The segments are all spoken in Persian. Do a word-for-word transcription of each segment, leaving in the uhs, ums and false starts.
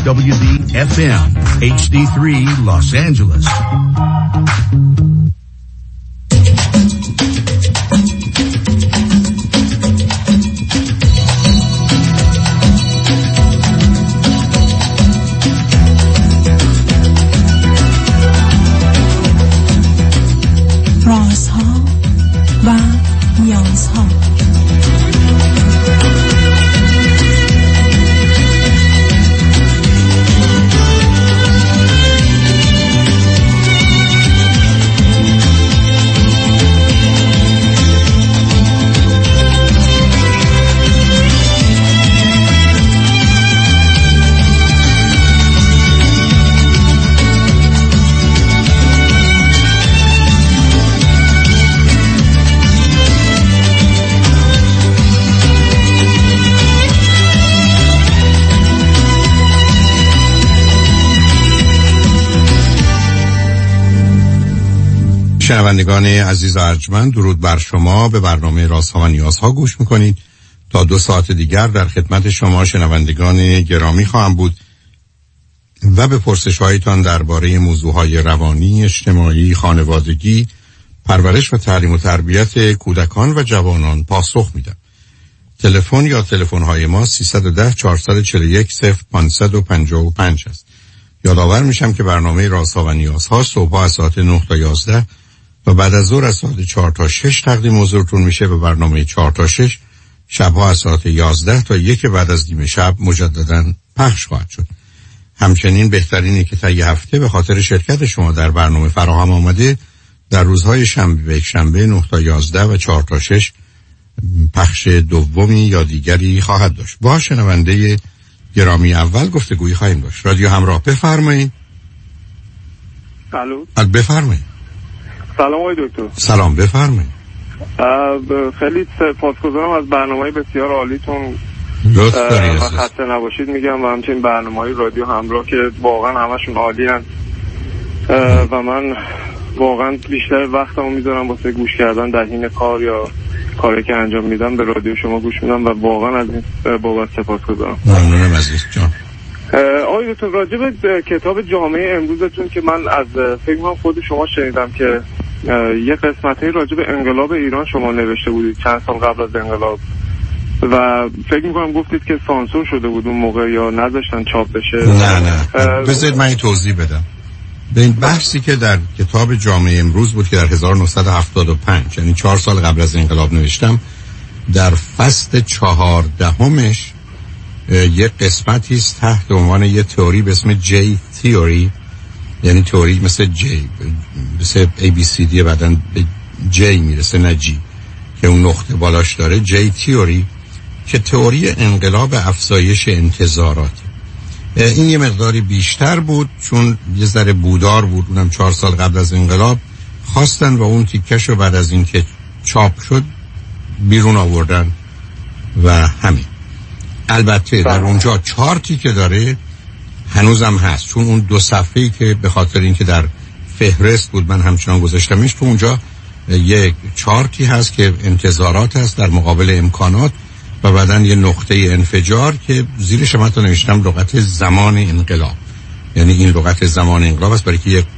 دبلیو دی اف ام اچ دی سه Los Angeles. رازها و نیازها. شنوندگان عزیز و ارجمند، درود بر شما. به برنامه رازها و نیازها گوش میکنید. تا دو ساعت دیگر در خدمت شما شنوندگان گرامی خواهم بود و به پرسش هایتان درباره موضوعهای روانی، اجتماعی، خانوادگی، پرورش و تعلیم و تربیت کودکان و جوانان پاسخ میدم. تلفن یا تلفن های ما سیصد و ده چهارصد و چهل و یک صفر پانصد و پنجاه و پنج است. یادآور میشم که برنامه رازها و نیازها صبح از ساعت نه تا یازده و بعد از ظهر از ساعت چهار تا شش تقدیم حضورتون میشه. به برنامه چهار تا شش شبها از ساعت یازده تا یک بعد از نیم شب مجددا پخش خواهد شد. همچنین بهترینه که تا یه هفته به خاطر شرکت شما در برنامه فراهم آمده در روزهای شنبه و یک شنبه نه تا یازده و چهار تا شش پخش دومی یا دیگری خواهد داشت. با شنونده گرامی اول گفتگویی خواهیم داشت. رادیو همراه، بفرمایید. الو، بفرمایید. سلام آقای دکتر. سلام، بفرمایید. خیلی سپاسگزارم از برنامه‌های بسیار عالیتون. لطف دارید. خسته نباشید میگم و همچنین برنامه‌های رادیو همراه که واقعا همشون عالی هستن و من واقعا بیشتر وقتمو میذارم واسه گوش کردن در حین کار یا کاری که انجام میدم به رادیو شما گوش میدم و واقعا از این بابت سپاسگزارم. ممنونم عزیز جان. آقای دکتر، راجع به کتاب جامعه امروزتون که من از فکر کنم خود شما شنیدم که یه قسمتی راجع به انقلاب ایران شما نوشته بودید چند سال قبل از انقلاب و فکر میکنم گفتید که سانسور شده بود اون موقع یا نذاشتن چاپ بشه. نه نه بذارید من توضیح بدم. به این بحثی که در کتاب جامعه امروز بود که در هزار و نهصد و هفتاد و پنج یعنی چهار سال قبل از انقلاب نوشتم، در فصل چهاردهمش یه قسمتی است تحت عنوان یه تئوری به اسم جی تئوری، یعنی تئوری مثل جی مثل ای بی سی دی بعدن به جی میرسه نه جی که اون نقطه بالاش داره، جی تئوری، که تئوری انقلاب افزایش انتظارات. این یه مقداری بیشتر بود چون یه ذره بودار بود، اونم چهار سال قبل از انقلاب خواستن و اون تیکش رو بعد از این که چاپ شد بیرون آوردن و همین. البته در اونجا چارتی که داره هنوزم هست، چون اون دو صفحه‌ای که به خاطر اینکه در فهرست بود من همچنان گذاشتمش، تو اونجا یک چارتی هست که انتظارات هست در مقابل امکانات و بعدن یه نقطه انفجار که زیرش من تو نوشتم لغت زمان انقلاب. یعنی این لغت زمان انقلاب است برای که یک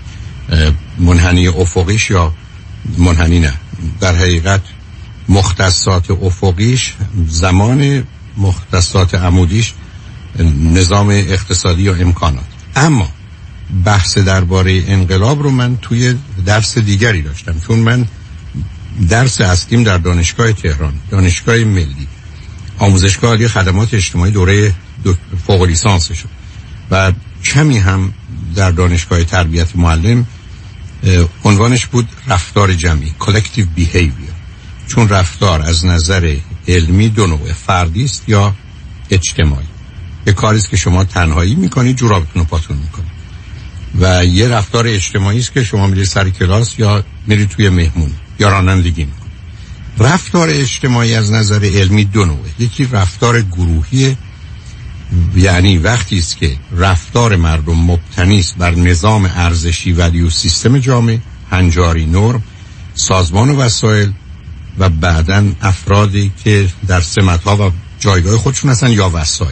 منحنی افقیش یا منحنی نه در حقیقت مختصات افقیش زمان، مختصات عمودیش نظام اقتصادی یا امکانات. اما بحث درباره انقلاب رو من توی درس دیگری داشتم، چون من درس اصلیم در دانشگاه تهران، دانشگاه ملی، آموزشگاه عالی خدمات اجتماعی دوره فوق لیسانس شد و کمی هم در دانشگاه تربیت معلم عنوانش بود رفتار جمعی، collective behavior، چون رفتار از نظر علمی دو نوع، فردی است یا اجتماعی. یه کاری است که شما تنهایی میکنید، جورابتون رو پاتون میکنید، و یه رفتار اجتماعی است که شما میرید سر کلاس یا میرید توی مهمون یا رانندگی میکنید. رفتار اجتماعی از نظر علمی دو نوعه، یکی رفتار گروهی، یعنی وقتی است که رفتار مردم مبتنی است بر نظام ارزشی ولیو سیستم جامعه، هنجاری، نرم، سازمان و وسایل، و بعداً افرادی که در سمت‌ها و جایگاه خودشون هستن یا وسایل.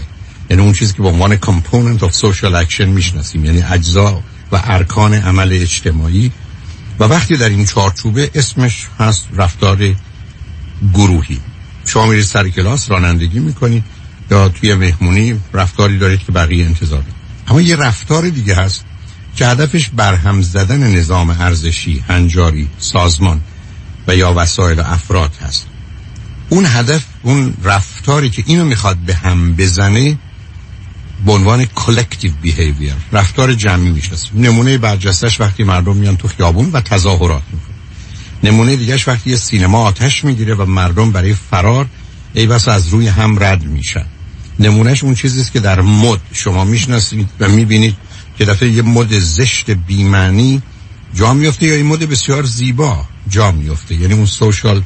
یعنی اون چیزی که به عنوان component of social action میشناسیم، یعنی اجزا و ارکان عمل اجتماعی. و وقتی در این چارچوبه اسمش هست رفتار گروهی. شما میرید سر کلاس رانندگی میکنید یا توی مهمونی رفتاری دارید که بقیه انتظار دارید. اما یه رفتار دیگه هست که هدفش برهم زدن نظام ارزشی، هنجاری، سازمان و یا وسایل افراد هست. اون هدف، اون رفتاری که اینو میخواد به هم بزنه به عنوان collective behavior، رفتار جمعی میشناسیم. نمونه برجستش وقتی مردم میان تو خیابون و تظاهرات میکنن. نمونه دیگهش وقتی یه سینما آتش میگیره و مردم برای فرار ای بس از روی هم رد میشن. نمونهش اون چیزیست که در مد شما میشناسید و میبینید که دفعه یه مد زشت بی‌معنی جا میفته یا یه مد بسیار زیبا جا میفته، یعنی اون سوشال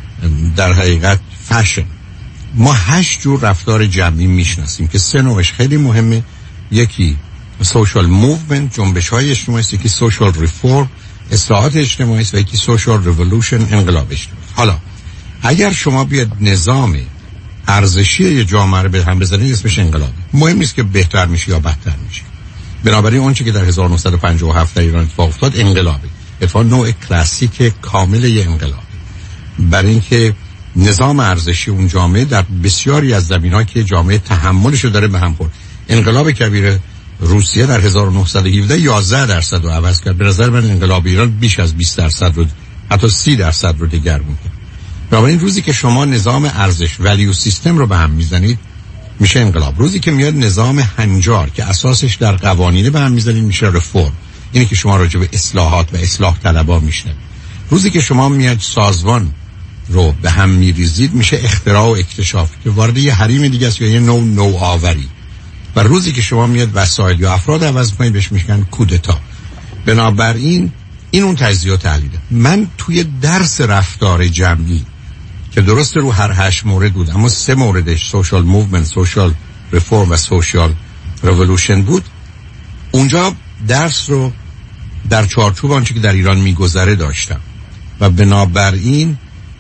در حقیقت فشن. ما هشت جور رفتار جمعی میشناسیم که سه نوعش خیلی مهمه. یکی سوشال موومنت، جنبش های اجتماعی است، یکی سوشال ریفورم، اصلاحات اجتماعی است، و یکی سوشال ریولوشن، انقلاب اجتماعی. حالا اگر شما بیاد نظام ارزشی یه جامعه رو به هم بزنید اسمش انقلاب. مهم نیست که بهتر میشه یا بدتر میشه. بنابراین اون چیزی که در هزار و نهصد و پنجاه و هفت در ایران اتفاق افتاد انقلابه. اتفاق نوع کلاسیک کامل یه انقلاب. برای اینکه نظام ارزشی اون جامعه در بسیاری از زمینه‌ها که جامعه تحملش رو داره به هم خورد. انقلاب کبیر روسیه در هزار و نهصد و هفده یازده درصد رو عوض کرد. به نظر من انقلاب ایران بیش از بیست درصد رو، حتی سی درصد رو دگرگون کرد. بنابراین روزی که شما نظام ارزش ولیو سیستم رو به هم میزنید میشه انقلاب. روزی که میاد نظام هنجار که اساسش در قوانینه به هم میزنید میشه رفرم. اینه که شما راجع به اصلاحات و اصلاح طلبا میشنوید. روزی که شما میاد سازمان رو به هم میریزید میشه اختراع و اکتشاف که وارد یه حریم دیگه است یا یه نوع نوآوری. و روزی که شما میاد وسایل یا افراد عوض کنید بهش میگن کودتا. بنابراین این اون تجزیه و تحلیله. من توی درس رفتار جمعی که درست رو هر هشت مورد بود اما سه موردش سوشال موومنت، سوشال ریفورم و سوشال ریولوشن بود، اونجا درس رو در چارچوب آنچه که در ایران میگذره داشتم و بنابراین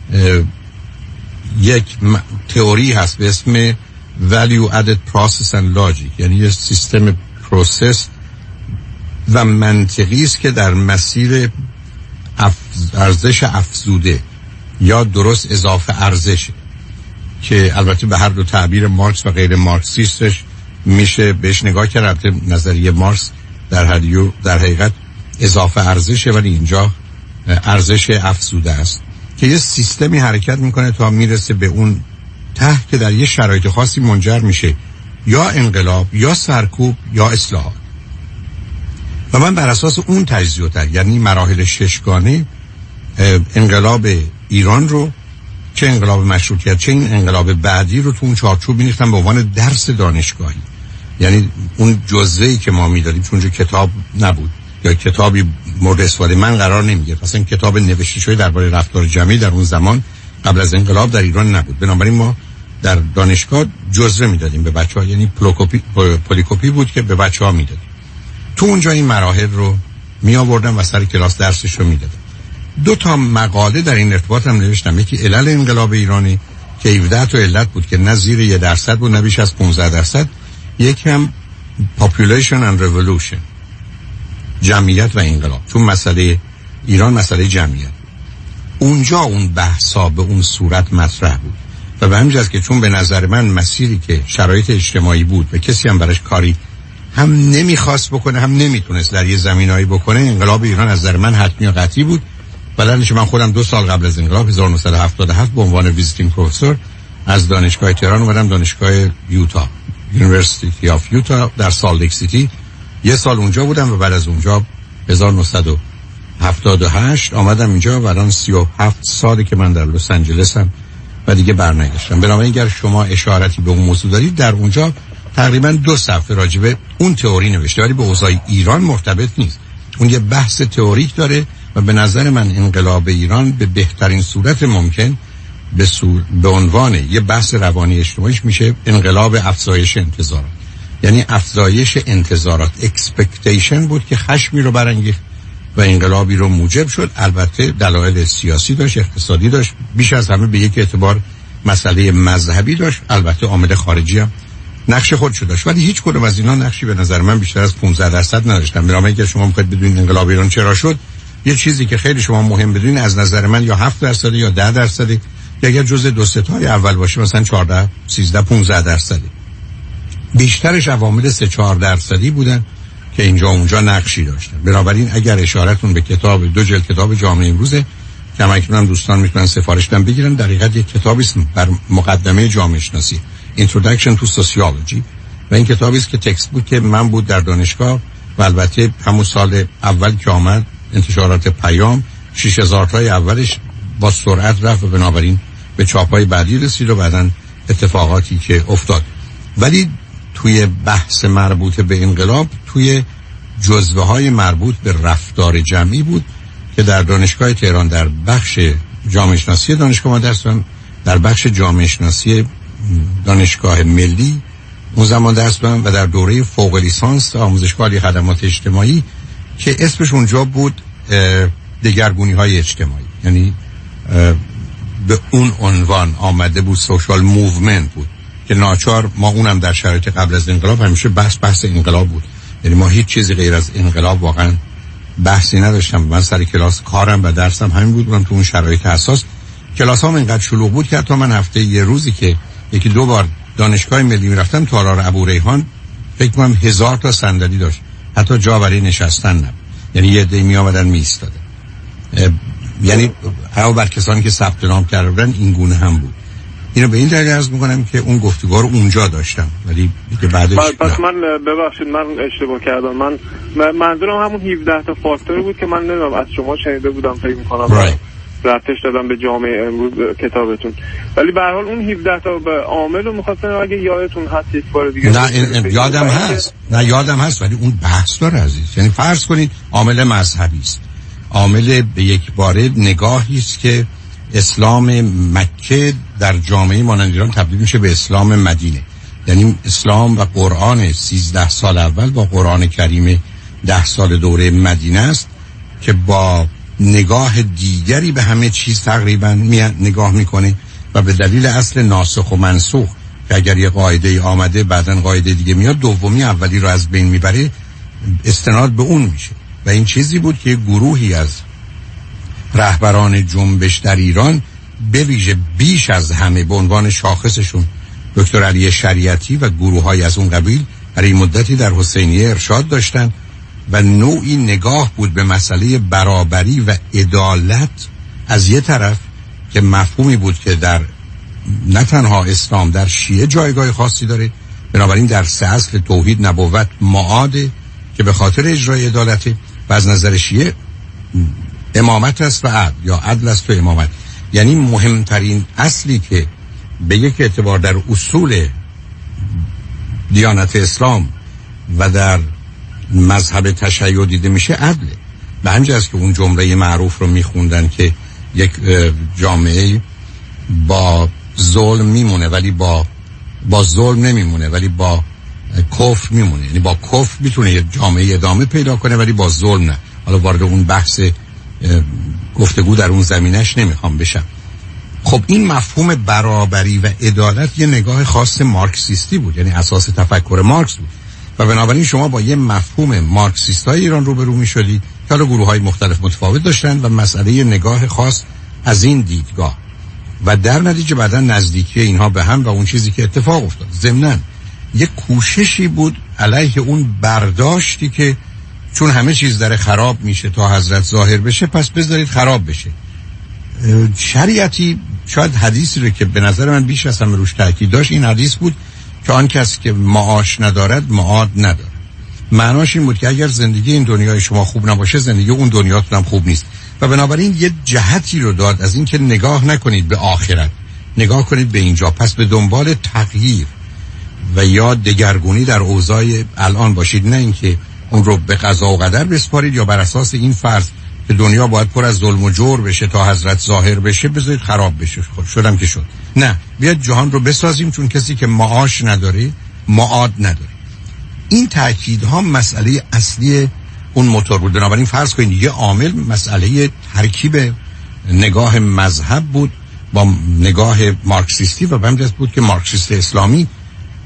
یک تئوری هست به اسم Value Added Process and Logic، یعنی یه سیستم پروسس و منطقی است که در مسیر ارزش افزوده یا درست اضافه ارزش که البته به هر دو تعبیر مارکس و غیر مارکسیستش میشه بهش نگاه کرد. نظریه مارکس در حدیو در حقیقت اضافه ارزشه ولی اینجا ارزش افزوده است که یه سیستمی حرکت میکنه تا میرسه به اون ته که در یه شرایط خاصی منجر میشه یا انقلاب یا سرکوب یا اصلاحات. و من بر اساس اون تجزیه تر یعنی مراحل ششگانه انقلاب ایران رو، چه انقلاب مشروطیت چه این انقلاب بعدی رو تو اون چارچوب می‌ریختم به عنوان درس دانشگاهی. یعنی اون جزئی که ما می‌دادیم چون کتاب نبود یا کتابی مورد استفاده من قرار نمی‌گرفت، اصلا کتاب نوشته شده درباره رفتار جمعی در اون زمان قبل از انقلاب در ایران نبود. بنابراین ما در دانشگاه جزوه میدادیم به بچه‌ها، یعنی پلوکوپی پلیکوپی بود که به بچه‌ها میدادیم. تو اونجا این مراحل رو می آوردم و سر کلاس درسش رو میدادم. دو تا مقاله در این ارتباط هم نوشتم. یکی علل انقلاب ایرانی که هفده تا علت بود که نه زیر یه درصد بود نه بیش از پانزده درصد. یکی هم population and revolution، جمعیت و انقلاب. چون مسئله ایران مسئله جمعیت، اونجا اون بحثا به اون صورت مطرح بود و به همین جهت که چون به نظر من مسیری که شرایط اجتماعی بود و کسی هم براش کاری هم نمیخواست بکنه هم نمیتونست در یه زمینایی بکنه، انقلاب ایران از نظر من حتمی و قطعی بود. بلکه من خودم دو سال قبل از انقلاب هزار و نهصد و هفتاد و هفت به عنوان ویزیتینگ پروفسور از دانشگاه تهران اومدم دانشگاه یوتا، یونیورسیتی آف یوتا در سالت لیک سیتی. یه سال اونجا بودم و بعد از اونجا هزار و نهصد و هفتاد و هشت آمدم اینجا و الان سی و هفت ساله که من در لس آنجلسم و دیگه برنگشتم. بنابراین اگر شما اشارتی به اون موضوع دارید، در اونجا تقریبا دو صفحه راجبه اون تئوری نوشته ولی به اوضاع ایران مرتبط نیست. اون یه بحث تئوریک داره و به نظر من انقلاب ایران به بهترین صورت ممکن به, سور... به عنوان یه بحث روانی اجتماعیش میشه انقلاب افزایش انتظارات. یعنی افزایش انتظارات، اکسپکتیشن بود که خشمی رو برانگیخت و انقلابی رو موجب شد. البته دلایل سیاسی داشت، اقتصادی داشت، بیش از همه به یک اعتبار مسئله مذهبی داشت، البته عامل خارجی هم نقش خودشو داشت، ولی هیچ کدوم از اینا نقشی به نظر من بیشتر از پانزده درصد نداشتن. برای اینکه شما میخواید بدونید انقلاب ایران چرا شد، یه چیزی که خیلی شما مهم بدونید از نظر من یا هفت درصد یا ده درصد، یا اگر جزء دو سه تای اول باشه مثلا چهارده، سیزده، پانزده درصد. بیشترش عوامل سه چهار درصدی بودن که اینجا اونجا نقشی داشتن. بنابراین اگر اشارتون به کتاب دو جلد کتاب جامعه امروزه که همکنون دوستان میتونن سفارش بدن بگیرن، در حقیقت یک کتابی است بر مقدمه جامعه شناسی Introduction to Sociology، و این کتابی است که تکست بود که من بود در دانشگاه و البته همون سال اول که آمد انتشارات پیام شش هزار تای اولش با سرعت رفت و بنابراین به چاپای بعدی رسید و بعدن اتفاقاتی که افتاد. ولی توی بحث مربوط به انقلاب توی جزوه های مربوط به رفتار جمعی بود که در دانشگاه تهران در بخش جامعه شناسی دانشگاه ما درس دادم، در بخش جامعه شناسی دانشگاه ملی اون زمان درس دادم و در دوره فوق لیسانس آموزشگاه عالی خدمات اجتماعی که اسمش اونجا بود دگرگونی های اجتماعی، یعنی به اون عنوان آمده بود، سوشال موومنت بود که ناچار ما اونم در شرایط قبل از انقلاب همیشه بحث بحث انقلاب بود، یعنی ما هیچ چیزی غیر از انقلاب واقعا بحثی نداشتم. من سر کلاس کارم و درسم همین بود، من تو اون شرایط حساس کلاسام اینقدر شلوغ بود که حتی من هفته یه روزی که یکی دو بار دانشگاه ملی میرفتم تالار ابوریحان فکر کنم هزار تا صندلی داشت، حتی جا برای نشستن نبود، یعنی یه عده می آمدن می ایستادن، یعنی علاوه بر کسانی که ثبت نام کرده بودن این گونه هم بود. اینو به این دلیل عرض میکنم که اون گفتگو رو اونجا داشتم، ولی دیگه بعدش پس من ببخشید من اشتباه کردم. من منظورم همون هفده تا فاکتور بود که من نمیدونم از شما شنیده بودم، فکر میکنم ربطش دادم به جامعه امروز کتابتون، ولی به هر حال اون هفده تا به عامل رو می‌خواستم اگه یادتون هست یک بار دیگه. نه این این یادم هست، نه یادم هست، ولی اون بحث داره عزیز. یعنی فرض کنید عامل مذهبی است، عامل به یک باره نگاهی است که اسلام مکه در جامعه مانند ایران تبدیل میشه به اسلام مدینه، یعنی اسلام و قرآن سیزده سال اول با قرآن کریم ده سال دوره مدینه است که با نگاه دیگری به همه چیز تقریبا نگاه میکنه و به دلیل اصل ناسخ و منسوخ که اگر یه قاعده آمده بعدن قاعده دیگه میاد دومی اولی رو از بین میبره، استناد به اون میشه. و این چیزی بود که گروهی از رهبران جنبش در ایران به ویژه بیش از همه به عنوان شاخصشون دکتر علی شریعتی و گروه‌های از اون قبیل برای مدتی در حسینیه ارشاد داشتن و نوعی نگاه بود به مسئله برابری و عدالت از یه طرف که مفهومی بود که در نه تنها اسلام در شیعه جایگاه خاصی داره، بنابراین در سه اصل توحید نبوت معاده که به خاطر اجرای عدالته و از نظر شیعه امامت است و عدل یا عدل است و امامت، یعنی مهمترین اصلی که به یک اعتبار در اصول دیانت اسلام و در مذهب تشیع دیده میشه عدله. به همین جاست که اون جمله معروف رو میخوندن که یک جامعه با ظلم میمونه ولی با با ظلم نمیمونه ولی با کفر میمونه، یعنی با کفر میتونه یک جامعه ادامه پیدا کنه ولی با ظلم نه. حالا وارد اون بحث گفتگو در اون زمینش نمیخوام بشم. خب این مفهوم برابری و عدالت یه نگاه خاص مارکسیستی بود، یعنی اساس تفکر مارکس بود و بنابراین شما با یه مفهوم مارکسیستای ایران روبرو می‌شدید که حالا گروه‌های مختلف متفاوت داشتن و مسئله نگاه خاص از این دیدگاه و در نتیجه بعداً نزدیکی اینها به هم و اون چیزی که اتفاق افتاد. ضمناً یه کوششی بود علیه اون برداشتی که چون همه چیز داره خراب میشه تا حضرت ظاهر بشه پس بذارید خراب بشه. شریعتی شاید حدیثی رو که به نظر من بیش از همه روش تاکید داشت این حدیث بود که آن کس که معاش ندارد معاد ندارد. معناش این بود که اگر زندگی این دنیای شما خوب نباشه زندگی اون دنیاتون هم خوب نیست و بنابراین یه جهتی رو داد از این که نگاه نکنید به آخرت، نگاه کنید به اینجا، پس به دنبال تغییر و یا دگرگونی در اوضاع الان باشید، نه اینکه اون رو به قضا و قدر بسپارید یا بر اساس این فرض که دنیا باید پر از ظلم و جور بشه تا حضرت ظاهر بشه بذارید خراب بشه. خب شدم که شد. نه، بیاید جهان رو بسازیم چون کسی که معاش نداره معاد نداره. این تأکیدها مسئله اصلی اون موتور بود. بنابراین فرض کنید یه عامل مسئله ترکیب نگاه مذهب بود با نگاه مارکسیستی و به همین جهت بود که مارکسیست اسلامی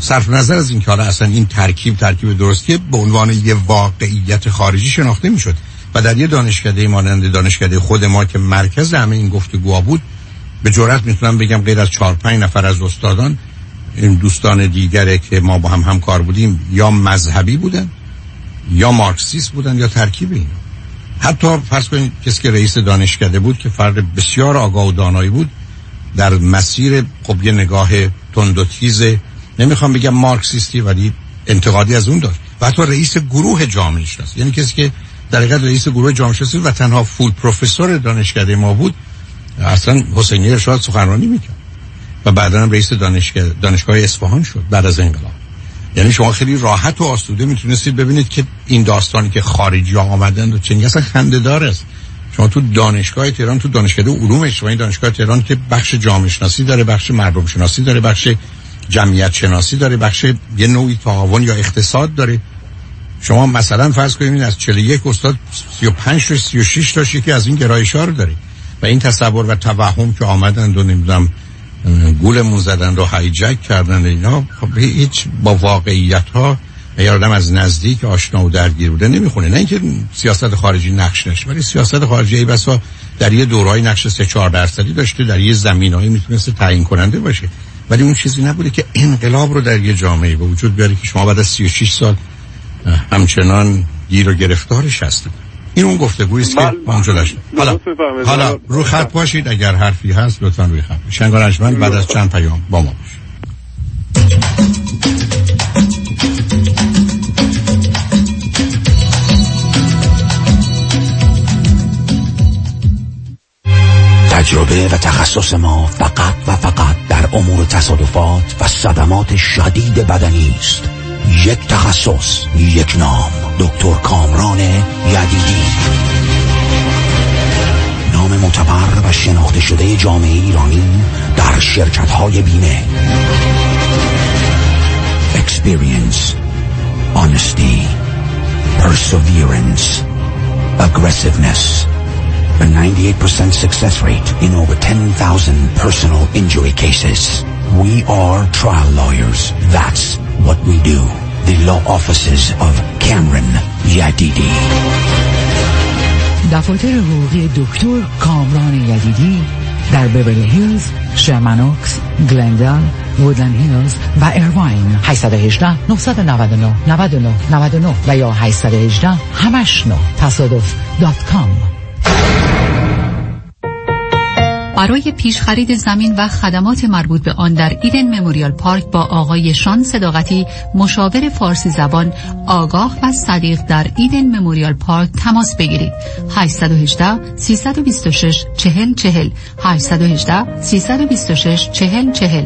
صرف نظر از این که حالا اصلا این ترکیب ترکیب درستیه به عنوان یه واقعیت خارجی شناخته میشد و در یه دانشکده مانند دانشکده خود ما که مرکز همه این گفتگوها بود، به جرئت میتونم بگم غیر از چهار پنج نفر از استادان، این دوستان دیگره که ما با هم همکار بودیم یا مذهبی بودن یا مارکسیست بودن یا ترکیب این. حتی فرض کنید کسی که رئیس دانشکده بود که فرد بسیار آگاه و دانایی بود، در مسیر خب یه نگاه تند و تیز، نمیخوام بگم مارکسیستی ولی انتقادی از اون داشت. و حتی رئیس گروه جامعه شناسی، یعنی کسی که در حقیقت رئیس گروه جامعه شناسی و تنها فول پروفسور دانشکده ما بود، اصلا حسینی ارشاد سخنرانی میکرد و بعداً رئیس دانشگاه دانشگاه اصفهان شد بعد از انقلاب. یعنی شما خیلی راحت و آسوده میتونستید ببینید که این داستانی که خارجی ها آمدن و چنین اصلا خنده‌دار است. شما تو دانشگاه تهران، تو دانشکده علوم اجتماعی دانشگاه تهران که بخش جامعه شناسی داره، بخش مردم شناسی داره، بخش جمعیت شناسی داره، بخش یه نوعی تعاون یا اقتصاد داره، شما مثلا فرض کنید از چهل و یک استاد سی و پنج تا سی و شش تاش یکی از این گرایش‌ها رو داره و این تصور و توهم که آمدن و نمیدونم گولمون زدن رو هایجک کردن، اینا خب هیچ با واقعیت ها اگر آدم از نزدیک آشنا و درگیر بوده نمیخونه. نه اینکه سیاست خارجی نقش نشه، ولی سیاست خارجی ای بسا در یه دورهای نقش سه چهار درصدی داشته، در یه زمینه‌ای میتونسته تعیین کننده باشه، ولی اون چیزی نبوده که انقلاب رو در یه جامعه به وجود بیاره که شما بعد از سی و شش سال همچنان گیر و گرفتارش هستید. این اون گفتگویی است که اونجا داشتیم. حالا حالا رو خط باشید، اگر حرفی هست لطفاً روی خط. شنگار انجمن بعد از چند پیام با ما باشید. تجربه و تخصص ما فقط و فقط در امور تصادفات و صدمات شدید بدنی است. یک تخصص، یک نام، دکتر کامران یدیدی. نام معتبر و شناخته شده جامعه ایرانی در شرکت‌های بیمه. Experience, honesty, perseverance, aggressiveness. A ninety-eight percent success rate in over ten thousand personal injury cases. We are trial lawyers. That's what we do. The law offices of Cameron Yadidi. دفاتر حقوقی دکتر کامران یدیدی در بیورلی هیلز، شرمنوکس، گلندل، وودلند هیلز و ایرواین. هشت یک هشت، نه نه نه، نه نه نه نه و یا هشت یک هشت همش نه تصادف دات کام. برای پیش خرید زمین و خدمات مربوط به آن در ایدن مموریال پارک با آقای شان صداقتی، مشاور فارسی زبان آگاه و صدیق در ایدن مموریال پارک تماس بگیرید. هشت یک هشت، سه دو شش، چهل چهل هشت یک هشت، سه دو شش، چهل چهل.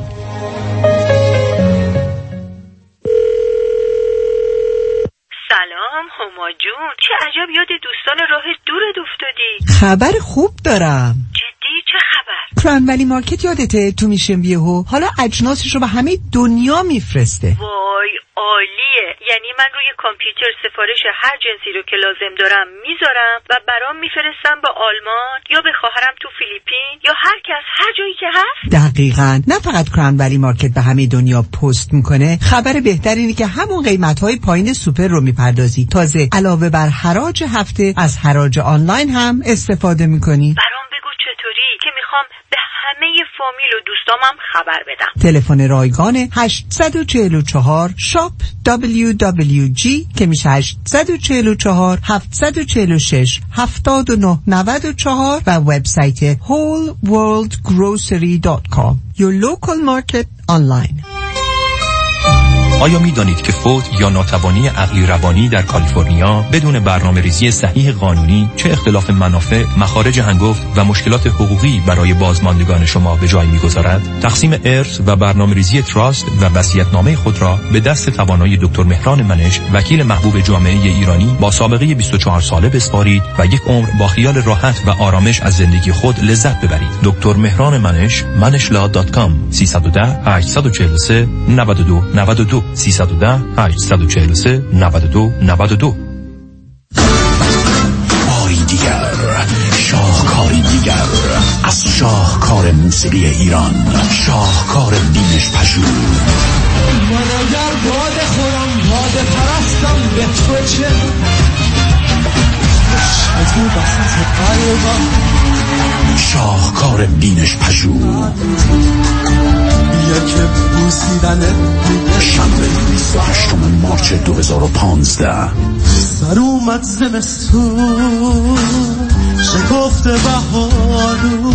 سلام هما جون، چه عجب یاد دوستان راه دورت افتادی. خبر خوب دارم. چه خبر؟ کران ولی مارکت یادته تو میشن بیهو حالا اجناسش رو به همه دنیا میفرسته. وای عالیه، یعنی من روی کامپیوتر سفارش هر جنسی رو که لازم دارم میذارم و برام میفرستم به آلمان یا به خواهرم تو فیلیپین یا هر کس هر جایی که هست. دقیقاً، نه فقط کران ولی مارکت به همه دنیا پست میکنه، خبر بهتر اینه که همون قیمت‌های پایین سوپر رو میپردازی. تازه علاوه بر حراج هفته از حراج آنلاین هم استفاده میکنی. برام بگو چطوری که میخوام به همه فامیل و دوستامم خبر بدم. تلفن رایگان هشت چهار چهار شاپ دبلیو دبلیو جی که میشه هشت چهار چهار هفت چهار شش هفت نه نه چهار و وبسایت whole world grocery dot com. Your local market online. آیا می دانید که فوت یا ناتوانی عقلی روانی در کالیفرنیا بدون برنامه ریزی صحیح قانونی چه اختلاف منافع، مخارج هنگفت و مشکلات حقوقی برای بازماندگان شما به جای می گذارد؟ تقسیم ارث و برنامه ریزی تراست و وصیت‌نامه خود را به دست توانای دکتر مهران منش، وکیل محبوب جامعه ایرانی با سابقه بیست و چهار ساله بسپارید و یک عمر با خیال راحت و آرامش از زندگی خود لذت ببرید. دکتر مهران منش، منشلا دات کام. سیصد و ده هشتصد و چهل و سه نود و دو نود و دو سیصد و ده هشتصد و چهل و سه نود و دو نود و دو. باری دیگر، شاهکاری دیگر از شاهکار شاهکار موسیقی ایران، شاهکار بینش پژوه. من اگر باده خورم باده پرستم به تو چه؟ از اون بسط قلبم شاهکار بینش پژوه. بیا که بوسیدنه شنبه بیست و هشتم مارچ دو هزار و پانزده. سر اومد زمستون شکفت بهارو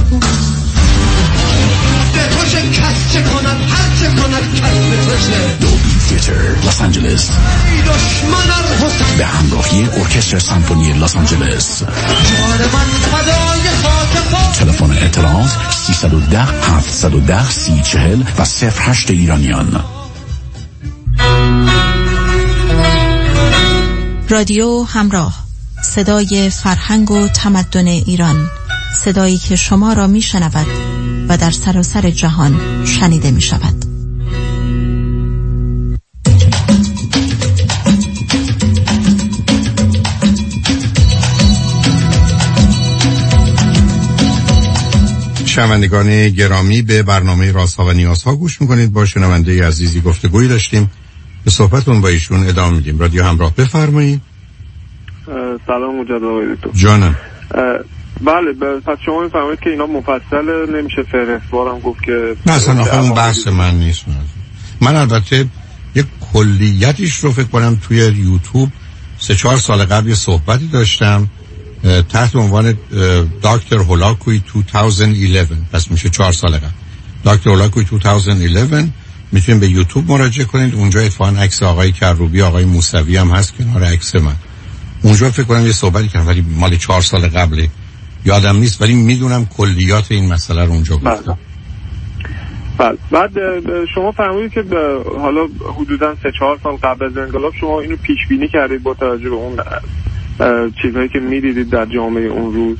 به تو چه کس چه کند هر چه کند کس به تو چه. دولبی تیاتر لس آنجلس ای دشمن به همراهی ارکستر سمفونی لس آنجلس. جان من فدای خاک پا. تلفن اطلاعات سیصد و ده هفتصد و ده سی چهل و صفر هشت ایرانیان. رادیو همراه، صدای فرهنگ و تمدن ایران، صدایی که شما را می شنود و در سراسر جهان شنیده می شود. شنوندگان گرامی، به برنامه رازها و نیازها گوش میکنید. با شنونده عزیزی گفتگویی داشتیم، به صحبتون با ایشون ادامه میدیم. رادیو همراه، بفرمایید. سلام مجدد آقای دکتر. جانم. بله، پس شما میفرمایید که اینا مفصل نمیشه فهرستوارم گفت که نه اصلا آخه اون بحث من نیست. من البته یک کلیتیش رو فکر کنم توی یوتیوب سه چهار سال قبل یه صحبتی داشتم تحت عنوان دکتر هولاکوی دو هزار و یازده، پس میشه چهار سال قبل. دکتر هولاکوی دو هزار و یازده میتونید به یوتیوب مراجعه کنید. اونجا اتفاقا عکس آقای کروبی، آقای موسوی هم هست کنار عکس من. اونجا فکر کنم یه صحبتی کردم ولی مال چهار سال قبله، یادم نیست، ولی میدونم کلیات این مسئله رو اونجا گفتم. بله. بعد شما فرمودید که حالا حدوداً سه چهار سال قبل از انقلاب شما اینو پیش بینی کردید با توجه به اون چیزهایی که میدیدید در جامعه اون روز،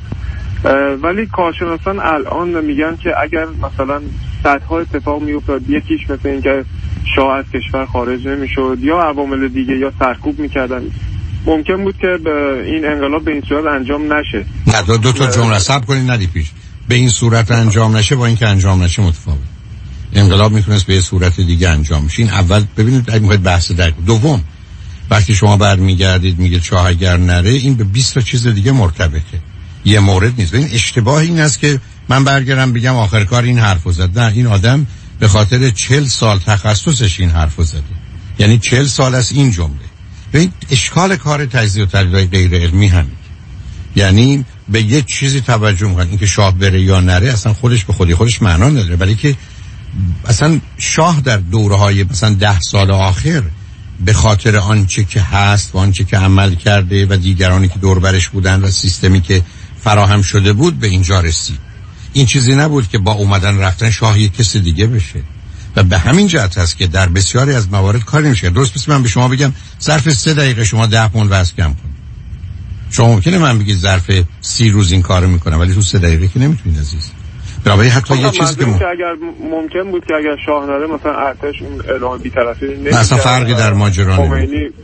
ولی کارشناسان الان میگن که اگر مثلا صدها اتفاق میافتاد، یکیش مثل این که شاه از کشور خارج نمیشد یا عوامل دیگه یا سرکوب میکردن، ممکن بود که به این انقلاب به این صورت انجام نشه. نه دو, دو تا جمله صبر کنید ندی پیش. به این صورت انجام نشه با اینکه انجام نشه متفاوت. انقلاب میتونست به یه صورت دیگه انجام شه. این اول ببینید اگه میخواید بحث در دوم وقتی شما برمیگردید میگه شاه اگر نره، این به بیست تا چیز دیگه مرتبطه، یه مورد نیست. ببین اشتباه این است که من برگردم بگم آخر کار این حرفو زد. نه، این آدم به خاطر چهل سال تخصصش این حرفو زده، یعنی چهل سال از این جمله. ببین اشکال کار تجزیه و تحلیل غیر علمی همین، یعنی به یه چیزی توجه میکنن، اینکه شاه بره یا نره اصلا خودش به خودی خودش معنا نداره، ولی که اصلا شاه در دوره‌های مثلا ده سال آخر به خاطر آنچه که هست و آنچه که عمل کرده و دیگرانی که دور برش بودن و سیستمی که فراهم شده بود به اینجا رسید. این چیزی نبود که با اومدن رفتن شاه یک کسی دیگه بشه و به همین جهت هست که در بسیاری از موارد کار نمیشه. درست مثل من به شما بگم ظرف سه دقیقه شما ده پوند وزن کم کنید. شما ممکنه من بگید ظرف سی روز این کارو میکنم، ولی تو سه دقیقه که نمیتونید عزیز. برای حتی یه چیزی که, م... که اگر ممکن بود که اگر شاه نره مثلا ارتش اون اعلام بی‌طرفی نمی‌کرد، اصلا فرقی در ماجرا نمی‌کنه.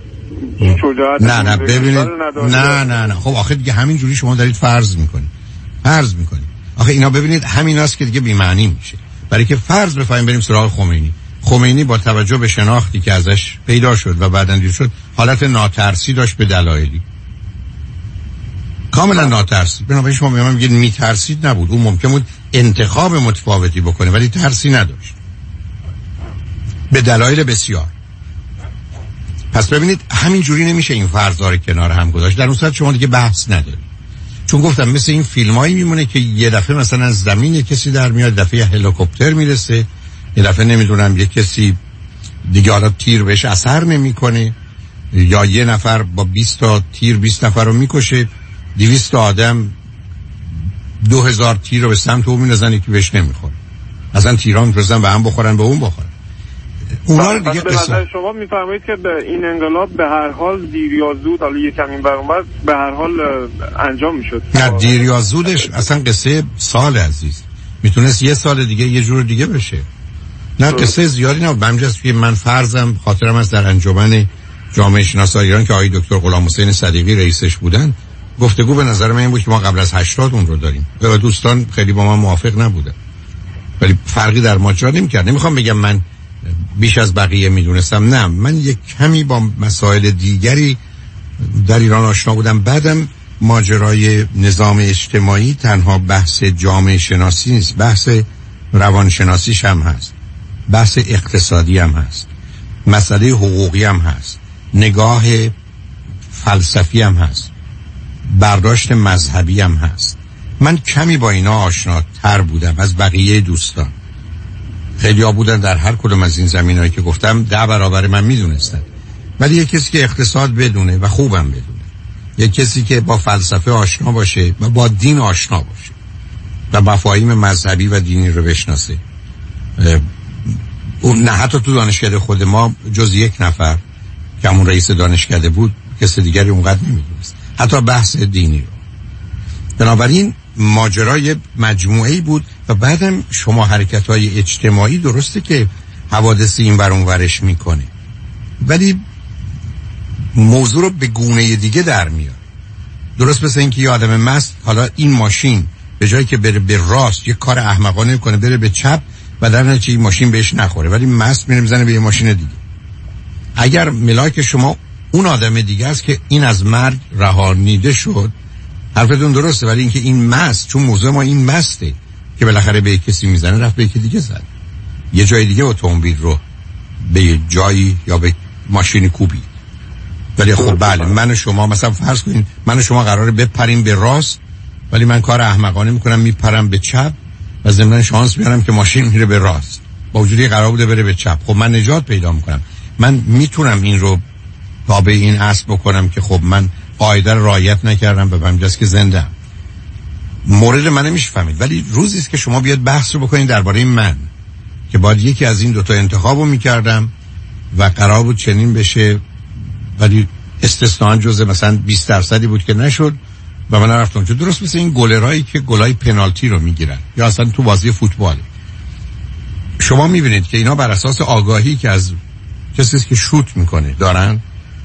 نه نه ببینید، نه نه نه خب آخه دیگه همین جوری شما دارید فرض میکنید. فرض میکنید. آخه اینا ببینید همیناست که دیگه بی معنی میشه. برای که فرض بفهمیم بریم سراغ خمینی. خمینی با توجه به شناختی که ازش پیدا شد و بعداً دیر شد، حالت ناترسی داشت به دلایلی. کاملا ناترسی. بنابراین شما میگم میگید میترسید نبود. اون ممکن بود انتخاب متفاوتی بکنه ولی ترسی نداشت. به دلایل بسیار. پس ببینید همین جوری نمیشه این فرضا رو کنار هم گذاشت. در اون صورت شما دیگه بحث ندارید. چون گفتم مثل این فیلمایی میمونه که یه دفعه مثلا از زمین کسی در میاد، دفعه هلیکوپتر میرسه، یه دفعه نمیدونم یه کسی دیگه حالا تیر بهش اثر نمیکنه، یا یه نفر با بیست تا تیر بیست نفر رو میکشه، دویست آدم دو هزار تیر رو به سمت اون می‌زنن که بهش نمیخوره. اصلا تیران می‌فرستن به هم بخورن به اون بخورن. اونا رو دیگه قصه شما میفرمایید که به این انقلاب به هر حال دیر یا زود، حالا یکم این برابر به هر حال انجام میشد. نه دیر یا زودش اصلا قصه سال عزیز، میتونست یه سال دیگه یه جور دیگه بشه. نه قصه زیادی نه. بمجاست که من فرضم خاطرم از در انجمن جامعه شناسان ایران که آقای دکتر غلام حسین صدیقی رئیسش بودن، گفتگو به نظر من این بود که ما قبل از هشتاد اون رو داریم و دوستان خیلی با من موافق نبودن. ولی فرقی در ماجرا نمی‌کرد. نمیخوام بگم من بیش از بقیه میدونستم، نه، من یک کمی با مسائل دیگری در ایران آشنا بودم. بعدم ماجرای نظام اجتماعی تنها بحث جامعه شناسی نیست، بحث روانشناسیش هم هست، بحث اقتصادی هم هست، مسئله حقوقی هم هست، نگاه فلسفی هم هست، برداشت مذهبی هم هست. من کمی با اینا آشناتر بودم از بقیه دوستان. خیلی ها بودن در هر کدوم از این زمینهایی که گفتم ده برابر من میدونستن، ولی یک کسی که اقتصاد بدونه و خوبم بدونه، یک کسی که با فلسفه آشنا باشه و با دین آشنا باشه و مفاهیم مذهبی و دینی رو بشناسه، اون نه حتی تو دانشکده خود ما جز یک نفر که همون رئیس دانشکده بود کسی دیگری اونقدر نمیدونست حتی بحث دینی رو. بنابراین ماجرای مجموعه‌ای بود و بعدم شما حرکت‌های اجتماعی درسته که حوادث این ور اون ورش میکنه، ولی موضوع رو به گونه دیگه در میاد. درست مثل اینکه یه آدم مست حالا این ماشین به جایی که بره به راست یه کار احمقانه کنه بره به چپ و در نتیجه این ماشین بهش نخوره، ولی مست میره میزنه به یه ماشین دیگه. اگر ملاک شما اون آدم دیگه است که این از مرگ رهانیده شد، حرفتون درسته، ولی اینکه این مست، چون موضوع ما این مسته که بالاخره به کسی میزنه، رفت به یکی دیگه زد، یه جای دیگه اتومبیل رو به یه جایی یا به ماشین کوبی. ولی خب بله من و شما مثلا فرض کنین من و شما قراره بپریم به راست، ولی من کار احمقانه میکنم میپرم به چپ و ضمن شانس میارم که ماشین میره به راست با وجودی قرار بوده بره به چپ. خب من نجات پیدا میکنم. من میتونم این رو تابع این اصل بکنم که خب من قاعده رو رعایت نکردم و همینجاست که زنده ام. مورد من نمیشه فهمید، ولی روزی است که شما بیاد بحث رو بکنید درباره من که باید یکی از این دوتا انتخابو میکردم و قرار بود چنین بشه، ولی استثناء جزء مثلا بیست درصدی بود که نشد و من رفتم. چون درست مثل این گلرایی که گلای پنالتی رو میگیرن یا اصلا تو بازی فوتبال، شما میبینید که اینا بر اساس آگاهی که از کسی که شوت میکنه دارن،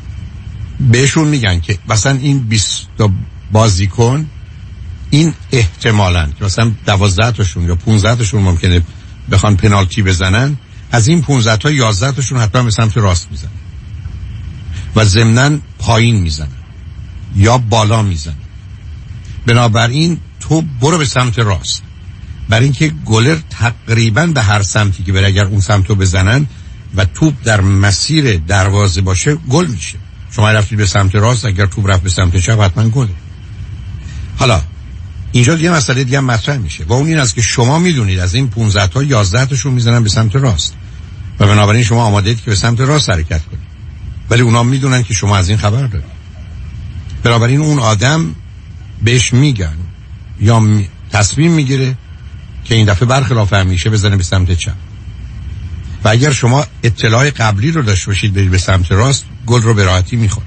بهشون میگن که مثلا این بیست تا بازیکن این احتمالاً که مثلا دوازده تاشون یا پانزده تاشون ممکنه بخوان پنالتی بزنن، از این پانزده تا یازده تاشون حتما به سمت راست میزنن و ضمناً پایین میزنن یا بالا میزنن. بنابراین تو برو به سمت راست، برای اینکه گلر تقریباً به هر سمتی که بره اگر اون سمتو بزنن و توپ در مسیر دروازه باشه گل میشه. شما رفتید به سمت راست، اگر توپ رفت به سمت چپ حتما گله. حالا اینجا یه مسئله دیگه مطرح میشه و اون این است که شما میدونید از این پانزده تا یازده تاشون میزنن به سمت راست و بنابراین شما آماده اید که به سمت راست حرکت کنید، ولی اونا میدونن که شما از این خبر دارید. بنابراین اون آدم بهش میگن یا می... تصمیم میگیره که این دفعه برخلاف همیشه بزنه به سمت چپ و اگر شما اطلاع قبلی رو داشته باشید برید به سمت راست، گل رو به راحتی میخورید.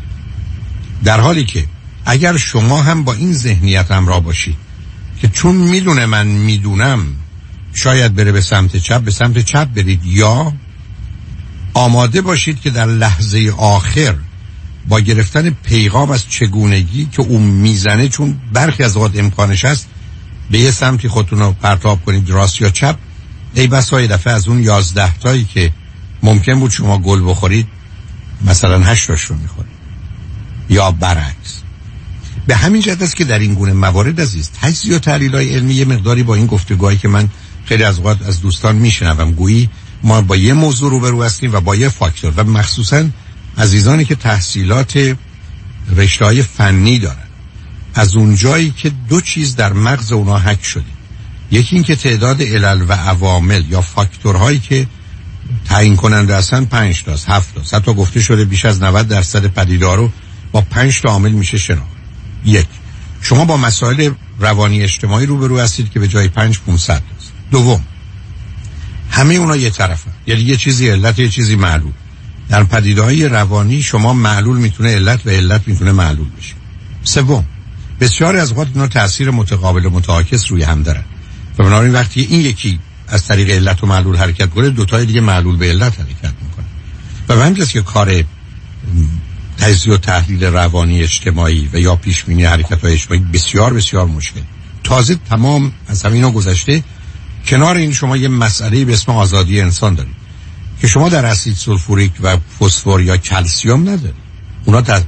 در حالی که اگر شما هم با این ذهنیت همراه باشید که چون میدونه من میدونم شاید بره به سمت چپ، به سمت چپ برید، یا آماده باشید که در لحظه آخر با گرفتن پیغام از چگونگی که اون میزنه، چون برخی از اوقات امکانش هست به یه سمتی خودتون رو پرتاب کنید راست یا چپ، ای بسا یه دفعه از اون یازده تایی که ممکن بود شما گل بخورید مثلا هشت تاش رو میخورید یا برعکس. به همین جهت است که در این گونه موارد عزیز تجزیه و تحلیل‌های علمی یه مقداری با این گفتگوهایی که من خیلی از اوقات از دوستان میشنوم گویی ما با یه موضوع روبرو هستیم و با یه فاکتور، و مخصوصا عزیزانی که تحصیلات رشته‌های فنی دارن، از اون جایی که دو چیز در مغز اونا هک شده، یکی این که تعداد علل و عوامل یا فاکتورهایی که تعیین کننده هستن پنج تاست، هفت تاست، حتی گفته شده بیش از نود درصد پدیدار رو با پنج تا عامل میشه شناخت. یک، شما با مسائل روانی اجتماعی روبرو هستید که به جای پنج پانصد است. دوم، همه اونا یه طرفن، یعنی یه چیزی علت یه چیزی معلول. در پدیده‌های روانی شما معلول میتونه علت و علت میتونه معلول بشه. سوم، بسیاری از اوقات اینا تأثیر متقابل و متعاکس روی هم دارن و بنابراین وقتی این یکی از طریق علت و معلول حرکت کنه، دو تای دیگه معلول به علت حرکت میکنه و به همین جاست که کار تجزیه و تحلیل روانی اجتماعی و یا پیش بینی حرکت‌های اجتماعی بسیار بسیار مشکل. تازه تمام از همینا گذشته کنار این شما یه مسئله به اسم آزادی انسان دارید که شما در اسید سولفوریک و فسفر یا کلسیم ندارید. اونا تص...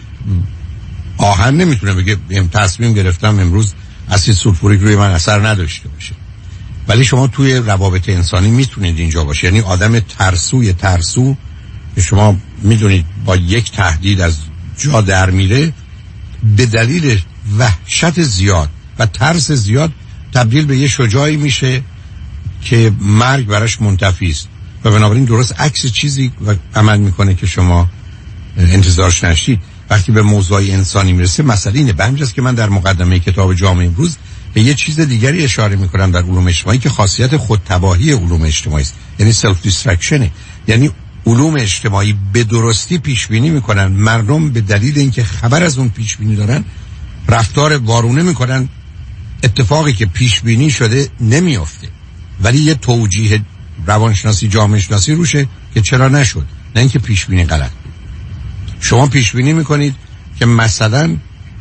آهن نمیتونه بگه تصمیم گرفتم امروز اسید سولفوریک روی من اثر نداشته باشه، ولی شما توی روابط انسانی میتونید اینجا باشه. یعنی آدم ترسوی ترسو که شما میدونید با یک تهدید از جا در میره، به دلیل وحشت زیاد و ترس زیاد تبدیل به یه شجاعی میشه که مرگ براش منتفی است و بنابراین درست عکس چیزی عمل میکنه که شما انتظارش نشید. وقتی به موضوع انسانی میرسه مسئله اینه. به همین که من در مقدمه کتاب جامعه امروز به یه چیز دیگری اشاره میکنم در علوم اجتماعی که خاصیت خودتباهی علوم اجتماعی است، یعنی سلف دیسترکشن. یعنی علوم اجتماعی به درستی پیش بینی میکنن مردم به دلیل اینکه خبر از اون پیش بینی دارن رفتار وارونه میکنن، اتفاقی که پیش بینی شده نمیافته، ولی یه توجیه روانشناسی جامعه شناسی روشه که چرا نشد، نه اینکه پیش بینی غلط بود. شما پیش بینی میکنید که مثلا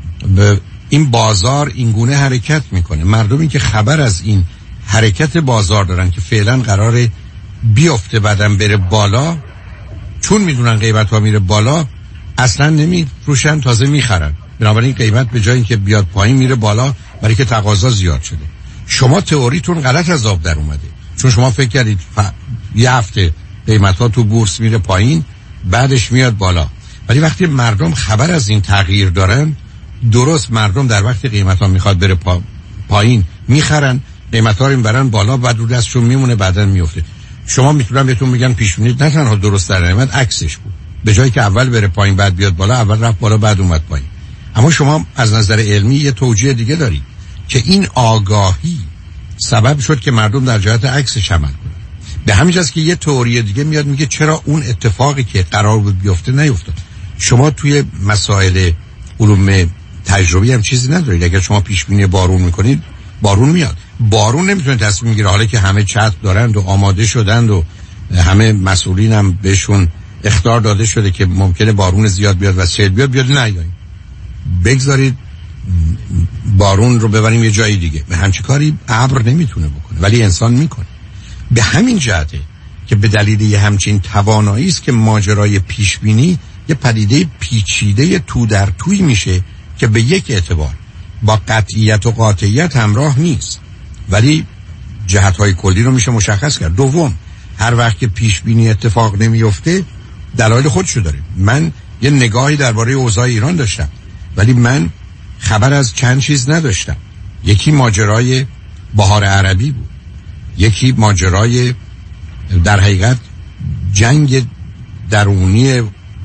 به این بازار این گونه حرکت میکنه، مردمی که خبر از این حرکت بازار دارن که فعلا قراره بیفته بعدم بره بالا، چون میدونن قیمت ها میره بالا اصلا نمیفروشن، تازه میخرن. بنابراین قیمت به جای اینکه بیاد پایین میره بالا، برای که تقاضا زیاد شده. شما تئوریتون غلط از آب در اومده، چون شما فکر کردید ف... یه هفته قیمت ها تو بورس میره پایین بعدش میاد بالا، ولی وقتی مردم خبر از این تغییر دارن، درست مردم در وقتی قیمت ها میخواد بره پا... پایین میخرن، قیمت ها رو میبرن بالا، بعد رو دستشون میمونه بعدن میفته. شما میتونن بهتون میگن پیش بینی نه تنها درست در نمیاد، عکسش بود. به جایی که اول بره پایین بعد بیاد بالا، اول رفت بالا بعد اومد پایین. اما شما از نظر علمی یه توجیه دیگه دارید که این آگاهی سبب شد که مردم در جهت عکسش عمل کنن. به همین جاست که یه تئوری دیگه میاد میگه چرا اون اتفاقی که قرار بود بیفته نیفتاد. شما توی مسائل علوم تجربی هم چیزی ندارید. اگر شما پیش بینی بارون میکنید، بارون میاد. بارون نمیتونه تصمیم بگیره، حالا که همه چتر دارند و آماده شدند و همه مسئولین هم بهشون اخطار داده شده که ممکنه بارون زیاد بیاد و سیل بیاد، بیاد نیاین، بگذارید بارون رو ببریم یه جای دیگه. به همچین کاری ابر نمیتونه بکنه، ولی انسان میکنه. به همین جهته که به دلیل یه همچین توانایی است که ماجرای پیشبینی یه پدیده پیچیده تو در توی میشه که به یک اعتبار با قطعیت و قاطعیت همراه نیست، ولی جهت‌های کلی رو میشه مشخص کرد. دوم، هر وقت که پیشبینی اتفاق نمیفته دلایل خودشو داره. من یه نگاهی درباره اوضاع ایران داشتم، ولی من خبر از چند چیز نداشتم. یکی ماجرای بهار عربی بود، یکی ماجرای در حقیقت جنگ درونی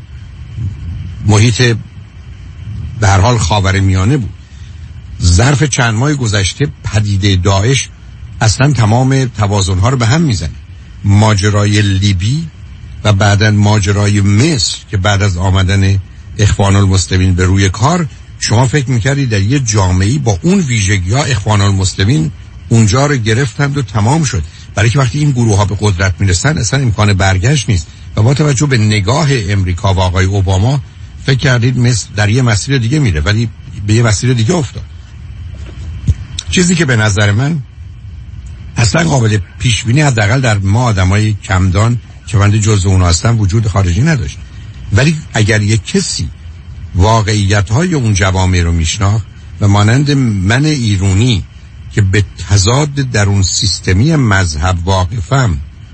محیط به هر حال خاورمیانه بود. ظرف چند ماه گذشته پدیده داعش اصلا تمام توازن‌ها رو به هم میزنه. ماجرای لیبی و بعداً ماجرای مصر که بعد از آمدن اخوان المسلمین به روی کار، شما فکر میکردید در یه جامعه‌ای با اون ویژگی‌ها اخوان المسلمین اونجا رو گرفتند و تمام شد، برای که وقتی این گروه‌ها به قدرت میرسن اصلا امکان برگشت نیست. و با توجه به نگاه امریکا و آقای اوباما فکر کردید مصر در یه مسیر دیگه میره، ولی به یه مسیر دیگه افتاد. چیزی که به نظر من اصلا قابل پیش بینی حداقل در ما آدمای کمدان که بنده جزء اون هستم وجود خارجی نداشت. ولی اگر یک کسی واقعیت‌های اون جوامع رو میشناخت و مانند من ایرانی که به تضاد در اون سیستمی مذهب واقفم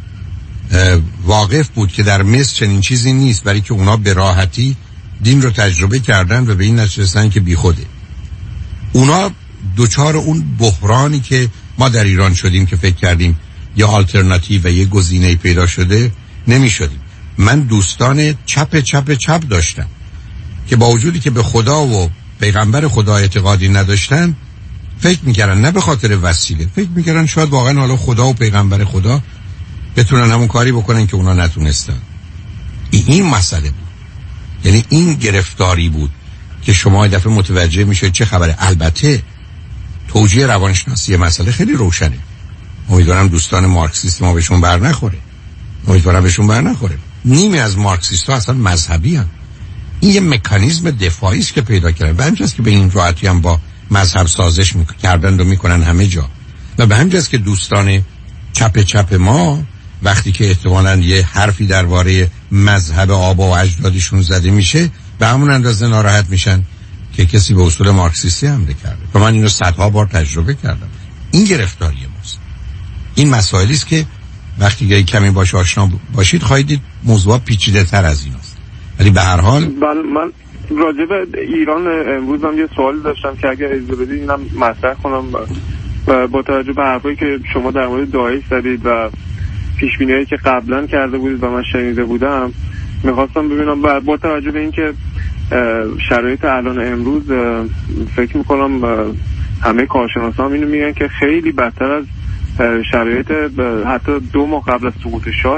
واقف بود که در مصر چنین چیزی نیست، برای که اونا به راحتی دین رو تجربه کردن و به این نتیجه رسیدن که بیخوده. اونا دوچار اون بحرانی که ما در ایران شدیم که فکر کردیم یا آلترناتیو و یه گزینه پیدا شده نمی شدیم. من دوستان چپ چپ چپ داشتم که با وجودی که به خدا و پیغمبر خدا اعتقادی نداشتن، فکر میکردن نه به خاطر وسیله، فکر میکردن شاید واقعا حالا خدا و پیغمبر خدا بتونن همون کاری بکنن که اونا نتونستن. این مسئله بود، یعنی این گرفتاری بود که شما دفعه متوجه میشه چه خبره. البته توجیه روانشناسی مسئله خیلی روشنه. امیدوارم دوستان مارکسیست ما بهشون بر نخوره، امیدوارم بهشون بر نخوره. نیمی از مارکسیست ها اصلا مذهبی هستند. این یه مکانیزم دفاعی است که پیدا کردن. به همین جاست که به این راحتی هم با مذهب سازش میکردن و میکنن همه جا. و به همین جاست که دوستان چپ چپ ما وقتی که احتمالاً یه حرفی درباره مذهب آبا و اجدادشون زده میشه به همون اندازه ناراحت میشن که کسی به اصول مارکسیستی حمله کرده. و من اینو صدها بار تجربه کردم. این گرفتاری ماست. این مسائلی است که وقتی که کمی باش آشنا باشید خواهید دید موضوع پیچیده تر از ایناست. ولی به هر حال بله، من راجع به ایران امروز هم یه سوال داشتم که اگر اجازه بدید اینم مطرح کنم. با توجه به حرفایی که شما در مورد داعش زدید و پیش‌بینی‌هایی که قبلا کرده بودید و من شنیده بودم، می‌خواستم ببینم با توجه به اینکه شرایط الان امروز فکر می‌کنم همه کارشناسان اینو میگن که خیلی بدتر از شرایط حتی دو ماه قبل از سقوط شاه،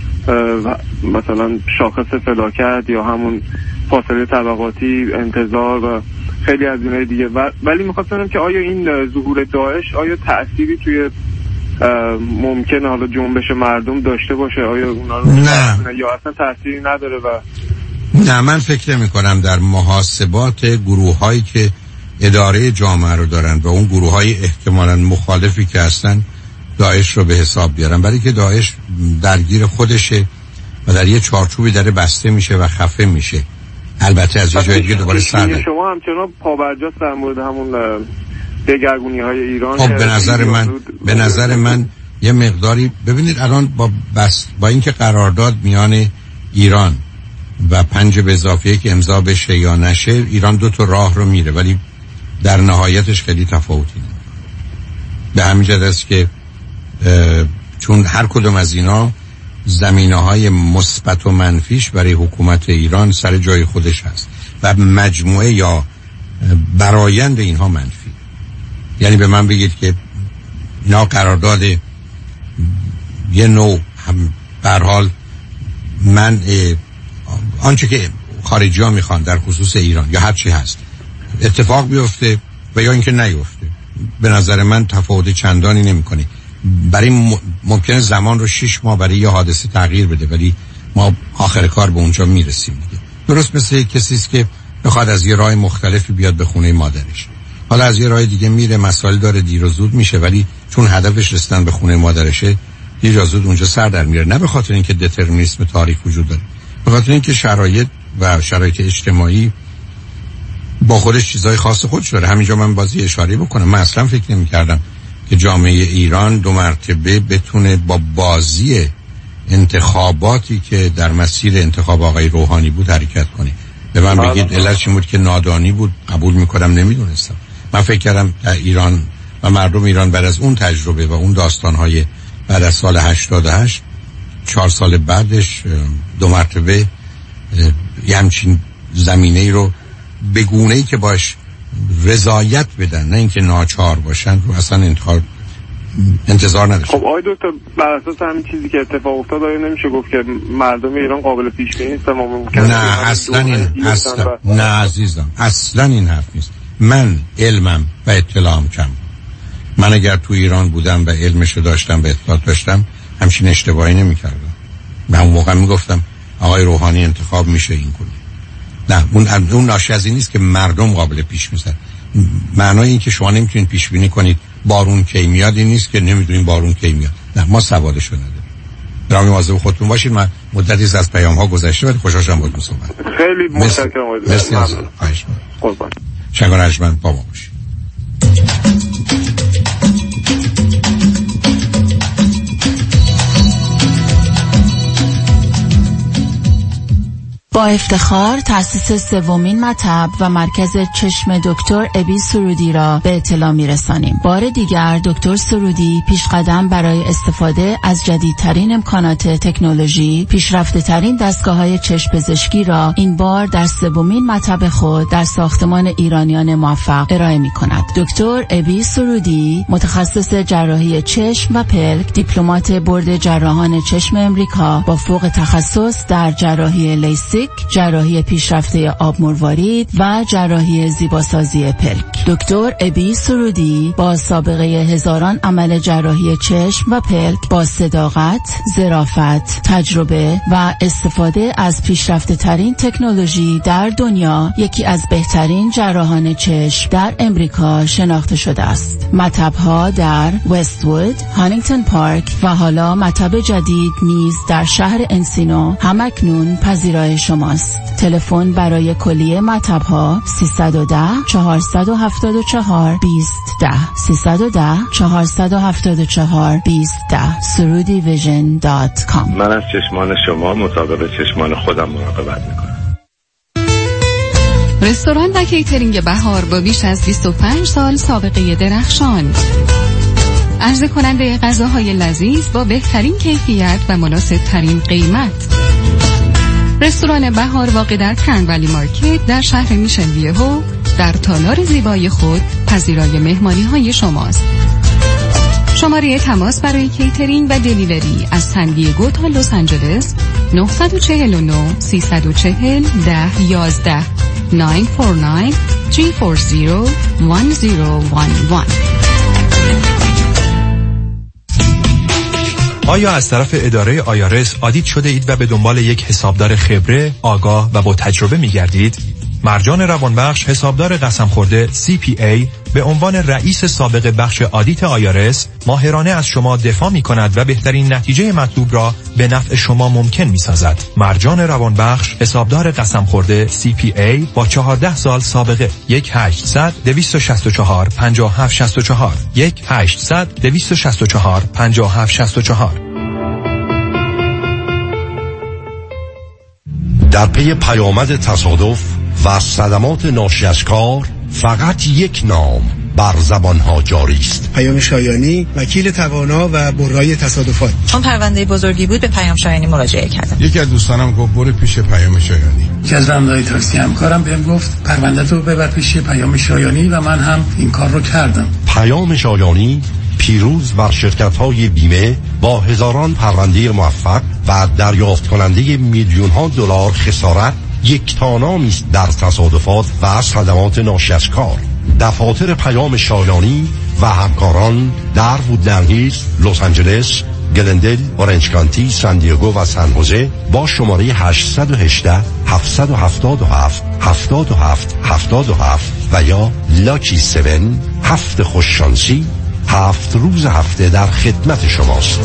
مثلا شاخص فلاکت یا همون فاصله طبقاتی، انتظار و خیلی از اینهای دیگه. ولی می‌خواستم که آیا این ظهور داعش آیا تأثیری توی ممکنه حالا جنبش مردم داشته باشه؟ آیا اونا رو نه یا اصلا تأثیری نداره؟ و نه، من فکر نمی کنم در محاسبات گروه هایی که اداره جامعه رو دارن و اون گروه های احتمالاً مخالفی که هستن داعش رو به حساب بیارن، برای که داعش درگیر خودشه و در یه چارچوبی داره بسته میشه و خفه میشه. البته از یه جای دیگه دوباره سر شما همچنان پابرجاست در مورد همون دگرگونی های ایران. خب به نظر من به نظر من یه مقداری ببینید الان با بس با اینکه قرارداد میان ایران و پنج به اضافه که امضا بشه یا نشه، ایران دو تا راه رو میره ولی در نهایتش خیلی تفاوتی نمیکنه. به همین جهت است که چون هر کدوم از اینا زمینه‌های مثبت و منفیش برای حکومت ایران سر جای خودش هست و مجموعه یا برآیند اینها منفی. یعنی به من بگید که اینا قرارداد یه نوع هم به هر حال من آنچه که خارجی ها میخوان در خصوص ایران یا هر چی هست اتفاق بیفته و یا اینکه نیفته، به نظر من تفاوت چندانی نمیکنه. برای ممکنه زمان رو شش ماه برای یه حادثه تغییر بده ولی ما آخر کار به اونجا میرسیم دیگه. درست مثل کسی است که بخواد از یه راه مختلفی بیاد به خونه مادرش، حالا از یه راه دیگه میره، مسائل داره، دیر و زود میشه، ولی چون هدفش رسیدن به خونه مادرشه دیر و زود اونجا سر در میاره. نه به خاطر اینکه دترمینیسم تاریخ وجود داره، به خاطر اینکه شرایط و شرایط اجتماعی با خودش چیزای خاص خودش داره. همینجا من بازی اشاره بکنم، من اصلا فکر نمی‌کردم که جامعه ایران دو مرتبه بتونه با بازی انتخاباتی که در مسیر انتخاب آقای روحانی بود حرکت کنه. به من بگید علتش این بود که نادانی بود، قبول میکنم، نمیدونستم. من فکر کردم ایران و مردم ایران بعد از اون تجربه و اون داستانهای بعد از سال هشتاد و هشت چهار سال بعدش دو مرتبه یه همچین زمینه ای رو به گونه‌ای که باش رضایت بدن، نه اینکه ناچار باشن، رو اصلا انتخاب انتظار نداشت. خب آقای دکتر بر اساس همین چیزی که اتفاق افتاد آیا نمیشه گفت که مردم ایران قابل پیش بینی نیستن؟ نه اصلا این اصلا و... نه عزیزم، اصلا این حرف نیست. من علمم و اطلاعم کم. من اگر تو ایران بودم و علمشو داشتم و اطلاعات داشتم همچین اشتباهی نمی‌کردم. من اون موقع میگفتم آقای روحانی انتخاب میشه این کنه. نه اون اون ناشی از این نیست که مردم قابل پیش می‌ذارن. معنای این که شما نمیتونید پیش بینی کنید بارون کی میاد این نیست که نمیدونیم بارون کی میاد. نه ما سوادشو نداریم. برای مواظب خودتون باشید. من مدتی از پیام‌ها گذشته ولی خوشحال شدم باهاتون صحبت. خیلی متشکرم. مرسی از قربان. شنگان ارجمند با ما باشید. با افتخار تأسیس سومین مطب و مرکز چشم دکتر ابی سرودی را به اطلاع می‌رسانیم. بار دیگر دکتر سرودی پیشقدم برای استفاده از جدیدترین امکانات تکنولوژی، پیشرفته‌ترین دستگاه‌های چشم پزشکی را این بار در سومین مطب خود در ساختمان ایرانیان موفق ارائه می‌کند. دکتر ابی سرودی متخصص جراحی چشم و پلک، دیپلمات بورد جراحان چشم امریکا با فوق تخصص در جراحی لیسیک، جراحی پیشرفته آب مروارید و جراحی زیباسازی پلک. دکتر ابی سرودی با سابقه هزاران عمل جراحی چشم و پلک با صداقت، ظرافت، تجربه و استفاده از پیشرفته ترین تکنولوژی در دنیا یکی از بهترین جراحان چشم در امریکا شناخته شده است. مطب‌ها در وست‌وود، هانینگتون پارک و حالا مطب جدید نیز در شهر انسینو همکنون پذیرای شماست. تلفن برای کلیه مطب‌ها سیصد و ده چهارصد و هفتاد و چهار بیست ده سیصد و ده چهارصد و هفتاد و چهار بیست ده سرودی ویژن دات کام. من از چشمان شما مطابق چشمان خودم مراقبت میکنم. رستوران و کیترینگ بهار با بیش از بیست و پنج سال سابقه درخشان، عرضه کننده غذاهای لذیذ با بهترین کیفیت و مناسب ترین قیمت. رستوران بهار واقع در کرنولی مارکت در شهر میشن ویهو در تالار زیبای خود پذیرای مهمانی های شماست. شماره تماس برای کیترینگ و دلیوری از سن دیگو تا لس آنجلس نه چهار نه سه چهار صفر ده یازده نه چهار نه سه چهار صفر یک صفر یک یک. آیا از طرف اداره آیارس آدیت شده اید و به دنبال یک حسابدار خبره، آگاه و با تجربه می گردید؟ مرجان روانبخش، حسابدار قسم خورده سی پی ای، به عنوان رئیس سابق بخش آدیت آیارس ماهرانه از شما دفاع می کند و بهترین نتیجه مطلوب را به نفع شما ممکن می سازد. مرجان روانبخش، حسابدار قسم خورده سی پی ای با چهارده سال سابقه. یک هشتصد دویست و شصت و چهار پنجاه و هفت شصت و چهار یک هشتصد دویست و شصت و چهار پنجاه و هفت شصت و چهار. در پی پیامد تصادف و صدمات ناشی از کار فقط یک نام بر زبانها جاری است: پیام شایانی، وکیل توانا و برای تصادفات. چون پرونده بزرگی بود به پیام شایانی مراجعه کردم. یکی از دوستانم گفت برو پیش پیام شایانی. یکی از راننده‌های تاکسی همکارم بهم گفت پرونده تو ببر پیش پیام شایانی و من هم این کار رو کردم. پیام شایانی پیروز بر شرکت‌های بیمه با هزاران پرونده موفق و دریافت کننده میلیون‌ها دلار خسارت یک تانامی است در تصادفات و صدمات ناشی از کار. دفاتر پیام شایانی و همکاران در وودلند هیلز، لس آنجلس، گلندل، اورنج کانتی، سان دیگو و سن خوزه با شماره هشت یک هشت هفت هفت هفت هفت هفت هفت هفت و یا لاکی هفت هفت خوششانسی هفت روز هفته در خدمت شماست.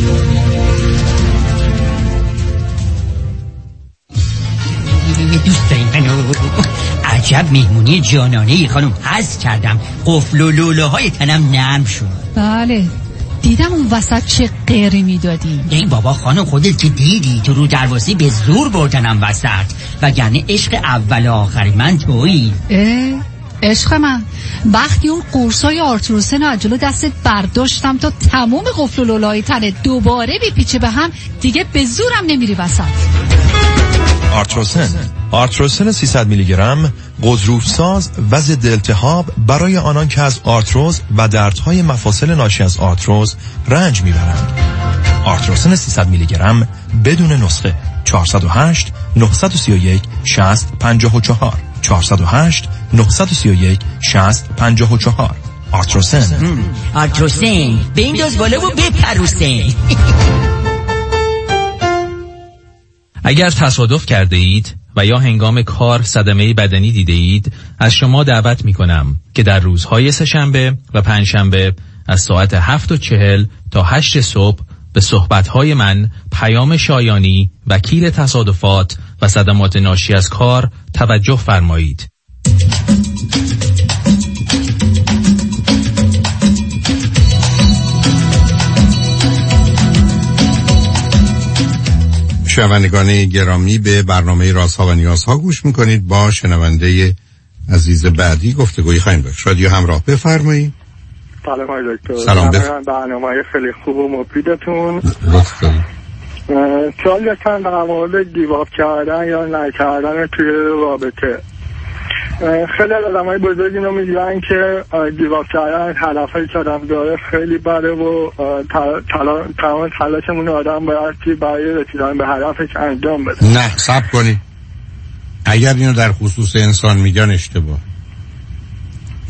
دوست داریم منو عجب مهمونی جانانه‌ای خانم، حس کردم قفل و لوله های تنم نرم شد. بله دیدم اون وسط چه قیری میدادی. این بابا خانم خودت که دیدی تو رو درواسی به زور بردنم وسط، وگرنه عشق اول آخری من تویی. اه عشق من وقتی اون قرصای آرتروسن از جلو دستت برداشتم تا تمام قفل و لوله‌های تنت دوباره بپیچه به هم، دیگه به زورم نمیری وسط. آرتروسن آرتروسن سیصد میلی گرم غضروف ساز و ضد التهاب برای آنان که از آرتروز و دردهای مفاصل ناشی از آرتروز رنج میبرند. آرتروسن سیصد میلی گرم بدون نسخه. چهارصد و هشت نهصد و سی و یک شصت پنجاه و چهار چهارصد و هشت نهصد و سی و یک شصت پنجاه و چهار. آرتروسن آرتروسن به این دوز بالا و بپروسن. اگر تصادف کرده اید و یا هنگام کار صدمه بدنی دیده اید، از شما دعوت می کنم که در روزهای سه‌شنبه و پنجشنبه از ساعت هفت و چهل تا هشت صبح به صحبتهای من پیام شایانی، وکیل تصادفات و صدمات ناشی از کار توجه فرمایید. شنوندگان گرامی به برنامه رازها و نیازها گوش میکنید. با شنونده عزیز بعدی گفتگویی خواهیم داشت. رادیو همراه بفرمایید. سلام آقای دکتر. سلام بف... برنامه‌های خیلی خوب و مفیدتون. لطف دارید. سوال داشتم در مورد گیواب کردن یا نکردن توی رابطه. خیلی آدمای بزرگی اینو میگن که گیواب کردن هدفی که آدم داره خیلی بده و تمام تلاشمون آدم باید برای رسیدن به هدفش انجام بده. نه صبر کنید، اگر اینو در خصوص انسان میگن اشتباه.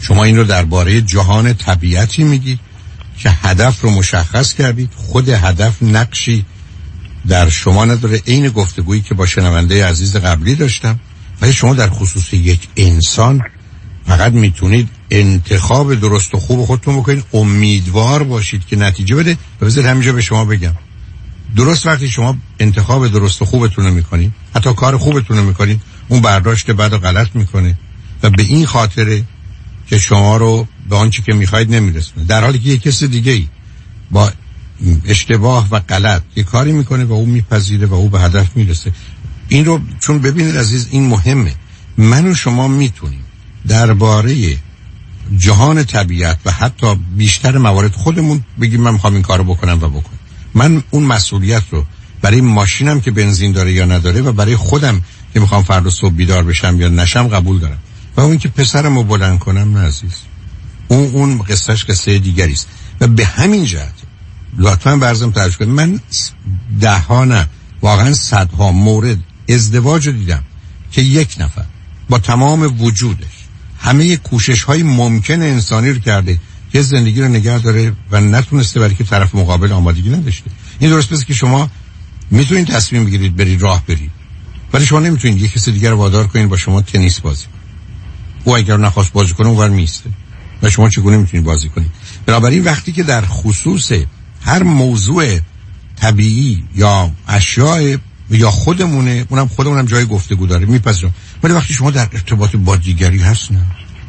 شما این رو درباره جهان طبیعتی میگید که هدف رو مشخص کردید، خود هدف نقشی در شما نداره. عین گفتگویی که با شنونده عزیز قبلی داشتم، ولی شما در خصوص یک انسان فقط میتونید انتخاب درست و خوب خودتون بکنید، امیدوار باشید که نتیجه بده. بذارید همینجا به شما بگم، درست وقتی شما انتخاب درست و خوبتون رو میکنید، حتی کار خوبتون رو میکنید، اون برداشت بد و غلط میکنه و به این خاطره که شما رو به آنچه که میخواید نمیرسونه، در حالی که یک کس دیگه ای با اشتباه و غلط یه کاری میکنه و او میپذیره و او به هدف میرسه. این رو چون ببینید عزیز، این مهمه. من و شما میتونیم درباره جهان طبیعت و حتی بیشتر موارد خودمون بگیم من میخوام این کارو بکنم و بکنم. من اون مسئولیت رو برای ماشینم که بنزین داره یا نداره و برای خودم که میخوام فردا صبح بیدار بشم یا نشم قبول دارم. و اون که پسرم رو بلند کنم، نه عزیز، اون اون قصهش قصه دیگری است. و به همین جهت لطفاً برزم ترجمه کنید. من ده ها نه واقعا صدها مورد ازدواج رو دیدم که یک نفر با تمام وجودش همه کوشش های ممکن انسانی رو کرده که زندگی رو نگه داره و نتونسته، برای که طرف مقابل آمادگی نداشته. این درست پس که شما میتونید تصمیم بگیرید برید راه برید، ولی شما نمیتونید یک کسی دیگر رو وادار کنید با شما تنیس بازی کنه. او اگر نخواست بازی کنه اونور میسته و شما چگونه میتونید بازی کنید؟ بنابراین وقتی که در خصوص هر موضوع طبیعی یا اشیاء یا خودمونه، اونم خودمونم جای گفتگو داره، میپذیرم. ولی وقتی شما در ارتباط با دیگری هست، نه.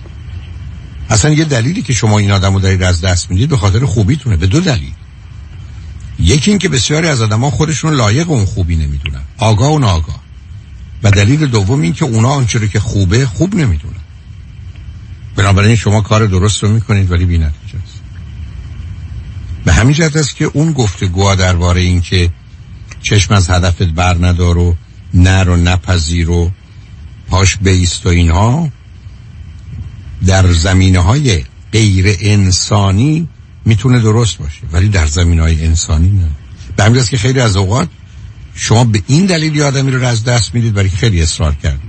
اصلا یه دلیلی که شما این آدمو دارید از دست میدید به خاطر خوبیتونه، به دو دلیل. یکی این که بسیاری از آدما خودشون لایق اون خوبی نمیدونن، آگاه و ناآگاه. و دلیل دوم این که اونا آنچه رو که خوبه خوب نمیدونن. بنابراین شما کار درست رو میکنید ولی بی نتیجه است. به همین جهت است که اون گفتگوها درباره این که چشم از هدفت بر ندار و نه رو نپذیر و پاش بیست و اینها در زمینه‌های غیر انسانی میتونه درست باشه، ولی در زمینه‌های انسانی نه. به همین جهت که خیلی از اوقات شما به این دلیل آدمی رو از دست میدید برای که خیلی اصرار کردید،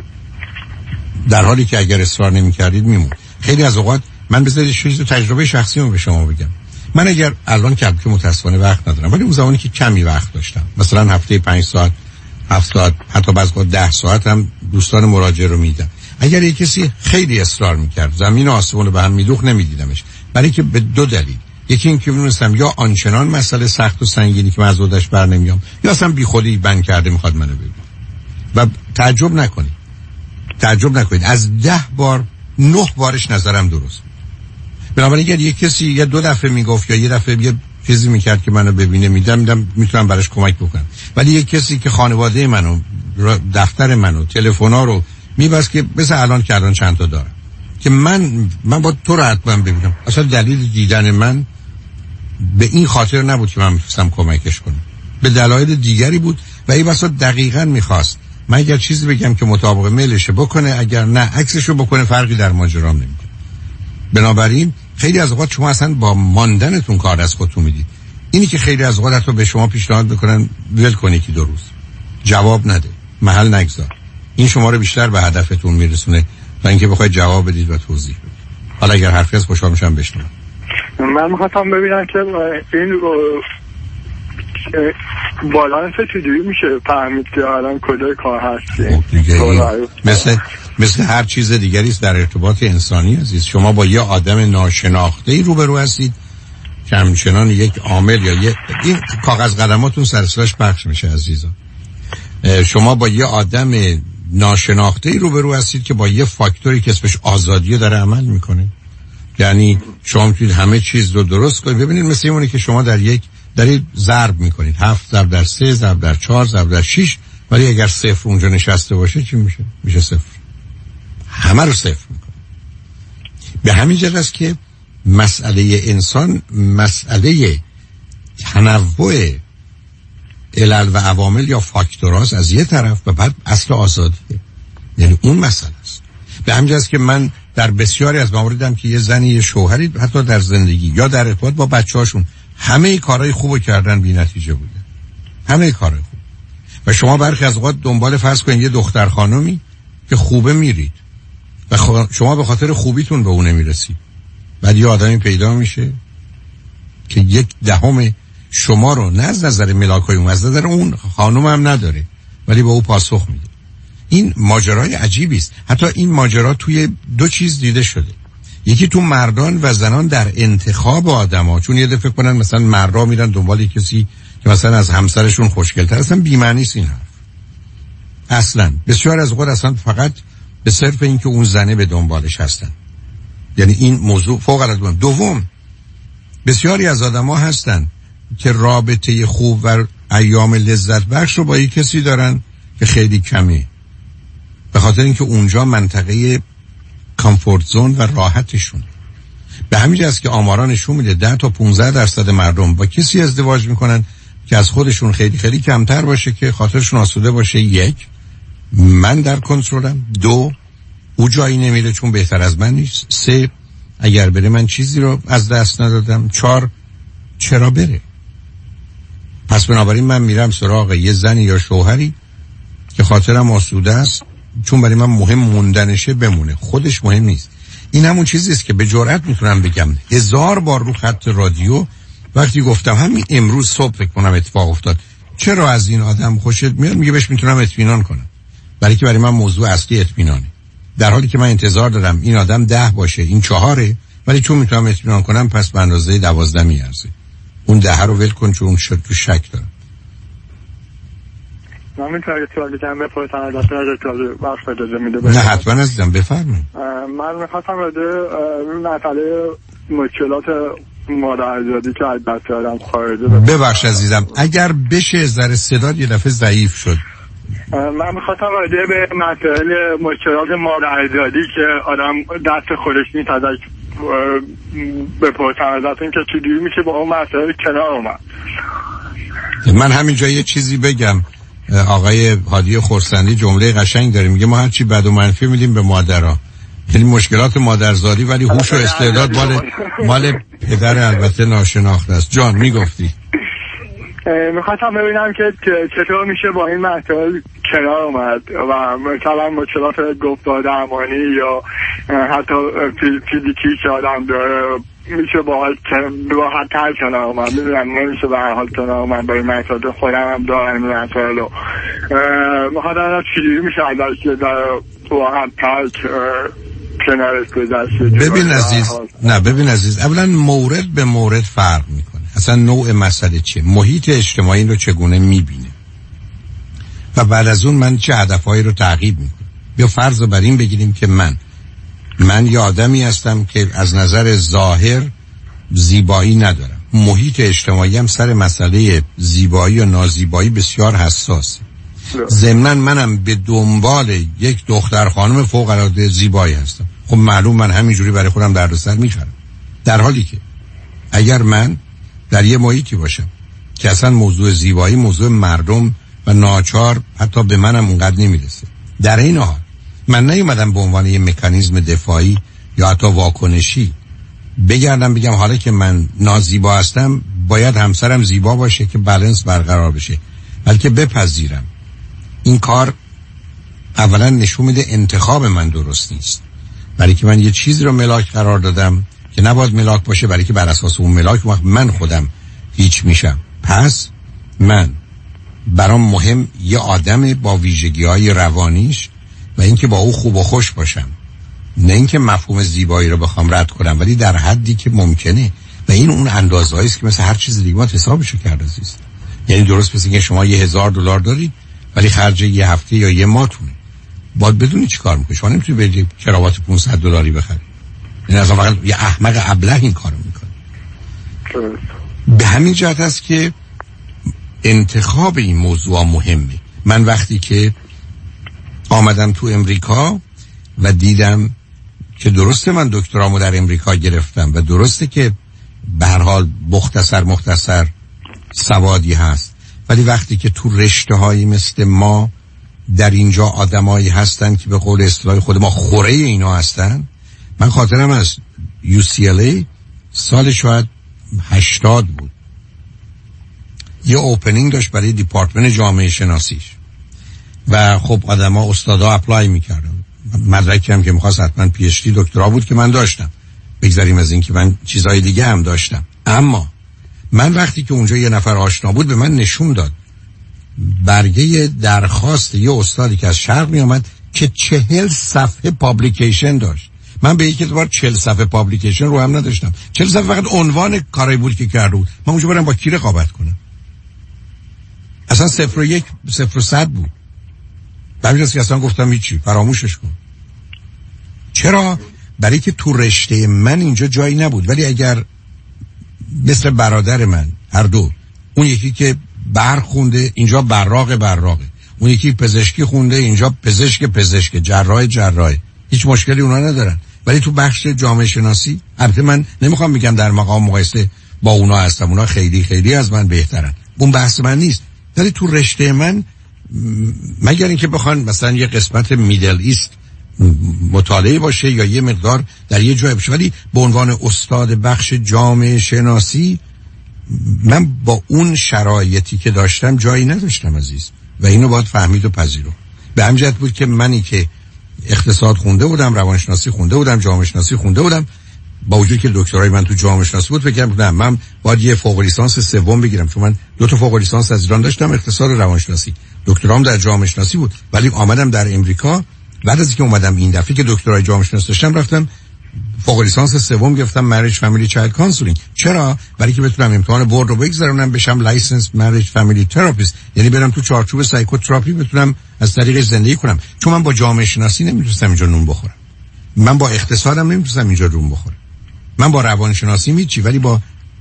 در حالی که اگر اصرار نمی‌کردید میموند. خیلی از اوقات من بذارید چیزی تجربه شخصیمو به شما بگم. من اگر الان که متاسفانه وقت ندارم، ولی اون زمانی که کمی وقت داشتم، مثلا هفته پنج ساعت، هفت ساعت، حتی بعضی وقت ده ساعت هم دوستان مراجعه رو میدم. اگر یک کسی خیلی اصرار میکرد، زمین و آسمون رو به هم میدوخت، نمیدیدمش. برای که به دو دلیل. یکی این که میدونستم یا آنچنان مسئله سخت و سنگینی که من از خودش بر نمیام، یا اصلا بیخودی بند کرده میخواد منو ببینه. و تعجب نکنید. تعجب نکنید. از ده بار نه بارش نظرم درست بود. بنابراین اگر یک کسی یا دو دفعه میگفت یا یه دفعه یه چیزی میکرد که منو ببینه، میدم میدم میتونم براش کمک بکنم. ولی یک کسی که خانواده منو، دفتر منو، تلفن‌ها رو میبست که مثلا الان که الان چند تا دارم که من من با تو رو حتما ببینم، اصلا دلیل دیدن من به این خاطر نبود که من میتونستم کمکش کنم، به دلایل دیگری بود. و این واسه دقیقاً میخواست من اگر چیزی بگم که مطابق میلشه بکنه، اگر نه عکسشو بکنه، فرقی در ماجرام نمیکنه. بنابراین خیلی از اوقات شما اصلا با ماندنتون کار از خودتون میدید. اینی که خیلی از اوقات حتی به شما پیشنهاد میکنن ول کنی که دو روز جواب نده، محل نگذار، این شما رو بیشتر به هدفتون میرسونه تا اینکه بخواید جواب بدید و توضیح بدید. حالا اگر حرفی از خوشحال میشم بشنوم. من میخواستم ببینم که این بالانس چجوری میشه فهمید که الان کجای کار هستی. مثل مثل هر چیز دیگری است در ارتباط انسانی عزیز. شما با یه آدم ناشناخته‌ای روبرو هستید که همچنان یک عامل یا یک این کاغذ قلماتون سرسرش پخش میشه عزیزان. شما با یه آدم ناشناخته‌ای روبرو هستید که با یه فاکتوری که اسمش آزادی داره عمل میکنه. یعنی شما میتونید همه چیز رو درست کنید. ببینید مثل اینه که شما در یک دارید ضرب میکنید، هفت ضرب در سه ضرب در چهار ضرب در شش، ولی اگر صفر اونجا نشسته باشه چی میشه؟ میشه صفر. همه رو صفر میکنه. به همین جهت است که مسئله انسان مسئله تنوع علل و عوامل یا فاکتوراست از یه طرف و بعد اصل آزادیه، یعنی اون مسئله است. به همین جهت است که من در بسیاری از موارد دیدم که یه زنی یه شوهری حتی در زندگی یا در ارتباط با بچه‌هاشون همه کارهای خوبو کردن بی نتیجه بوده، همه کارهای خوب. و شما برخی از اوقات دنبال فرض کنید یه دختر خانومی که خوبه میرید، و خ... شما به خاطر خوبیتون به اون نمیرسید. بعد یه آدمی پیدا میشه که یک دهم شما رو نه از نظر ملاکای اون، از نظر اون خانم هم نداره ولی به او پاسخ میده. این ماجرای عجیبی است. حتی این ماجرا توی دو چیز دیده شده، یکی تو مردان و زنان در انتخاب آدما. چون یه دفعه کنن مثلا مردا میرن دنبال کسی که مثلا از همسرشون خوشگل‌تر، اصلا بی‌معنی است این حرف. اصلا بسیار از اوقات اصلا فقط به صرف اینکه اون زنه به دنبالش هستن. یعنی این موضوع فوق العاده مهمه. دوم، بسیاری از آدما هستن که رابطه خوب و ایام لذت بخش رو با یک کسی دارن که خیلی کمه، به خاطر اینکه اونجا منطقه کامفورت زون و راحتشون. به همین جهت که آمارا نشون میده ده تا پانزده درصد مردم با کسی ازدواج میکنن که از خودشون خیلی خیلی کمتر باشه که خاطرشون آسوده باشه. یک، من در کنترلم. دو، او جایی نمیره چون بهتر از من نیست. سه، اگر بره من چیزی رو از دست ندادم. چهار، چرا بره؟ پس بنابراین من میرم سراغ یه زنی یا شوهری که خاطرم آسوده است، چون برای من مهم موندنشه بمونه، خودش مهم نیست. این همون چیزی است که به جرئت میتونم بگم هزار بار رو خط رادیو وقتی گفتم همین امروز صبح فکر کنم اتفاق افتاد، چرا از این آدم خوشت میاد؟ میگه بهش میتونم اطمینان کنم، برای که برای من موضوع اصلی اطمینانه، در حالی که من انتظار دارم این آدم ده باشه، این چهاره، ولی چون میتونم اطمینان کنم پس به اندازه دوازده میارزه. اون ده رو ول کن چون شد تو شک دارم. من میتونم یه سوال بکنم بپرسم از دست از اطلاع وقت اجازه میده؟ نه حتما عزیزم بفرمایید. من میخواستم راجع مسئله مشکلات مادرزادی که از دست آدم خارجه. ببخش عزیزم اگر بشه ذره صدات یه دفعه ضعیف شد. من میخواستم راجع به مسائل مشکلات مادرزادی که آدم دست خودش نیست ازش بپرسم ازتون که چجوری میشه با اون مسائل کنار اومد. من همینجا یه چیزی بگم. آقای هادی خرسندی جمله قشنگ داره، میگه ما هرچی بد و منفی میدیم به مادرها، یعنی مشکلات مادرزادی، ولی هوش و استعداد مال مال پدر البته ناشناخته است. جان میگفتی؟ میخواستم ببینم که چطور میشه با این مسائل کنار اومد و مثلا مشکلات گفتار درمانی یا حتی فیزیکی که آدم داره میشه با راحت تر کنار اومد. میدونم نمیشه به هر حال کنار اومد با این مسائل، خودم هم دارم این مسائل رو. میخواستم چجوری میشه ازش که در راحت تر کنارش گذشت. ببین عزیز، نه ببین عزیز، اولا مورد به مورد فرق میکنه. اصلا نوع مسئله چیه، محیط اجتماعی رو چگونه میبینه و بعد از اون من چه هدفهایی رو تعقیب میکنم. بیا فرض بر این بگیریم که من من یه آدمی هستم که از نظر ظاهر زیبایی ندارم، محیط اجتماعی هم سر مسئله زیبایی و نازیبایی بسیار حساسه. ضمناً منم به دنبال یک دختر خانم فوق العاده زیبایی هستم. خب معلوم من همینجوری برای خودم دردسر میخورم، در حالی که اگر من در یه محیطی باشم که اصلا موضوع زیبایی موضوع مردم و ناچار حتی به منم اونقدر نمیرسه، در این حال من نیومدم به عنوان یه مکانیزم دفاعی یا حتی واکنشی بگردم بگم حالا که من نازیبا هستم باید همسرم زیبا باشه که بالانس برقرار بشه، بلکه بپذیرم این کار اولا نشون میده انتخاب من درست نیست، برای که من یه چیزی رو ملاک قرار دادم که نباید ملاک باشه، برای که بر اساس اون ملاک وقت من خودم هیچ میشم. پس من برام مهم یه آدم با ویژگی‌های روانیش و اینکه با او خوب و خوش باشم، نه اینکه مفهوم زیبایی رو بخوام رد کنم، ولی در حدی که ممکنه. و این اون اندازه‌ای است که مثل هر چیز دیگه ما حسابشو کرد عزیز. یعنی درست مثل اینکه شما یه هزار دلار دارید ولی خرج یه هفته یا یه ماهتونه، باید بدونی چی کار میکنی. شما نمیتونی بری کراوات پانصد دلاری بخری. این اصلا فقط یه احمق ابله این کارو میکنه. به همین جهت است که انتخاب این موضوع مهمه. من وقتی که آمدم تو امریکا و دیدم که درسته من دکترامو در امریکا گرفتم و درسته که به هر حال مختصر مختصر سوادی هست، ولی وقتی که تو رشته هایی مثل ما در اینجا آدمایی هستن که به قول اصطلاح خود ما خوره اینا هستن. من خاطرم از یو سی ال ای سال شاید هشتاد بود، یه اوپنینگ داشت برای دیپارتمنت جامعه شناسیش و خب آدما استادا اپلای میکردن مدرکی هم که میخواست حتما پی اچ دی دکترا بود که من داشتم، بگذاریم از این که من چیزای دیگه هم داشتم. اما من وقتی که اونجا یه نفر آشنا بود به من نشون داد برگه درخواست یه استادی که از شرق می آمد که چهل صفحه پابلیکیشن داشت. من به یک اعتبار چهل صفحه پابلیکیشن رو هم نداشتم. چهل صفحه فقط عنوان کاری بود که کرده بود. من اونجا برم با کی رقابت کنم؟ اصلا صفر و یک صفر و صد بود. بعد که اصلا گفتم هیچی، فراموشش کن. چرا؟ برای که تو رشته من اینجا جایی نبود. ولی اگر مثل برادر من هر دو، اون یکی که برق خونده اینجا براق براقه، اون یکی پزشکی خونده اینجا پزشک پزشک، جراح جراح، هیچ مشکلی اونا ندارن. ولی تو بخش جامعه شناسی، البته من نمیخوام بگم در مقام مقایسه با اونا هستم، اونا خیلی خیلی از من بهترن، اون بحث من نیست. ولی تو رشته من مگر اینکه بخوان مثلا یه قسمت میدل ایست مطالعه باشه یا یه مقدار در یه جای باشه، ولی به عنوان استاد بخش جامعه شناسی من با اون شرایطی که داشتم جایی نداشتم عزیز، و اینو باید فهمید و پذیرو. به همین جهت بود که منی که اقتصاد خونده بودم، روانشناسی خونده بودم، جامعه شناسی خونده بودم، با وجود که دکترای من تو جامعه شناسی بود، فکر کردم من باید یه فوق لیسانس سوم بگیرم، چون من دو تا فوق لیسانس از ایران داشتم، اقتصاد و روانشناسی، دکترام در جامعه شناسی بود. ولی آمدم در امریکا، بعد از اینکه اومدم این دفعه که دکترای جامعه شناسی داشتم، رفتم فوق لیسانس سوم گرفتم، مریج فامیلی چایلد کانسلینگ. چرا؟ برای که بتونم امتحان بورد رو بگذرونم، بشم لایسنس مریج فامیلی تراپیست، یعنی برم تو چارچوب سایکوتراپی بتونم از طریق زندگی کنم. چون من با جامعه شناسی نمیتونستم اینجا نون بخورم، من با اقتصادم نمیتونستم اینجا نون بخورم، من با روانشناسی میچی، ولی با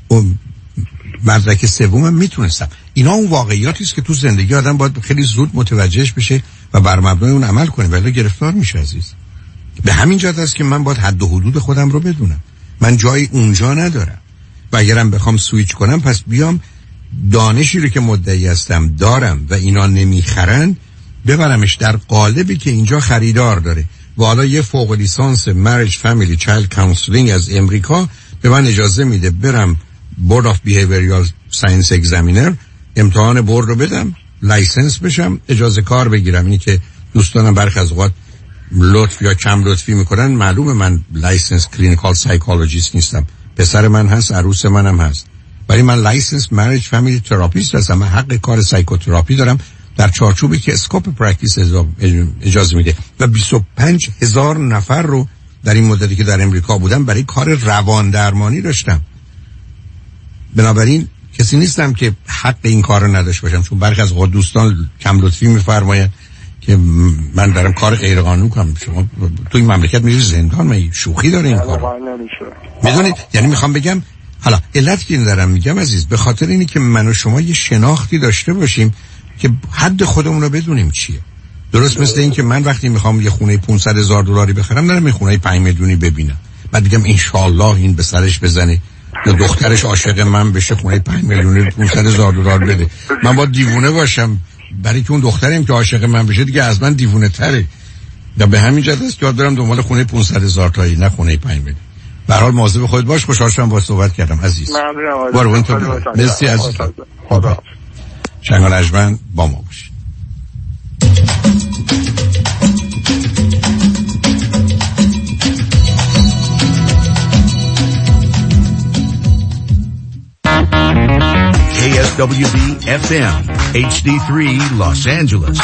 مدرک سومم میتونستم. اینا اون واقعیاتی است که تو زندگی آدم باید خیلی زود متوجهش بشه و بر مبنای اون عمل کنه، ولی گرفتار میشه عزیز. به همین جهت است که من باید حد و حدود خودم رو بدونم. من جایی اونجا ندارم و اگرم بخوام سویچ کنم، پس بیام دانشی رو که مدعی هستم دارم و اینا نمیخرن ببرمش در قالبی که اینجا خریدار داره. و حالا یه فوق لیسانس مریج فامیلی چایلد کانسلینگ از امریکا به من اجازه میده برم بورد آف بیهیویرال ساینس اگزامینر، امتحان بورد رو بدم، لایسنس بشم، اجازه کار بگیرم. اینی که دوستانم برخی از اوقات لطف یا کم لطفی میکنن، معلومه من لایسنس کلینیکال سایکولوژیست نیستم، پسر من هست، عروس منم هست، ولی من لایسنس مریج فامیلی تراپیست هستم. من حق کار سایکوتراپی دارم در چارچوبی که اسکوپ پرکتیس اجازه میده و بیست و پنج هزار نفر رو در این مدتی که در امریکا بودم برای کار روان درمانی داشتم. بنابراین کسی نیستم که حق این کار رو نداشته باشم، چون برخی از اوقات دوستان کم لطفی میفرمایند که من دارم کار غیر قانونی کنم. شما تو این مملکت میری زندان، من شوخی داره این کار. میدونید یعنی میخوام بگم حالا علت که دارم میگم عزیز به خاطر اینی که من و شما یه شناختی داشته باشیم که حد خودمون رو بدونیم چیه. درست مثل این که من وقتی میخوام یه خونه پانصد هزار دلاری بخرم نرم یه خونه پنج میلیونی ببینم بعد بگم ان شاءالله این به سرش بزنه یا دخترش عاشق من بشه خونه پنج میلیونی پانصد هزار دلار بده. من با دیوونه باشم برای که اون دختریم که عاشق من بشه دیگه از من دیوونه تره. یا به همین جهت است که دارم دنبال خونه پانصد هزار تایی، نه خونه پنج میلیون. به هر حال مواظب خودت باش. خوشحال شدم با صحبت کردم عزیز. ممنونم. بارو تو مرسی عزیز. خدا شنگ رجمن با ما باشید. کی اس دبلیو بی اف ام اچ دی تری Los Angeles.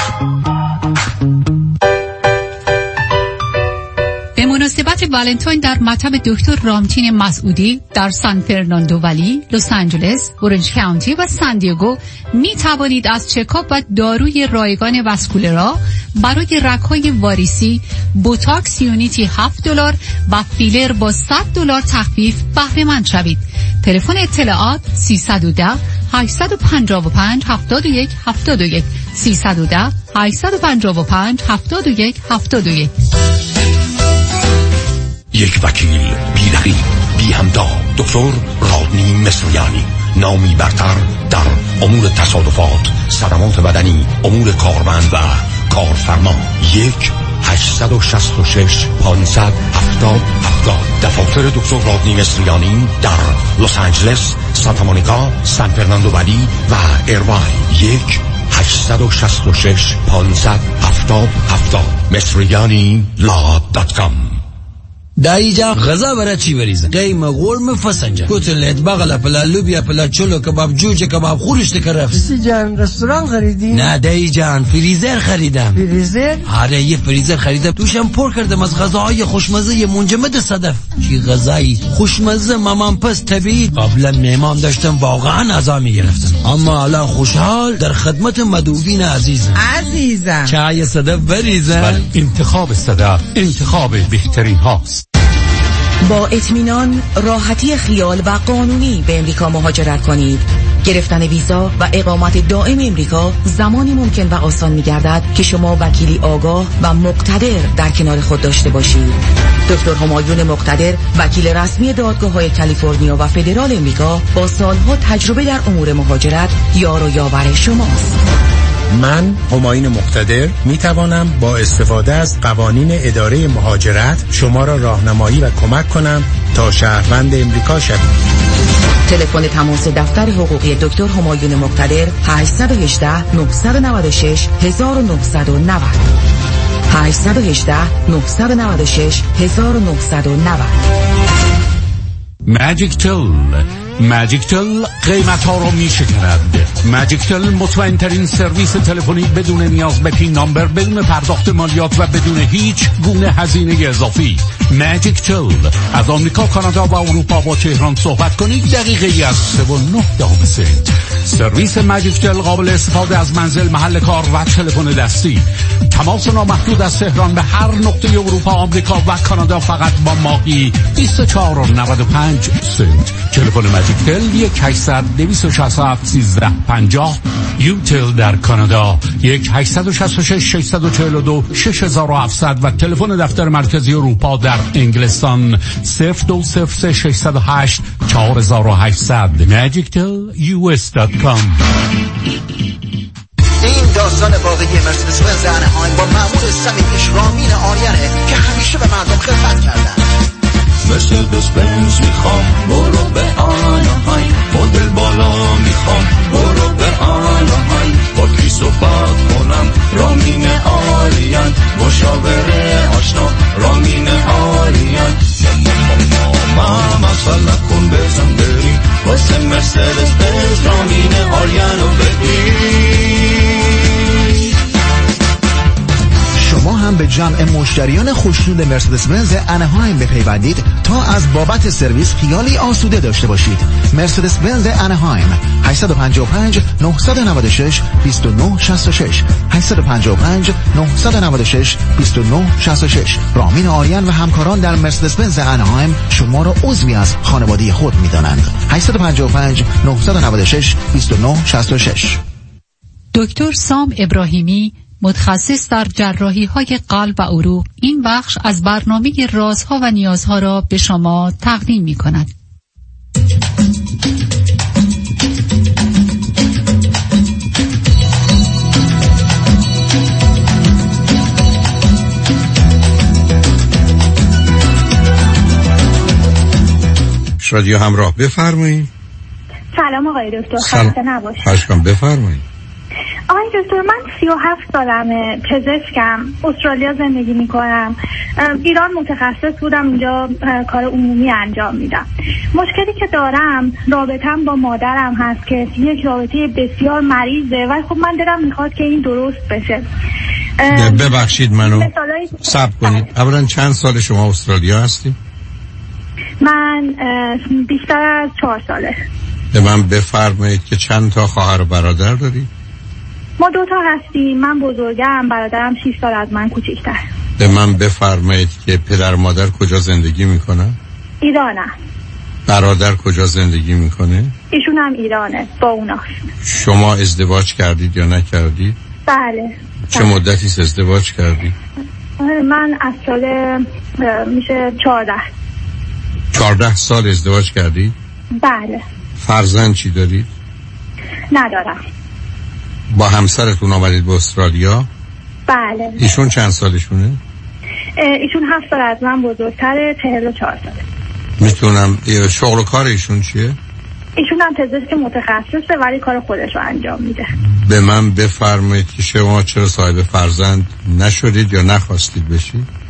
به مناسبت والنتاین در مطب دکتر رامتین مسعودی در سان فرناندو ولی، لس آنجلس، اورنج کانتی و سان دیگو می توانید از چکاپ و داروی رایگان واسکولرا برای رگ‌های واریسی، بوتاکس یونیتی هفت دلار و فیلر با صد دلار تخفیف بهره مند شوید. تلفن اطلاعات سیصد و ده هشتصد و پنجاه و پنج هفتاد و یک هفتاد و یک سیصد و ده هشتصد و پنجاه و پنج هفتاد و یک هفتاد و یک. یک وکیل بی رقیب بی همتا، دکتر رادنی مصریانی، نامی برتر در امور تصادفات، صدمات بدنی، امور کارمند و کارفرما. یک هشتصد و شصت و شش پانصد هفتاد هفتاد. دفاتر دکتر رادنی مصریانی در لس آنجلس، سانتا مونیکا، سان فرناندو ولی و ایرواین. یک هشت شش شش پانصد هفتاد هفتاد مصریانی لا دات کام. دایی جان غذا برای چی بریزه؟ قیمه غرم فسنجه کتلت بغل پلا لوبیا پلا چلو کباب جوجه کباب خورشت کرفس. بسی جان رستوران خریدی؟ نه دایی جان فریزر خریدم. فریزر؟ آره یه فریزر خریدم توشم پر کردم از غذاهای خوشمزه منجمد صدف. چی غذایی خوشمزه مامان پس طبیعی. قبلا مهمان داشتم واقعا عزا میگرفتم اما الان خوشحال در خدمت مدعوین عزیزم. عزیزم چای صدف بریزم. بله انتخاب صدف انتخاب بهترین هاست. با اطمینان، راحتی خیال و قانونی به امریکا مهاجرت کنید. گرفتن ویزا و اقامت دائم امریکا زمانی ممکن و آسان می‌گردد که شما وکیلی آگاه و مقتدر در کنار خود داشته باشید. دکتر همایون مقتدر، وکیل رسمی دادگاه‌های کالیفرنیا و فدرال امریکا با سالها تجربه در امور مهاجرت، یار و یاور شماست. من همایون مقتدر می توانم با استفاده از قوانین اداره مهاجرت شما را راهنمایی و کمک کنم تا شهروند امریکا شوید. تلفن تماس دفتر حقوقی دکتر همایون مقتدر هشت یک هشت نه نه شش نه نه نه نه هشت یک هشت نه نه شش نه نه نه نه. ماجیک تل ماجیک تل قیمت ها رو می شکند. ماجیک تل مطمئن ترین سرویس تلفنی بدون نیاز به پین نامبر، بدون پرداخت مالیات و بدون هیچ گونه هزینه اضافی. ماجیک تل از آمریکا، کانادا و اروپا با تهران صحبت کنید دقیقه ای از سه و نه دهم سنت. سرویس ماجیک تل قابل استفاده از منزل، محل کار و تلفن دستی. تماس نامحدود از تهران به هر نقطه اروپا، آمریکا و کانادا فقط با ماهی بیست و چهار و نود و پنج سنت. تلفن ماجیک تل یک هشتصد دویست و شصت و هفت سیزده پنجاه. یوتل در کانادا یک هشتصد شصت و شش ششصد و چهل و دو شش هزار و هفتصد و تلفن دفتر مرکزی اروپا در انگلستان صفر دو صفر سه ششصد و هشت چهار هزار و هشتصد. ماجیک تل یو اس دات کام. این داستان واقعی مرسدس بنز انهایم با مأمور صمیمیش رامین آریانه که همیشه به مردم خدمت کردن. مرسدس بنز میخوام برو به آنهایم، مدل بالا میخوام برو به آنهایم، با کی صحبت کنم رامین آریان، مشاوره آشنا رامین آریان. ماما مسئله کن بزن بریم واسه مرسدس بنز رامین آریانو بگیر. شما هم به جمع مشتریان خوشنود مرسدس بنز انهایم بپیوندید تا از بابت سرویس خیالی آسوده داشته باشید. مرسدس بنز انهایم هشت پنج پنج نه نه شش دو نه شش شش هشت پنج پنج نه نه شش دو نه شش شش. رامین آریان و همکاران در مرسدس بنز انهایم شما را عضوی از خانواده خود می‌دانند. هشت پنج پنج نه نه شش دو نه شش شش. دکتر سام ابراهیمی، متخصص در جراحی های قلب و عروق، این بخش از برنامه رازها و نیازها را به شما تقدیم می کند. رادیو همراه، بفرمایید. سلام آقای دکتر، خسته نباشید. خواهش بفرمایید. آقای دکتر، من سی و هفت سالمه، پزشکم، استرالیا زندگی میکنم. ایران متخصص بودم، اینجا کار عمومی انجام میدم. مشکلی که دارم رابطم با مادرم هست که یک رابطه بسیار مریضه و خب من دلم میخواد که این درست بشه. ببخشید منو صبر کنید. اولا چند سال شما استرالیا هستی؟ من بیشتر از چهار ساله. به من بفرمایید که چند تا خواهر و برادر داری؟ ما دو تا هستیم، من بزرگم، برادرم شش سال از من کوچیک‌تر. به من بفرمایید که پدر مادر کجا زندگی میکنن؟ ایرانم. برادر کجا زندگی میکنه؟ ایشون هم ایرانه، با اوناست. شما ازدواج کردید یا نکردید؟ بله. چه مدتی ازدواج کردید؟ من از سال میشه چهارده. چهارده سال ازدواج کردید؟ بله. فرزند چی دارید؟ ندارم. با همسرتون آمدید به استرالیا؟ بله. ایشون چند سالشونه؟ ایشون هفت سال از من بزرگتره، چهل و چهار ساله. میتونم شغل و کار ایشون چیه؟ ایشون هم پزشک متخصصه ولی کار خودش رو انجام میده. به من بفرمایید که شما چرا صاحب فرزند نشدید یا نخواستید بشید؟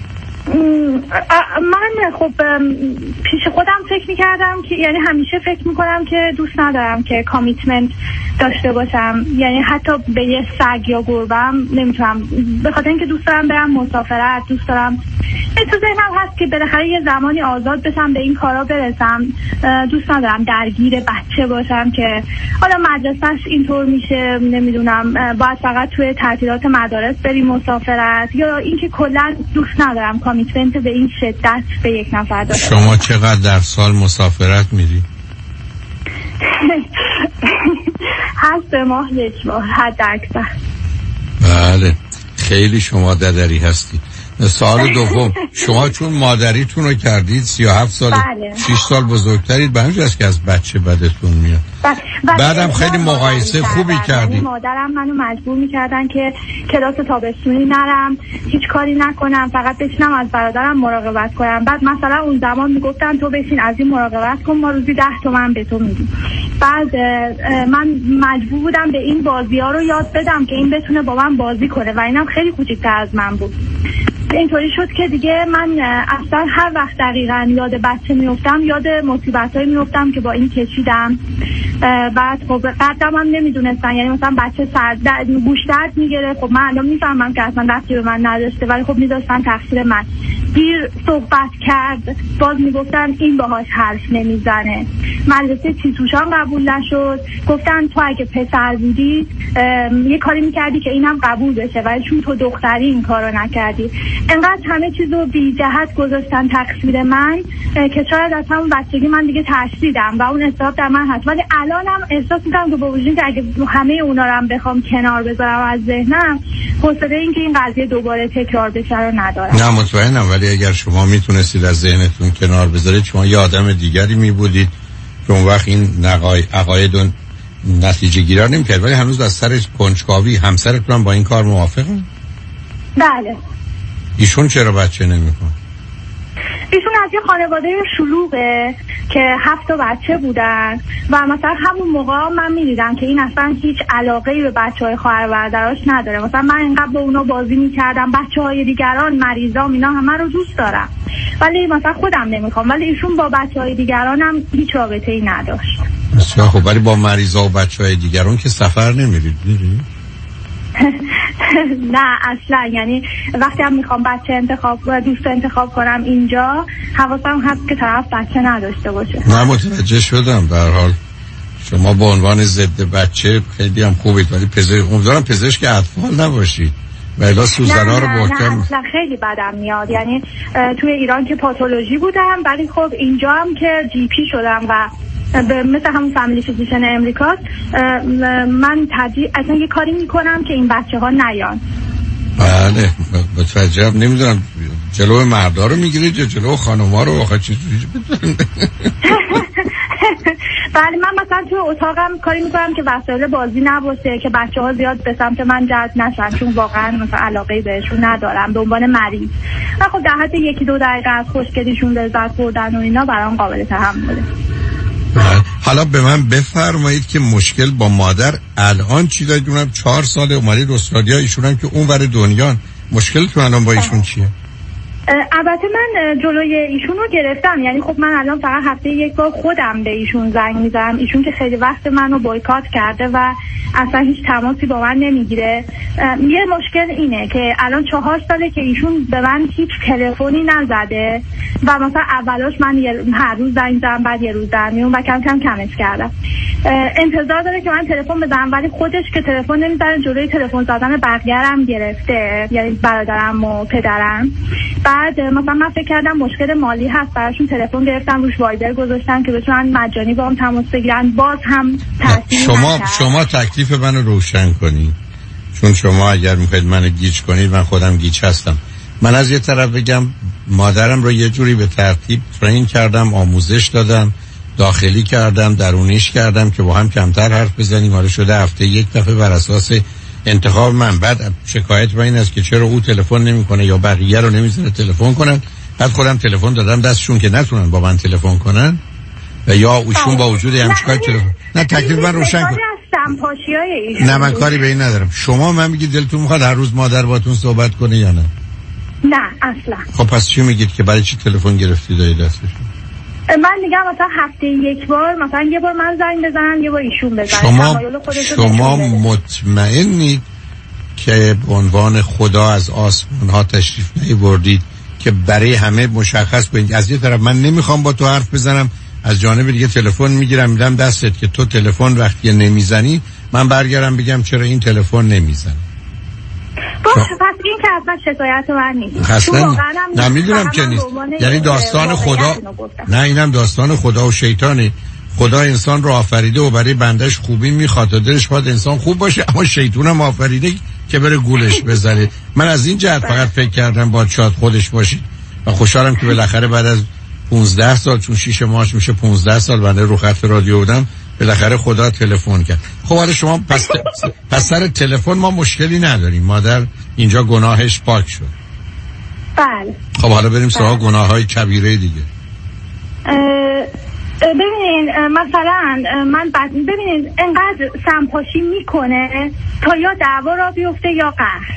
من خب پیش خودم فکر میکردم که یعنی همیشه فکر میکنم که دوست ندارم که کامیتمنت داشته باشم، یعنی حتی به یه سگ یا گربه‌ام نمیتونم، به خاطر اینکه دوست دارم برم مسافرت، دوست دارم تو ذهنم هست که بالاخره یه زمانی آزاد بشم، به این کارا برسم. دوست ندارم درگیر بچه باشم که حالا مدرسهش اینطور میشه، نمیدونم باید فقط توی تعطیلات مدارس بریم مسافرت، یا اینکه کلا دوست ندارم کامیتمنت به این شدت به یک نفر داشته. شما چقدر در سال مسافرت میری؟ هفت ماه یک بار حد اکثر. بله خیلی شما ددری هستی. سال دوم شما چون مادریتون رو کردید سی و هفت سال بله. شش سال بزرگترید، به همین جاست که از بچه بدتون میاد. بله. بله. بعدم خیلی مقایسه خوبی کردید. مادرم منو مجبور میکردن که کلاس تابستونی نرم، هیچ کاری نکنم، فقط بشینم از برادرم مراقبت کنم. بعد مثلا اون زمان میگفتن تو بشین از این مراقبت کن، ما روزی ده تومن به تو میدیم. بعد من مجبور بودم به این بازی ها رو یاد بدم که این بتونه با من بازی کنه و اینم خیلی کوچیک‌تر از من بود. اینطوری شد که دیگه من اصلا هر وقت دقیقاً یاد بچه میافتم یاد مصیبتایی میافتم که با این کشیدم. بعد خب قدم هم نمیدونستن، یعنی مثلا بچه سر گوش درد میگیره، خب من الان میفهمم که اصلا دستی به من نداشته، ولی خب میذاشتن تقصیر من. دیر صحبت کرد باز میگفتن این باهاش حرف نمیزنه. مدرسه تیتوشان قبول نشد، گفتن تو اگه پسر بودی یه کاری میکردی که اینم قبول بشه، ولی چون تو دختری این کارو نکردی. انقدر همه چیزو بی جهت گذاشتن تقصیر من که شاید از همون بچگی من دیگه ترسیدم و اون اضطراب در من هست. ولی الانم احساس میکنم که با وجودی که اگه همه اونا رو هم بخوام کنار بذارم از ذهنم، حوصله این که این قضیه دوباره تکرار بشه رو ندارم. نه مطمئنم، ولی اگر شما میتونستید از ذهنتون کنار بذارید، شما یه آدم دیگری میبودید که اون وقت این نقای عقایدون نتیجه گیرا نمیکرد. ولی هنوز از سر کنجکاوی همسرتون با این کار موافقن؟ بله. ایشون چرا بچه نمیکنه؟ ایشون از یه خانواده شلوغه که هفت تا بچه بودن و مثلا همون موقع من میدیدم که این اصلا هیچ علاقه‌ای به بچهای خواهر و برادراش نداره. مثلا من اینقدر با اونا بازی میکردم، بچهای دیگران، مریضام، اینا همه رو دوست دارم، ولی مثلا خودم نمیخوام. ولی ایشون با بچهای دیگرانم هیچ رابطه‌ای نداشت. بسیار خب، ولی با مریضا و بچهای دیگران که سفر نمیرید میرید؟ نه اصلا، یعنی وقتی هم میخوام بچه انتخاب و دوست انتخاب کنم اینجا حواسم هست که طرف بچه نداشته باشه. نه متوجه شدم. به هر حال شما به عنوان ضد بچه خیلی هم خوبید، ولی پزشک امیدوارم پزشک اطفال نباشید و الا سوزنا رو محکم. نه اصلا خیلی بدم میاد، یعنی توی ایران که پاتولوژی بودم، ولی خب اینجا هم که جی پی شدم و به مثل همون فامیلی فیزیشن امریکا، من ترجیح اصلا یه کاری میکنم که این بچه ها نیان. بله متوجهم. نمیدونم جلو مردا رو میگیرید یا جلو خانوما رو؟ آخه چیزی بله من مثلا توی اتاقم کاری میکنم که وسایل بازی نباشه، که بچه ها زیاد به سمت من جذب نشن، چون واقعا مثلا علاقه بهشون ندارم به عنوان مریض. و خب در حد یکی دو دقیقه از خوشگلیشون لذت بردن و اینا برام قابل تحمله. حالا به من بفرمایید که مشکل با مادر الان چی دارید؟ اونم چهار سال اومدید استرالیا، ایشون هم که اون ور دنیان. مشکلتون الان با ایشون چیه؟ البته من جلوی ایشون رو گرفتم، یعنی خب من الان فقط هفته یک بار خودم به ایشون زنگ میزنم. ایشون که خیلی وقت منو بایکات کرده و اصلا هیچ تماسی با من نمیگیره. یه مشکل اینه که الان چهار ساله که ایشون به من هیچ تلفنی نزده و مثلا اولاش من هر روز زنگ زدم، بعد یه روز در میون و کم کم کمش کردم. انتظار داره که من تلفن بزنم، ولی خودش که تلفن نمیزنه، جلوی تلفن زدن بقیه هم گرفته، یعنی برادرم و پدرم. بعد مثلا من فکر کردم مشکل مالی هست، براشون تلفن گرفتم، روش وایبر گذاشتم که بتونن مجانی با هم تماس بگیرن، باز هم تاثیر شما نکرد. شما تکلیف منو روشن کنید، چون شما اگر میخواید منو گیج کنید من خودم گیج هستم. من از یه طرف بگم مادرم رو یه جوری به ترتیب ترین کردم، آموزش دادم، داخلی کردم، درونیش کردم که با هم کمتر حرف بزنیم. حالا شده هفته یک دفعه بر اساس انتخاب من. بعد شکایت من این است که چرا او تلفن نمیکنه یا بقیه رو نمیذاره تلفن کنن. بعد خودم تلفن دادم دستشون که نتونن با من تلفن کنن و یا اوشون با وجود هم شکایت تلفن. نه تکلیف من روشن کن. سمپاشیای ایشون. نه من کاری به این ندارم. شما من میگید دلتون میخواد هر روز مادر باتون صحبت کنه یا نه؟ نه اصلا. خب پس چی میگید که برای چی تلفن گرفتی دایی دستشون؟ من میگم مثلا هفته یک بار، مثلا یه بار من زنگ بزنم یه بار ایشون بزنم. شما شما مطمئنید که به عنوان خدا از آسمان ها تشریف نیاوردید که برای همه مشخص کنید از یه طرف من نمیخوام با تو حرف بزنم، از جانب دیگه تلفن میگیرم میدم دستت که تو تلفن وقتی نمیزنی من برگردم بگم چرا این تلفن نمیزنی؟ باشه پس این که اصلا شکایت من نیست. اصلا نمیدونم که نیست. یعنی داستان خدا، نه اینم داستان خدا و شیطانه. خدا انسان رو آفریده و برای بندش خوبی میخواد و دلش باید انسان خوب باشه، اما شیطان هم آفریده که بره گولش بزنه. من از این جهت فقط فکر کردم باید شاید خودش باشید و خوشحالم که بالاخره بعد از پونزده سال، چون شیش ماهش میشه پونزده سال بنده رو خط رادیو بودم، بالاخره خدا تلفن کرد. خب حالا شما پس پس سر تلفن ما مشکلی نداریم، مادر اینجا گناهش پاک شد. بله. خب حالا بریم سراغ گناه‌های کبیره دیگه. ببینین مثلا من بعد ببینین انقدر سمپاشی میکنه تا یا دعوا را بیفته یا قهر.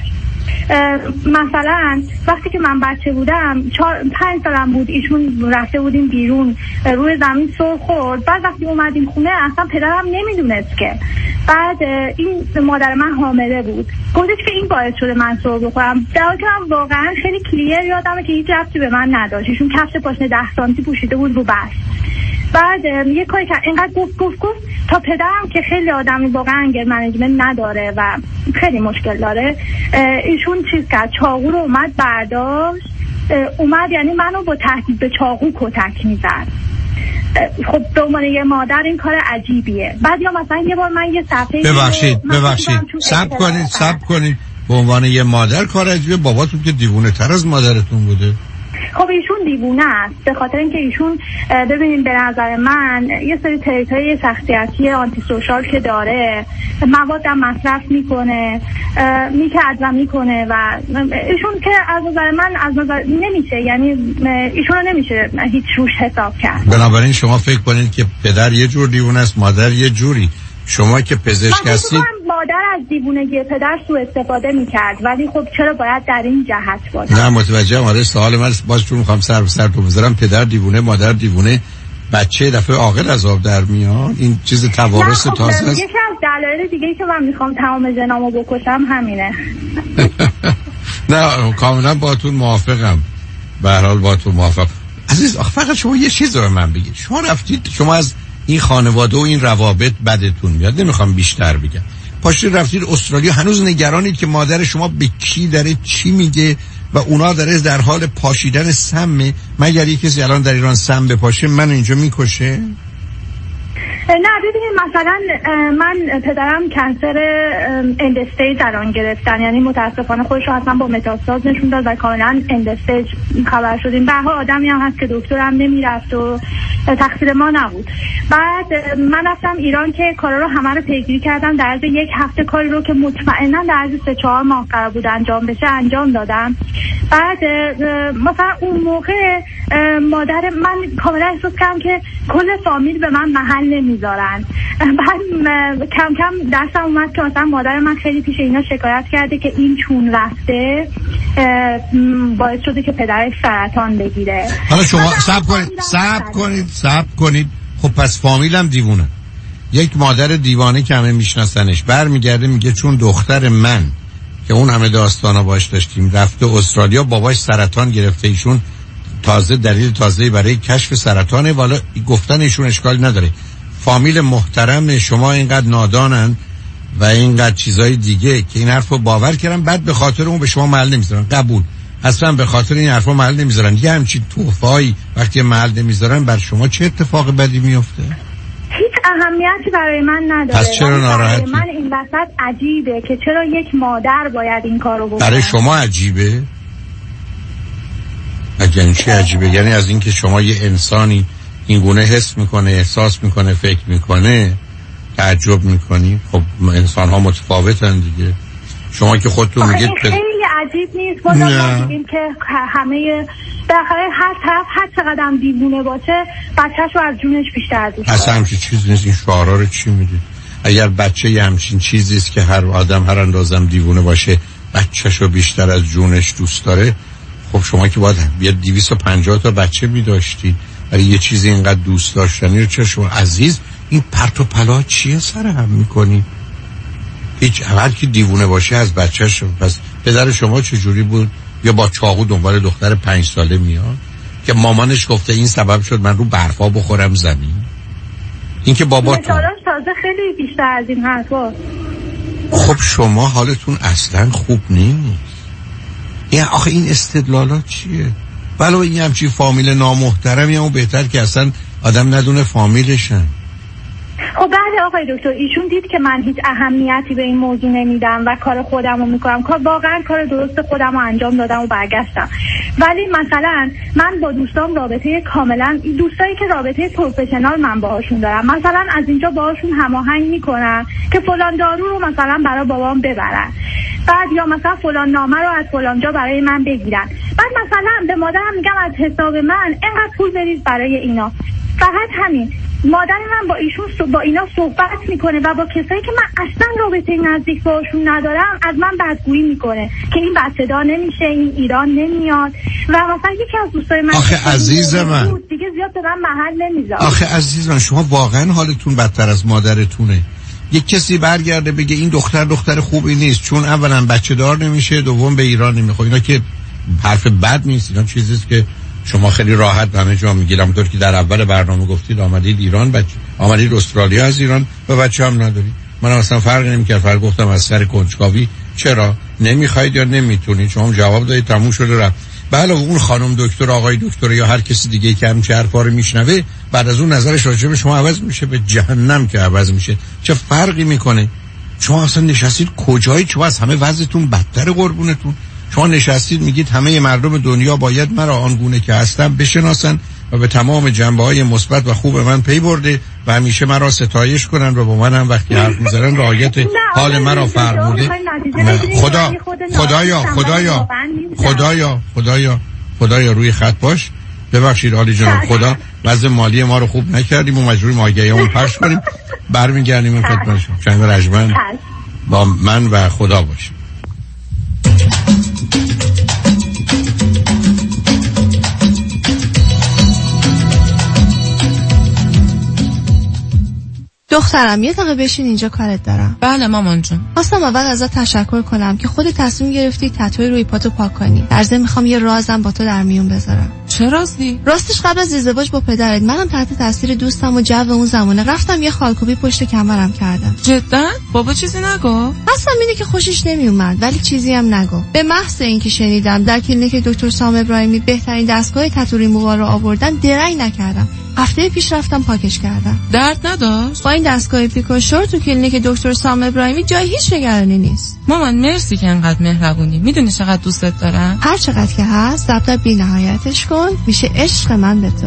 مثلا وقتی که من بچه بودم چهار پنج سالم بود، ایشون رفته بودیم بیرون روی زمین سر خورد. بعد وقتی اومدیم خونه اصلا پدرم نمیدونست که. بعد این مادر من حامله بود، گفتش که این باعث شده من سر بخورم، در حالی که من واقعا خیلی کلیر یادمه که هیچ ربطی به من نداشت. ایشون کفش پاشنه ده سانتی پوشیده بود رو بس. بعد یه کاری که اینقدر گفت گفت گفت تا پدرم که خیلی آدمی واقعا انگر منیجمنت نداره و خیلی مشکل داره، ایشون چیز کرد، چاقو رو اومد برداشت، اومد یعنی منو با تهدید به چاقو کتک میزد. خب به عنوان یه مادر این کار عجیبیه. بعد یا مثلا یه بار من یه صفحه ببخشید ببخشید صبر کنید صبر کنید به عنوان یه مادر کار عجیبیه. باباتون که دیوونه تر از مادرتون بوده. خب ایشون دیوونه است به خاطر اینکه ایشون ببینید به نظر من یه سری تریت‌های شخصیتی آنتی سوشال که داره، مواد هم مصرف میکنه، میکرد و میکنه و ایشون که از نظر من از نظر نمیشه، یعنی ایشون رو نمیشه هیچ روش حساب کرد. بنابراین شما فکر کنید که پدر یه جور دیوونه است، مادر یه جوری. شما که پزشک هستید مادر از دیوونگی پدر سوء استفاده میکرد، ولی خب چرا باید در این جهت باشه؟ نه متوجهم. آره سوال من باز چون میخوام سر به سر تو بذارم، پدر دیوونه مادر دیوونه، بچه دفعه عاقل از آب در میاد، این چیز توارث خب تازه است. یکی از دلایل دیگه ای که من میخوام تمام جنامو بکشم همینه. نه کاملا باهاتون موافقم، به هر حال باهاتون موافقم. عزیز آخه فقط شما یه چیز رو من بگید، شما رفتید، شما از این خانواده و این روابط بدتون میاد، نمیخوام بیشتر بگم، پاشید رفتید استرالیا، هنوز نگرانید که مادر شما به کی داره چی میگه و اونا داره در حال پاشیدن سمه. مگر یک کسی الان در ایران سم بپاشه من اینجا میکشه؟ نه ببینید مثلا من پدرم کنسر اند استیج الان گرفتن، یعنی متاسفانه خودش رو اصلا با متاستاز نشون داد و کاملا اند استیج خبر شدیم. به هر آدمی هم هست که دکترم نمیرفت و تقصیر ما نبود. بعد من رفتم ایران که کارا رو همه رو پیگیری کردم، در عرض یک هفته کاری رو که مطمئنا در عرض سه چهار ماه قرار بود انجام بشه انجام دادم. بعد مثلا اون موقع مادر من کاملا احساس کردم که کل فامیل به من محل نمیذارن. بعد کم کم دستم اومد که مثلا مادر من خیلی پیش اینا شکایت کرده که این چون رفته باعث شده که پدرش سرطان بگیره. حالا شما صبر کنید صبر کنید صبر کنید خب پس فامیلم دیوونه. یک مادر دیوانه که همه میشناسنش برمیگرده میگه چون دختر من که اون همه داستانا باش داشتیم رفته استرالیا، باباش سرطان گرفته، ایشون تازه دلیل تازه برای کشف سرطانه، والا گفتن ایشون اشکال نداره. فامیل محترم شما اینقدر نادانن و اینقدر چیزای دیگه که این حرفو باور کردن، بعد به خاطر اون به شما محل نمیذارن. قبول، اصلا به خاطر این حرفا محل نمیذارن. یه همچین توفایی وقتی محل نمیذارن بر شما چه اتفاق بدی میفته؟ هیچ اهمیتی برای من نداره. پس چرا ناراحتی؟ من این وسط عجیبه که چرا یک مادر باید این کارو بکنه. برای شما عجیبه؟ اگه چی عجیبه؟ یعنی از اینکه شما یه انسانی این گونه حس میکنه، احساس میکنه، فکر میکنه تعجب میکنی؟ خب انسان ها متفاوتن دیگه. شما که خودتون میگید خیلی عجیب نیست. ما میگیم که همه بالاخره هر طرف هر چقدر دیوونه باشه بچه‌شو از جونش بیشتر دوست داره. اصلا همچین چیز نیست. این شعارا رو چی میدید؟ اگر بچه یه همچین چیزیست که هر آدم هر اندازم دیوونه باشه بچه‌شو بیشتر از جونش دوست داره، خب شما که باید یه دویست و پنجاه تا بچه می‌داشتید، ولی یه چیزی اینقدر دوست داشتنی رو چه شما عزیز این پرت و پلا چیه سر هم می‌کنی؟ هیچ اول که دیوونه باشه از بچه‌ش. پس پدر شما چجوری بود؟ یا با چاقو دنبال دختر پنج ساله میاد که مامانش گفته این سبب شد من رو برفا بخورم زمین؟ این که بابا تو مثالاش تازه خیلی بیشتر از این حرفا. خب شما حالتون اصلا خوب نیست. این آخه این استدلالات چیه؟ ولو این همچی فامیل نامحترمی همون بهتر که اصلا آدم ندونه فامیلشن. خب بله آقای دکتر، ایشون دید که من هیچ اهمیتی به این موضوع نمیدم و کار خودم رو میکنم، کار واقعا کار درست خودم رو انجام دادم و برگشتم. ولی مثلا من با دوستام رابطه کاملا، دوستایی که رابطه پروفشنال من باهاشون دارم، مثلا از اینجا باهاشون هماهنگ میکنم که فلان دارو رو مثلا برای بابام ببرن، بعد یا مثلا فلان نامه رو از فلان جا برای من بگیرن، بعد مثلا به مادرم میگم از حساب من اینقدر پول بریز برای اینا. فقط همین. مادر من با ایشون با اینا صحبت میکنه و با کسایی که من اصلا رابطه نزدیک باشون ندارم از من بدگویی میکنه که این بچه دار نمیشه، این ایران نمیاد. و مثلا یکی از دوستای من آخه عزیز من دیگه زیاد به من محل نمیذاره. آخه عزیز من شما واقعا حالتون بدتر از مادرتونه. یک کسی برگرده بگه این دختر دختر خوبی نیست چون اولا بچه دار نمیشه، دوم به ایران نمیخواد، اینا که حرف بد نیست، اینا چیزیست که شما خیلی راحت همه جا میگیرم. همونطور که در اول برنامه گفتید آمدید ایران، بچه آمدید استرالیا از ایران و بچه هم ندارید. من اصلا فرق نمیکرد، فرق گفتم از سر کنجکاوی چرا نمیخواید یا نمیتونید. شما جواب دادید تموم شده رفت. بله اون خانم دکتر، آقای دکتر یا هر کسی دیگه که همین حرفا رو میشنوه بعد از اون نظرش راجع به شما عوض میشه، به جهنم که عوض میشه. چه فرقی میکنه؟ شما اصلا نشستید کجایی؟ شما از همه وضعتون بدتر قربونتون. شما نشستید میگید همه مردم دنیا باید مرا آنگونه که هستم بشناسن و به تمام جنبه‌های مثبت و خوب من پی برده و همیشه مرا ستایش کنن و با من هم وقتی حرف میزنن رعایت حال مرا فرموده. خدا خدایا خدایا خدایا خدایا خدایا روی خط باش. ببخشید عالی جناب، خدا وضع مالی ما رو خوب نکردیم و مجبوریم آگهیمون پخش کنیم. برمیگردیم خدمت شما. چند رجمن با من و خدا باشیم. دخترم یه دقیقه بشین اینجا، کارت دارم. بله مامان جون. خواستم اول ازت تشکر کنم که خودت تصمیم گرفتی تتوی روی پاتو پاک کنی. در ضمن میخوام یه رازم با تو در میون بذارم. چه رازی؟ راستش قبل از ازدواج با پدرت منم تحت تاثیر دوستم و جو اون زمانه رفتم یه خالکوبی پشت کمرم کردم. جدا؟ بابا چیزی نگو؟ اصلا اینه که خوشش نمیومد ولی چیزی هم نگو. به محض اینکه شنیدم در کلینیک دکتر سام ابراهیمی بهترین دستگاه تتو ریمووال رو آوردن درنگ نکردم. هفته پیش رفتم پاکش کردم. درد نداشت؟ با این دستگاه پیکوشور تو کلینیک دکتر سام ابراهیمی جای هیچ نگرانی نیست. مامان مرسی که انقدر مهربونی. میدونی چقدر دوستت دارم؟ هر چقدر که هست ضبط بی نهایتش کن، میشه عشق من به تو.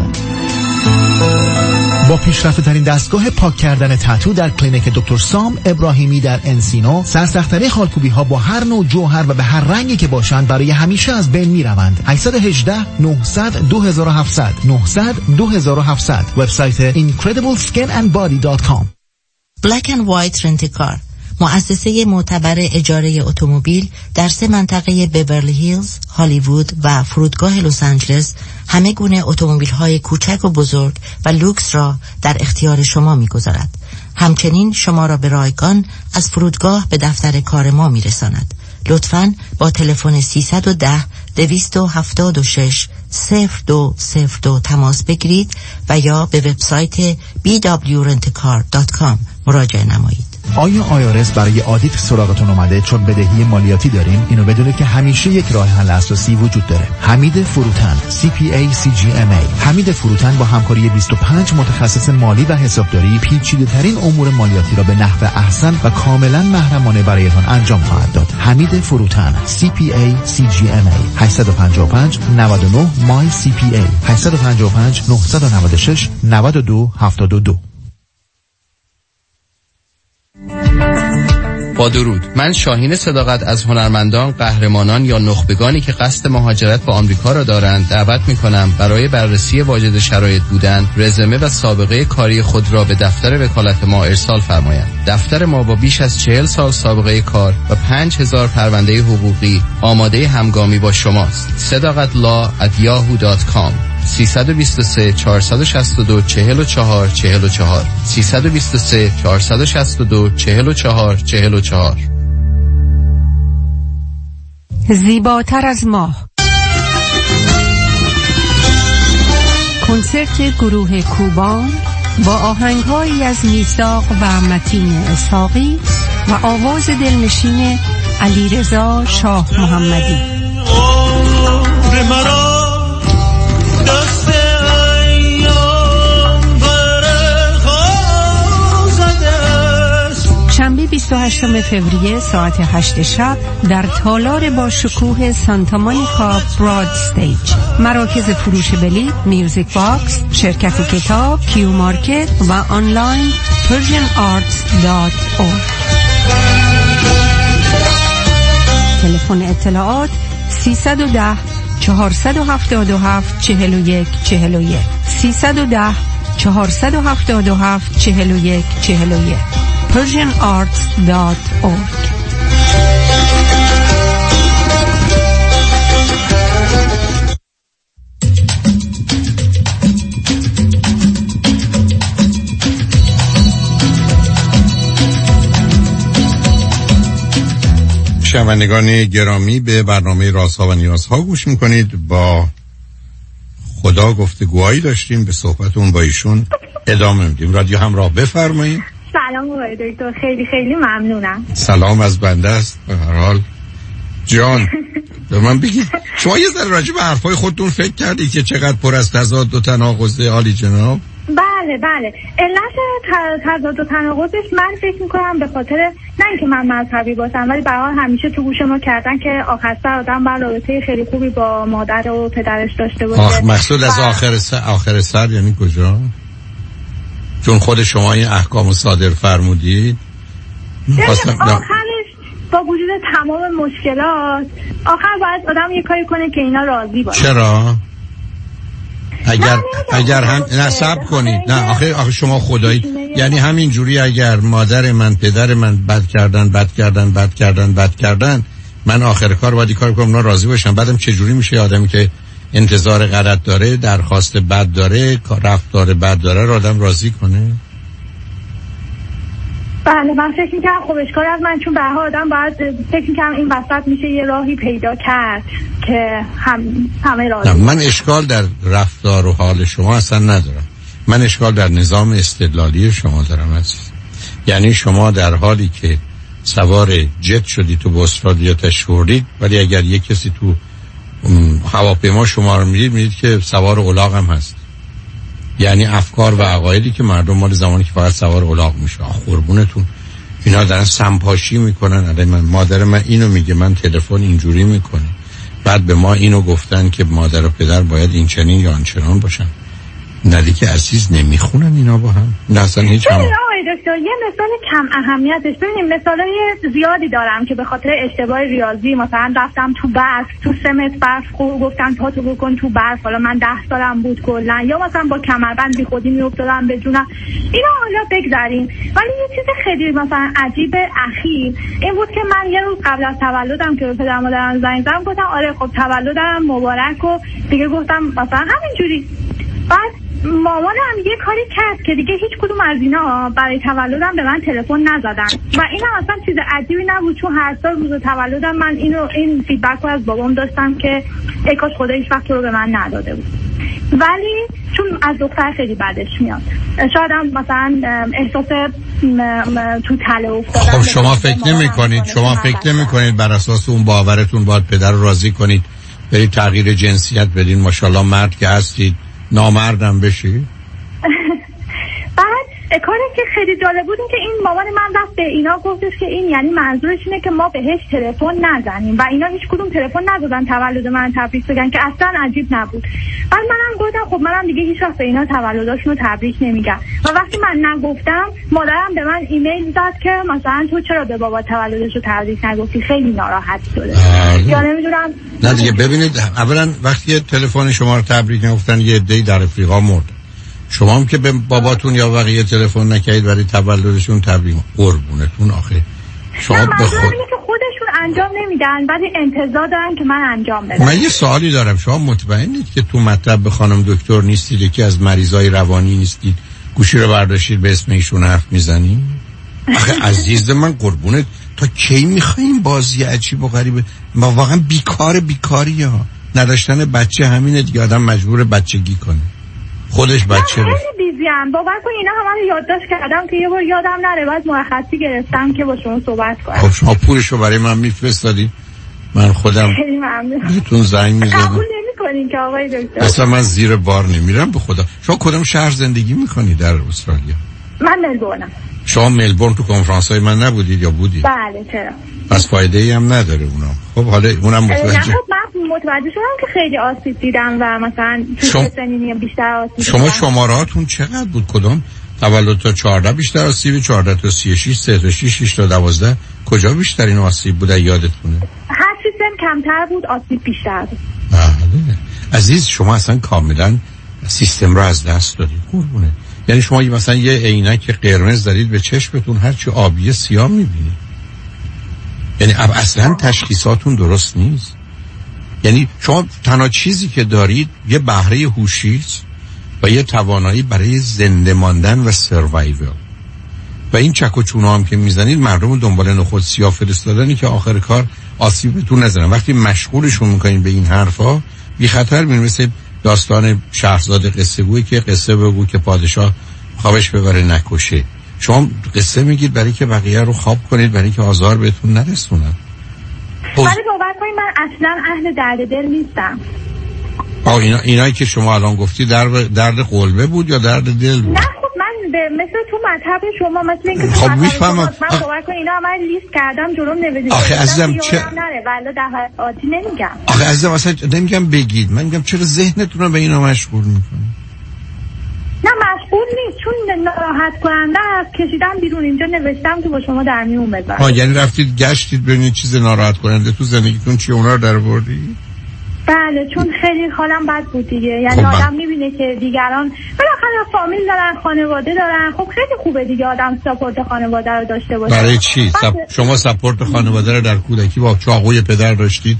با پیشرفته ترین دستگاه پاک کردن تتو در کلینیک دکتر سام ابراهیمی در انسینو، سرسخت‌ترین خالکوبی ها با هر نوع جوهر و به هر رنگی که باشند برای همیشه از بین میروند. هشت یک هشت نه صفر صفر دو هفت صفر صفر نه صفر صفر دو هفت صفر صفر وبسایت incredible skin and body dot com. Black and White رنتکار، مؤسسه معتبر اجاره اتومبیل در سه منطقه بیورلی هیلز، هالیوود و فرودگاه لس آنجلس همه گونه اتومبیل‌های کوچک و بزرگ و لوکس را در اختیار شما می‌گذارد. همچنین شما را به رایگان از فرودگاه به دفتر کار ما می‌رساند. لطفاً با تلفن سیصد و ده دویست و هفتاد و شش صفر دو صفر دو تماس بگیرید و یا به وبسایت بی دبلیو رنت کار دات کام مراجعه نمایید. آیا آیارس برای آدیت سراغتون اومده چون بدهی مالیاتی دارین؟ اینو بدونید که همیشه یک راه حل اساسی وجود داره. حمید فروتن، سی پی ای سی جی ام ای. حمید فروتن با همکاری بیست و پنج متخصص مالی و حسابداری پیچیده‌ترین امور مالیاتی را به نحو احسن و کاملا محرمانه برایتان انجام خواهد داد. حمید فروتن، سی پی ای سی جی ام ای. هشت پنج پنج نه نه مای سی پی ای. هشت پنج پنج نه نه شش نه دو هفت دو. با درود، من شاهین صداقت از هنرمندان، قهرمانان یا نخبگانی که قصد مهاجرت به آمریکا را دارند دعوت می‌کنم برای بررسی واجد شرایط بودن، رزومه و سابقه کاری خود را به دفتر وکالت ما ارسال فرمایند. دفتر ما با بیش از چهل سال سابقه کار و پنج هزار پرونده حقوقی آماده همگامی با شماست. صداقت لا ات یاهو دات کام سه دو سه چهار شش دو چهار چهار چهار چهار سه دو سه چهار شش دو چهار چهار چهار چهار. زیباتر از ماه، کنسرت گروه کوبان با آهنگهایی از میثاق و متین اسحاقی و آواز دلنشین علیرضا شاه محمدی. شنبه بیست و هشتم فوریه ساعت هشت شب در تالار با شکوه سانتا مونیکا براد استیج. مراکز فروش بلیط میوزیک باکس، شرکت کتاب، کیو مارکت و آنلاین پرژن آرتس دات اورگ. تلفن اطلاعات سیصد و ده چهارصد و هفتاد و هفت چهل و یک چهل و یک سیصد و ده چهارصد و هفتاد و هفت چهل و یک چهل و یک پرژن آرتس دات اورگ. شنوندگان گرامی، به برنامه رازها و نیازها گوش میکنید. با خدا گفتگوهایی داشتیم، به صحبتون با ایشون ادامه میدیم. رادیو همراه، بفرمایید. سلام آقای دکتر، خیلی خیلی ممنونم. سلام از بنده است. به هر حال جان به من بگید شما یه ذره راجع به حرفای خودتون فکر کردید که چقدر پر از تضاد و تناقضه؟ عالی جناب. بله بله، علت تضاد و تناقضش من فکر میکنم به خاطر نه اینکه من مذهبی باشم، ولی به هر حال همیشه تو گوش ما کردن که آخر سر آدم باید رابطه خیلی خوبی با مادر و پدرش داشته باشه. آخ مقصود از آخر سر آخر سر یعنی کجا؟ چون خود شما این احکامو صادر فرمودید. آخرش با وجود تمام مشکلات آخر باید آدم یه کاری کنه که اینا راضی باشه. چرا؟ اگر اگر هم نصب کنید، نه آخه آخه شما خدایی یعنی همین جوری اگر مادر من پدر من بد کردن بد کردن بد کردن بد کردن من آخر کار باید کار کنم اونا راضی باشن، بعدم چه جوری میشه آدمی که انتظار غلط داره، درخواست بد داره، رفتار بد داره رو آدم راضی کنه؟ بله من فکر میکنم خب اشکال از من، چون به هر آدم باید فکر میکنم این وسط میشه یه راهی پیدا کرد که هم همه راضی. نه من اشکال در رفتار و حال شما اصلا ندارم، من اشکال در نظام استدلالی شما دارم عزیز. یعنی شما در حالی که سوار جت شدی تو با استرالیا تشوردید، ولی اگر یک کسی تو هواپیما شما رو میدید میدید که سوار الاغ هم هست. یعنی افکار و عقایدی که مردم مال زمانی که فقط سوار الاغ میشه قربونتون اینا دارن سمپاشی میکنن. علی من مادر من اینو میگه، من تلفن اینجوری میکنه، بعد به ما اینو گفتن که مادر و پدر باید این چنین یا آنچنان باشن. ندی که عزیز نمیخونن اینا با هم، نه اصلا هیچ هم. آقای دکتر یه مثال کم اهمیتش، ببینیم مثالای زیادی دارم که به خاطر اشتباه ریاضی مثلا رفتم تو برف، تو سمت برف خوب گفتن پاتو بکن تو برف، حالا من ده سالم بود کلا، یا مثلا با کمربند بی خودی میافتادم به جونم. اینا حالا بگذاریم، ولی یه چیز خیلی مثلا عجیب اخیر این بود که من یه روز قبل از تولدم که به پدر مادرم زنگ زدم گفتم آره خب تولدم مبارک و دیگه گفتم مثلا همینجوری. بعد مامانم یه کاری کرد که دیگه هیچ کدوم از اینا برای تولدم به من تلفن نزدن و این هم اصلا چیز عجیبی نبود، چون هر سال روز تولدم من اینو این فیدبک رو از بابام داشتم که ای کاش خدا هیچ وقت رو به من نداده بود. ولی چون از دختر خیلی بدش میاد، شاید هم مثلا احساس تو تله افتادن. خب شما فکر نمی کنید شما فکر نمی کنید بر اساس اون باورتون باید پدر رو راضی کنید برید تغییر جنسیت بدین، ماشاءالله مرد که هستید نامردم بشی؟ بعد کاری که خیلی جالب بود این که این مامان من رفت به اینا گفتش که این یعنی منظورش اینه که ما بهش تلفن نزنیم و اینا هیچ کدوم تلفن نزدن تولد من تبریک بگن که اصلا عجیب نبود. بعد منم گفتم خب منم دیگه هیچ وقت به اینا تولداشونو تبریک نمیگم و وقتی من نگفتم مادرم به من ایمیل داد که مثلا تو چرا به بابا تولدشو تبریک نگفتی، خیلی ناراحت شده. یا نمیدونم. نه دیگه ببینید اولا وقتی تلفن شما رو تبریک نگفتن یه عده‌ای در افریقا مرد. شما هم که به باباتون یا بقیه تلفن نکردید برای تولدشون تبریک قربونتون آخه شما به خود که خودشون انجام نمیدن ولی انتظار دارن که من انجام بدم. من یه سوالی دارم، شما مطمئنید که تو مطلب به خانم دکتر نیستید یکی از مریضای روانی نیستید گوشی رو برداشتید به اسم ایشون حرف میزنید؟ آخه عزیز من قربونت تا کی میخوایم بازی عجیب و غریبه؟ ما واقعا بیکار بیکاری ها نداشتن بچه همینه دیگه، آدم مجبور بچگی کنه خودش بچه من خیلی بیزیم باور کن اینا همه رو یادداشت کردم که یه بار یادم نره بعد مرخصی گرفتم که با شما صحبت کنم. خب شما پولشو برای من میفرستادی من خودم خیلی ممنون بهتون زنگ میزدم. قبول نمی‌کنین که آقای دکتر؟ اصلا من زیر بار نمیرم به خدا. شما کدوم شهر زندگی میکنی در استرالیا؟ من ملبورنم. شما ملبورن تو کنفرانس های من نبودید یا بودید؟ بله چرا؟ پس فایده ای هم نداره اونا. خب حالا اونم متوجه. نه خب من متوجه شدم که خیلی آسیب دیدم و مثلا تو شما... سنینی بیشتر آسیب شما شمارهاتون چقدر بود؟ کدوم؟ تولد تا چهارده بیشتر آسیب، چهارده تا سی و شش، سه تا شش، شش تا دوازده کجا بیشتر این آسیب بود یادتونه؟ هر چی سن کمتر بود آسیب بیشتر بود. بله. عزیز شما اصلا کاملا سیستم رو از دست دادید. قربونه. یعنی شما مثلا یه عینک قرمز دارید به چشمتون هرچی آبی سیاه میبینید. یعنی اصلا تشخیصاتون درست نیست. یعنی شما تنها چیزی که دارید یه بهره هوشی است و یه توانایی برای زنده ماندن و سروایوول و این چک و چونه هم که میزنید مردم دنبال نخود سیاه فرستادنی که آخر کار آسیبتون نزنن. وقتی مشغولشون میکنین به این حرفا بی خطر میرین مثل داستان شهرزاد قصه گویی که قصه بگو که پادشاه خوابش ببره نکشه. شما قصه میگید برای که بقیه رو خواب کنید برای که آزار بهتون نرسونن. ولی باور کنید من اصلا اهل درد دل نیستم. آه اینا اینایی که شما الان گفتی درد درد قلبه بود یا درد دل بود؟ نه خب من به مثل تو مطلب شما مثل اینکه تو خب میفهمم من باور کنید اینا من لیست کردم جلوم نوشتم. آخه عزیزم چه نره ولی در حالت عادی نمیگم. آخه عزیزم اصلا نمیگم بگید، من میگم چرا ذهنتون رو به اینا مشغول میکنید؟ نه مشغول نیست چون ناراحت کننده است. کشیدم بیرون اینجا نوشتم که با شما در میون بذارم. ها یعنی رفتید گشتید ببینید چیز ناراحت کننده تو زندگیتون چیه اونا رو درآوردید؟ بله چون خیلی حالم بد بود دیگه. یعنی آدم میبینه که دیگران بالاخره فامیل دارن خانواده دارن. خب خیلی خوبه دیگه آدم ساپورت خانواده رو داشته باشه. برای چی؟ سپ... شما ساپورت خانواده رو در کودکی با چاقوی پدر داشتید؟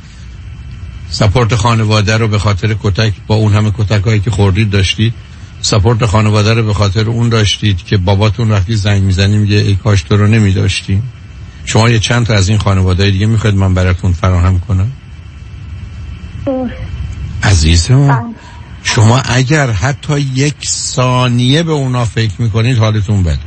ساپورت خانواده رو به خاطر کتک با اون همه کتکایی که خوردید داشتید؟ ساپورت خانواده رو به خاطر اون داشتید که باباتون وقتی زنگ میزنی میگه ای کاش تو رو نمیداشتیم؟ شما یه چند تا از این خانواده دیگه میخواید من براتون فراهم کنم؟ عزیزم شما اگر حتی یک ثانیه به اونا فکر میکنید حالتون بده.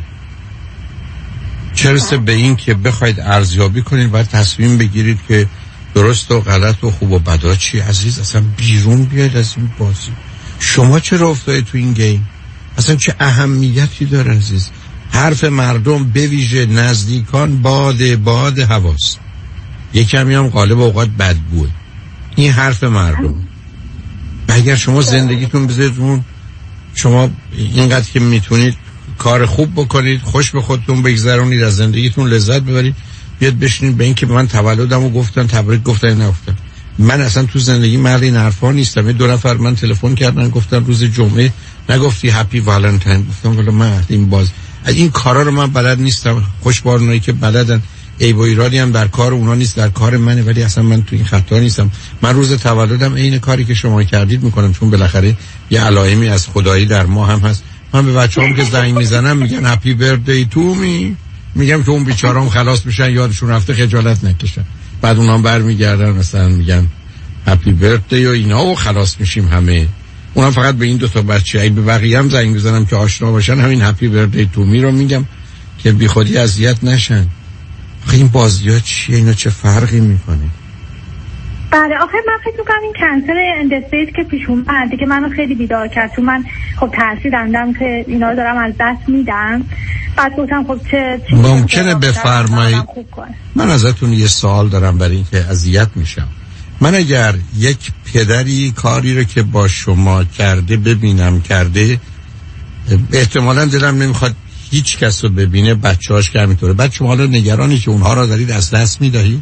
چرسه به این که بخواید ارزیابی کنید باید تصمیم بگیرید که درست و غلط و خوب و بدا چی. عزیز اصلا بیرون بیاید از این بازی. شما چرا افتادید تو این گیم؟ اصلا چه اهمیتی داره عزیز؟ حرف مردم به ویژه نزدیکان باد باد هواست. یکمی هم غالب اوقات بدبوه. این حرف مردم. اگر شما زندگیتون بذارید شما اینقدر که میتونید کار خوب بکنید خوش به خودتون بگذرونید از زندگیتون لذت ببرید بیاد بشینید به این که من تولدمو گفتن تبریک گفتن نگفتن. من اصلا تو زندگی مرد این حرفا نیستم. دو نفر من تلفن کردن گفتن روز جمعه نگفتی هپی والنتاین. گفتم والا من این باز این کارا رو من بلد نیستم. خوشبارونایی که بلدن عیب و ایرادی هم در کار اونا نیست در کار منه ولی اصلا من تو این خطا نیستم. من روز تولدم عین کاری که شما کردید میکنم چون بالاخره یه علائمی از خدایی در ما هم هست. من به بچه‌هام که زنگ میزنم میگن هپی بردی تو می میگم که اون بیچاره‌ام خلاص بشن یادشون رفته خجالت نکشن. بعد اونام برمیگردن مثلا میگن هپی بردی و اینا و خلاص میشیم همه. اونم فقط به این دو تا بچه ای به بقیه هم زنگ میزنم که آشنا باشن همین هپی بردی تو می رو میگم که بی خودی اذیت نشن. این بازی ها چیه؟ اینا چه فرقی میکنه؟ بله آخه من فکر میکنم این کنسر اندستیج که پیش اومد دیگه منو خیلی بیدار کرد، تو من خب تاثیر دندم که اینا رو دارم از دست میدم. بعد گفتم خب چه ممکنه بفرمایید من ازتون یه سوال دارم برای اینکه اذیت میشم. من اگر یک پدری کاری رو که با شما کرده ببینم کرده، احتمالاً دلم نمیخواد هیچ کس رو ببینه بچه‌هاش که همینطوره. بعد شما حالا نگرانی که اونها رو دارید از دست میدهید؟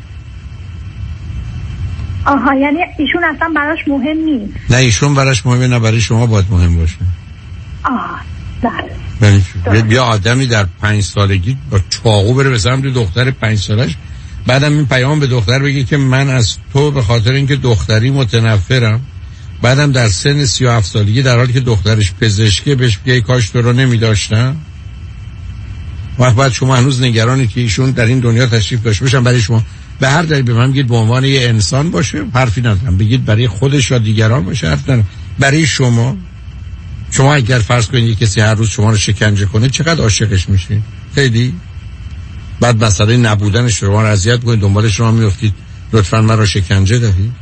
آها یعنی ایشون اصلا براش مهم نیست؟ نه ایشون براش مهمه، نه برای شما باید مهم باشه. آها بله. بیا آدمی در پنج سالگی با چاقو بره به سمت دختر پنج سالش، بعدم این پیام به دختر بگی که من از تو به خاطر اینکه دختری متنفرم، بعدم در سن سی و هفت سالگی در حالی که دخترش پزشکه بهش بگی کاش تو رو نمی‌داشتم. وقت بعد شما هنوز نگرانی که ایشون در این دنیا تشریف داشته باشن برای شما به هر دلیل به من بگید به عنوان یه انسان باشه، حرفی ندارم. بگید برای خودش یا دیگران باشه، حرف ندارم. برای شما شما اگر فرض کنید کسی هر روز شما رو شکنجه کنه چقدر عاشقش میشین؟ خیلی. بعد مسئله نبودنش شما رو اذیت کنید، دنبال شما میافتید لطفاً من رو شکنجه دهید.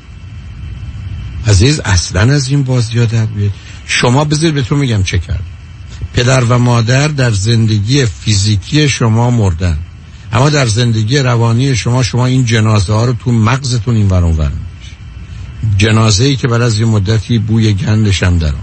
عزیز اصلا از این بازی‌ها در بیاد. شما بذارید بهتون میگم چه کرد. پدر و مادر در زندگی فیزیکی شما مردن، اما در زندگی روانی شما شما این جنازه ها رو تو مغزتون این ور اون ور میشه. جنازه ای که بعد از یه مدتی بوی گندش هم درآمد.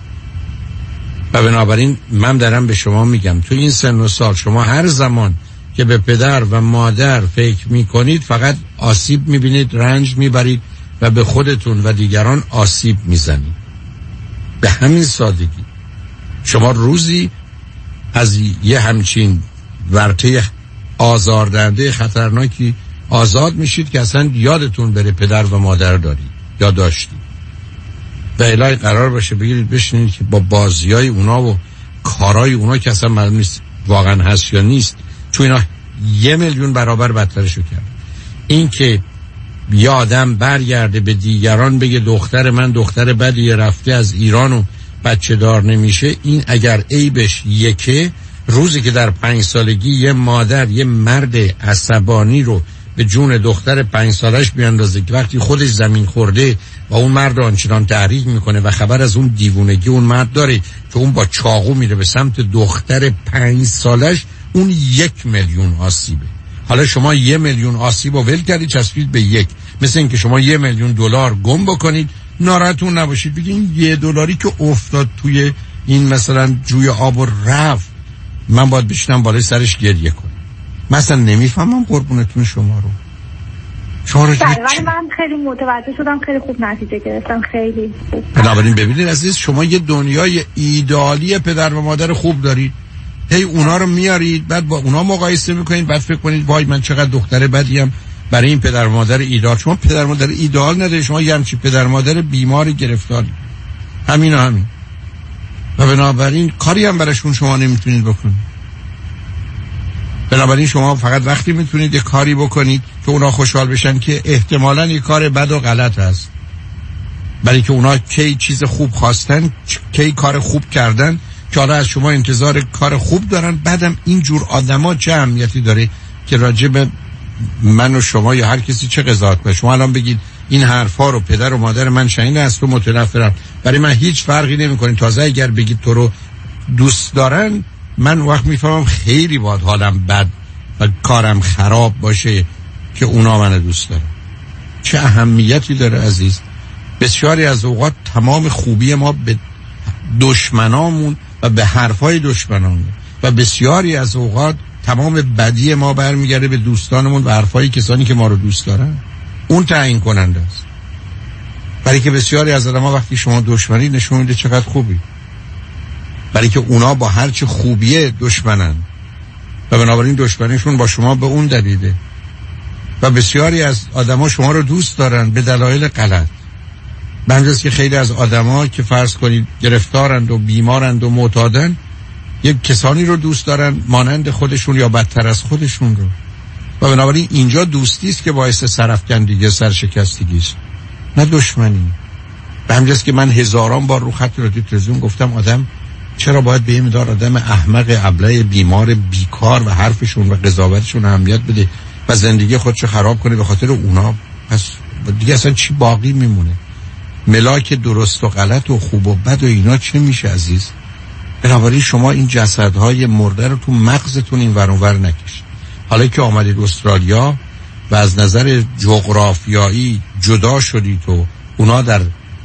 و بنابراین من دارم به شما میگم تو این سن و سال شما هر زمان که به پدر و مادر فکر میکنید فقط آسیب میبینید، رنج میبرید و به خودتون و دیگران آسیب میزنید. به همین سادگی شما روزی از یه همچین ورطه آزاردهنده خطرناکی آزاد میشید که اصلا یادتون بره پدر و مادر دارید یا داشتید. و الهی قرار باشه بگیرید بشینید که با بازیای اونا و کارای اونا که اصلا معلوم نیست واقعا هست یا نیست، چون اینا یه میلیون برابر بدترشو کرد. این که یه آدم برگرده به دیگران بگه دختر من دختر بدی رفته از ایران و بچه دار نمیشه، این اگر عیبش یکه، روزی که در پنج سالگی یه مادر یه مرد عصبانی رو به جون دختر پنج سالش بیاندازه که وقتی خودش زمین خورده و اون مرد رو آنچنان تحریک میکنه و خبر از اون دیوونگی اون مرد داره که اون با چاقو میره به سمت دختر پنج سالش، اون یک میلیون آسیبه. حالا شما یه میلیون آسیب رو ول کردید چسبید به یک، مثل این که شما یه میلیون دلار گم بکنید ناراحتون نباشید بگین یه دلاری که افتاد توی این مثلا جوی آب و رفت من باید بشینم بالای سرش گریه کنم. مثلا نمیفهمم قربونتون شما رو شما رو ولی من خیلی متوجه شدم، خیلی خوب نتیجه گرفتم، خیلی خوب. بنابراین ببینید عزیز شما یه دنیای ایدئالی پدر و مادر خوب دارید، هی اونا رو میارید بعد با اونا مقایسه میکنید، بعد فکر کنید وای من چقدر دختر بدیم برای این پدر و مادر ایدئال. شما پدر و مادر ایدئال ندارید، شما یه همچین پدر و مادر بیمار گرفتاری، همین و همین. و بنابراین کاری هم براشون شما نمیتونید بکنید. بنابراین شما فقط وقتی میتونید یه کاری بکنید که اونا خوشحال بشن که احتمالاً یه کار بد و غلط هست، برای که اونا کی چیز خوب خواستن، کی کار خوب کردن که حالا از شما انتظار کار خوب دارن. بعدم اینجور آدما چه اهمیتی داره که راجع به من و شما یا هر کسی چه قضاوت کنه. شما الان بگید این حرفا رو پدر و مادر من شنیدن از تو متنفرم، برای من هیچ فرقی نمیکنه. تازه اگر بگید تو رو دوست دارن، من وقت میفهمم خیلی باید حالم بد و کارم خراب باشه که اونا منو دوست دارن. چه اهمیتی داره عزیز؟ بسیاری از اوقات تمام خوبی ما به دشمنامون و به حرفای دشمنامون و بسیاری از اوقات تمام بدی ما برمیگرده به دوستانمون و حرفای کسانی که ما رو دوست دارن. اون تعیین کننده است. برای که بسیاری از آدم‌ها وقتی شما دشمنی نشون میده چقدر خوبی، برای که اونا با هر چه خوبیه دشمنن و بنابراین دشمنیشون با شما به اون دلیله. و بسیاری از آدم‌ها شما رو دوست دارن به دلایل غلط. بنجاست که خیلی از آدم‌ها که فرض کنید گرفتارند و بیمارند و معتادن، یک کسانی رو دوست دارن مانند خودشون یا بدتر از خودشون رو. و بنابراین اینجا دوستی است که باعث سرفکندگی، سرشکستگی است، نه دشمنی. به همجاست که من هزاران بار رو خط رادیو تلویزیون گفتم آدم چرا باید به این مقدار آدم احمق ابله بیمار بیکار و حرفشون و قضاوتشون اهمیت بده و زندگی خودشو خراب کنه به خاطر اونا؟ پس دیگه اصلا چی باقی میمونه؟ ملاک درست و غلط و خوب و بد و اینا چه میشه عزیز؟ بنابراین شما این جسدهای مرده رو تو مغزتون این ور اون ور نکشید. حالا که آمدید استرالیا و از نظر جغرافیایی جدا شدید و اونا در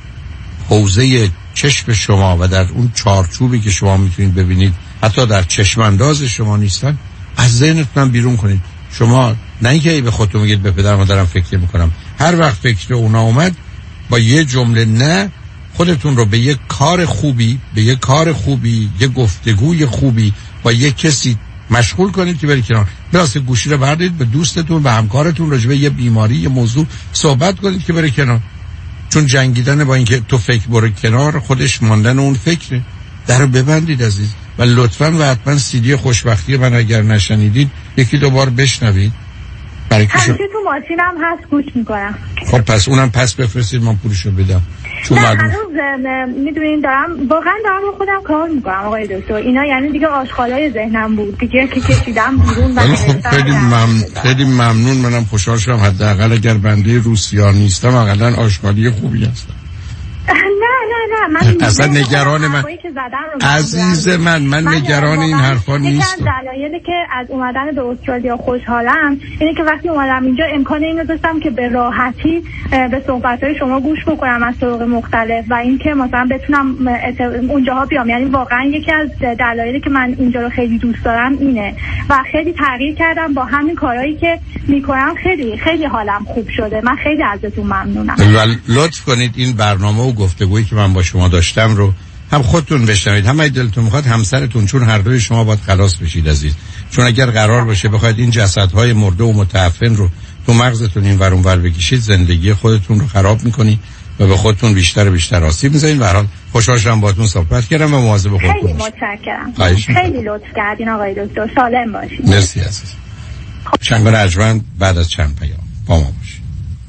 حوزه چشم شما و در اون چارچوبی که شما میتونید ببینید حتی در چشم انداز شما نیستن، از ذهنتون بیرون کنید. شما نه اینکه به خودتون میگید به پدر مادرم فکر میکنم، هر وقت فکر اونا اومد با یه جمله نه خودتون رو به یه کار خوبی به یه کار خوبی یه گفتگوی خوبی با یه کسی مشغول کنید که بری کنار. براسته گوشی رو بردارید به دوستتون به همکارتون راجع به یه بیماری یه موضوع صحبت کنید که بری کنار. چون جنگیدن با اینکه تو فکر برو کنار خودش ماندن اون فکره. درو ببندید عزیز و لطفاً و حتما سیدی خوشبختی من اگر نشنیدید یکی دو بار بشنوید. برای که همیشه تو ماشینم هست گوش میکنم. خب پس اونم پس بفرستید من پولشو بدم. چون نه معلوم هنوز میدونین دارم واقعا دارم رو خودم کار میکنم آقای دکتر. اینا یعنی دیگه آشغالای ذهنم بود دیگه که کشیدم بیرون. ولی خب خیلی ممنون خیلی ممنون. منم خوشحال شدم حداقل اگر بنده روسیا نیستم حداقل آشغالی خوبی هستم. نه نه نه من اصلا نگران من عزیز من من نگران این حرفا نیستم. یکی از دلایلی که از اومدن به استرالیا خوشحالم اینه که وقتی اومدم اینجا امکان اینو داشتم که به راحتی به صحبت‌های شما گوش بکنم از طرق مختلف و اینکه مثلا بتونم اونجاها بیام. یعنی واقعا یکی از دلایلی که من اینجا رو خیلی دوست دارم اینه و خیلی تغییر کردم با همین کارهایی که میکنم. خیلی خیلی حالم خوب شده. من خیلی ازتون ممنونم. لطف کنید این برنامه و گفتگویی که من با شما داشتم رو هم خودتون بشنوید هم اگه دلتون میخواد همسرتون، چون هر دوی شما باید خلاص بشید عزیز. چون اگر قرار باشه بخواید این جسدهای مرده و متعفن رو تو مغزتون این ور اون ور بکشید زندگی خودتون رو خراب میکنید و به خودتون بیشتر و بیشتر آسیب میزنید. به هر حال خوشحال شدم باهاتون صحبت کردم و مواظب خودتون خیلی باشید. متشکرم. خیلی لطف کردین آقای دکتر. سالم باشید. مرسی عزیز. شنگار اجمن بعد از چند پیام با ما باشید.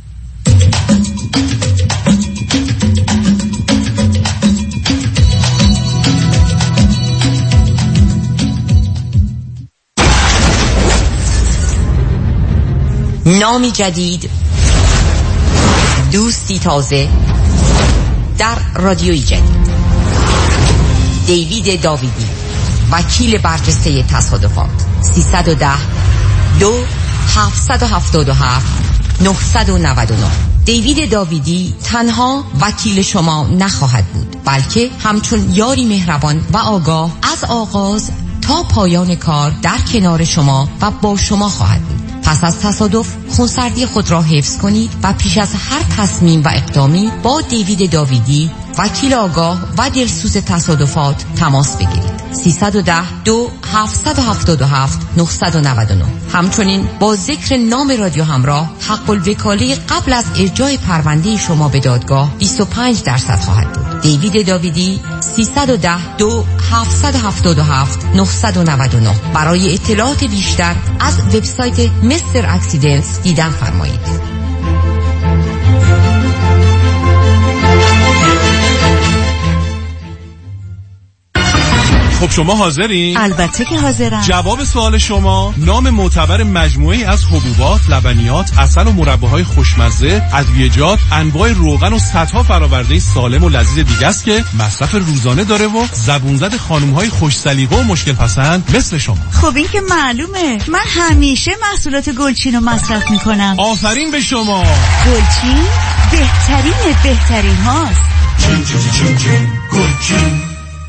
نامی جدید، دوستی تازه در رادیوی جدید. دیوید داویدی، وکیل برجسته تصادفات. سیصد و ده دو هفتصد و هفتاد و هفت نهصد و نود و نه. دیوید داویدی تنها وکیل شما نخواهد بود بلکه همچون یاری مهربان و آگاه از آغاز تا پایان کار در کنار شما و با شما خواهد بود. پس از تصادف خونسردی خود را حفظ کنید و پیش از هر تصمیم و اقدامی با دیوید داویدی، وکیل آگاه و دلسوز تصادفات تماس بگیرید. سیصد و ده دو هفتصد و هفتاد و هفت نهصد و نود و نه. همچنین با ذکر نام رادیو همراه حق الوکاله قبل از ارجاع پرونده شما به دادگاه بیست و پنج درصد خواهد بود. دیوید داویدی سیصد و ده دو هفتصد و هفتاد و هفت نهصد و نود و نه. برای اطلاعات بیشتر از وبسایت مستر اکسیدنتس دیدن فرمایید. خب شما حاضرین؟ البته که حاضرم. جواب سوال شما نام معتبر مجموعی از حبوبات، لبنیات، عسل و مرباهای خوشمزه، ادویه‌جات، انواع روغن و صدها فرآورده سالم و لذیذ دیگه است که مصرف روزانه داره و زبون زد خانم‌های خوش سلیقه و مشکل پسند مثل شما. خب این که معلومه. من همیشه محصولات گلچین رو مصرف میکنم. آفرین به شما. گلچین بهترین بهترین هاست. چین چین چین چین گلچین.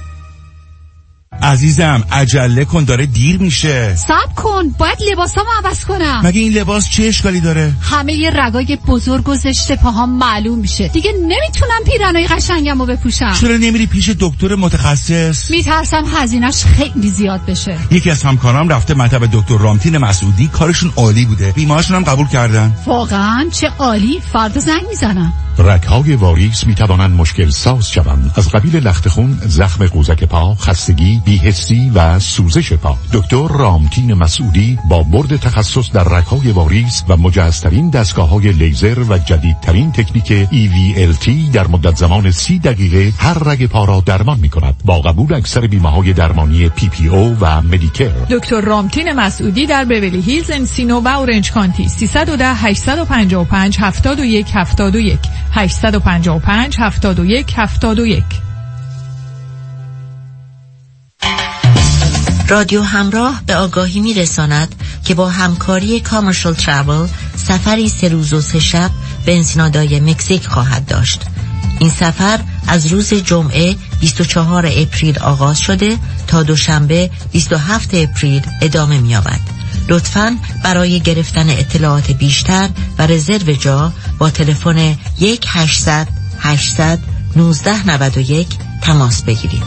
عزیزم عجله کن داره دیر میشه. صبر کن باید لباسامو عوض کنم. مگه این لباس چه اشکالی داره؟ همه ی رگای بزرگ و زشت پاهام معلوم میشه. دیگه نمیتونم پیرنای قشنگمو بپوشم. چرا نمیری پیش دکتر متخصص؟ میترسم هزینه‌اش خیلی زیاد بشه. یکی از همکارام رفته مطب دکتر رامتین مسعودی، کارشون عالی بوده. بیمارشون هم قبول کردن. واقعا چه عالی. فردا زنگ میزنم. رگ‌های واریس می‌توانند مشکل ساز شوند، از قبیل لخت خون، زخم قوزک پا، خستگی، بی‌حسی و سوزش پا. دکتر رامتین مسعودی با برد تخصص در رگ‌های واریس و مجهزترین دستگاه‌های لیزر و جدیدترین تکنیک ای وی ال تی در مدت زمان سی دقیقه هر رگ پا را درمان می‌کند با قبول اکثر بیمه‌های درمانی پی پی او و مدیکر. دکتر رامتین مسعودی در بیولی هیلز، انسینو و اورنج کانتی. سیصد و ده هشتصد و پنجاه و پنج هفتاد و یک هفتاد و یک هشتصد و پنجاه و پنج هفتاد و یک هفتاد و یک. رادیو همراه به آگاهی می رساند که با همکاری کامرشال ترافل سفری سه روز و سه شب به انسینادای مکزیک خواهد داشت. این سفر از روز جمعه بیست و چهارم اپریل آغاز شده تا دوشنبه بیست و هفتم اپریل ادامه می یابد. لطفاً برای گرفتن اطلاعات بیشتر و رزرو جا با تلفن یک هشتصد هشتصد نوزده نود و یک تماس بگیرید.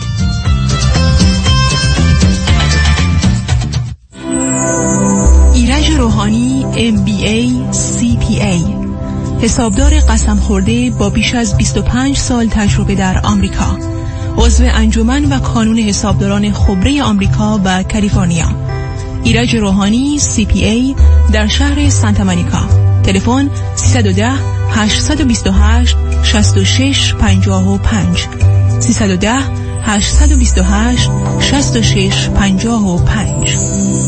ایرج روحانی ام بی ای سی پی ای، حسابدار قسم خورده با بیش از بیست و پنج سال تجربه در آمریکا، عضو انجمن و کانون حسابداران خبره آمریکا و کالیفرنیا. ایرج روحانی سی پی ای در شهر سانتا مونیکا. تلفن سیصد و ده هشتصد و بیست و هشت شصت و شش پنجاه و پنج سیصد و ده هشتصد و بیست و هشت شصت و شش پنجاه و پنج.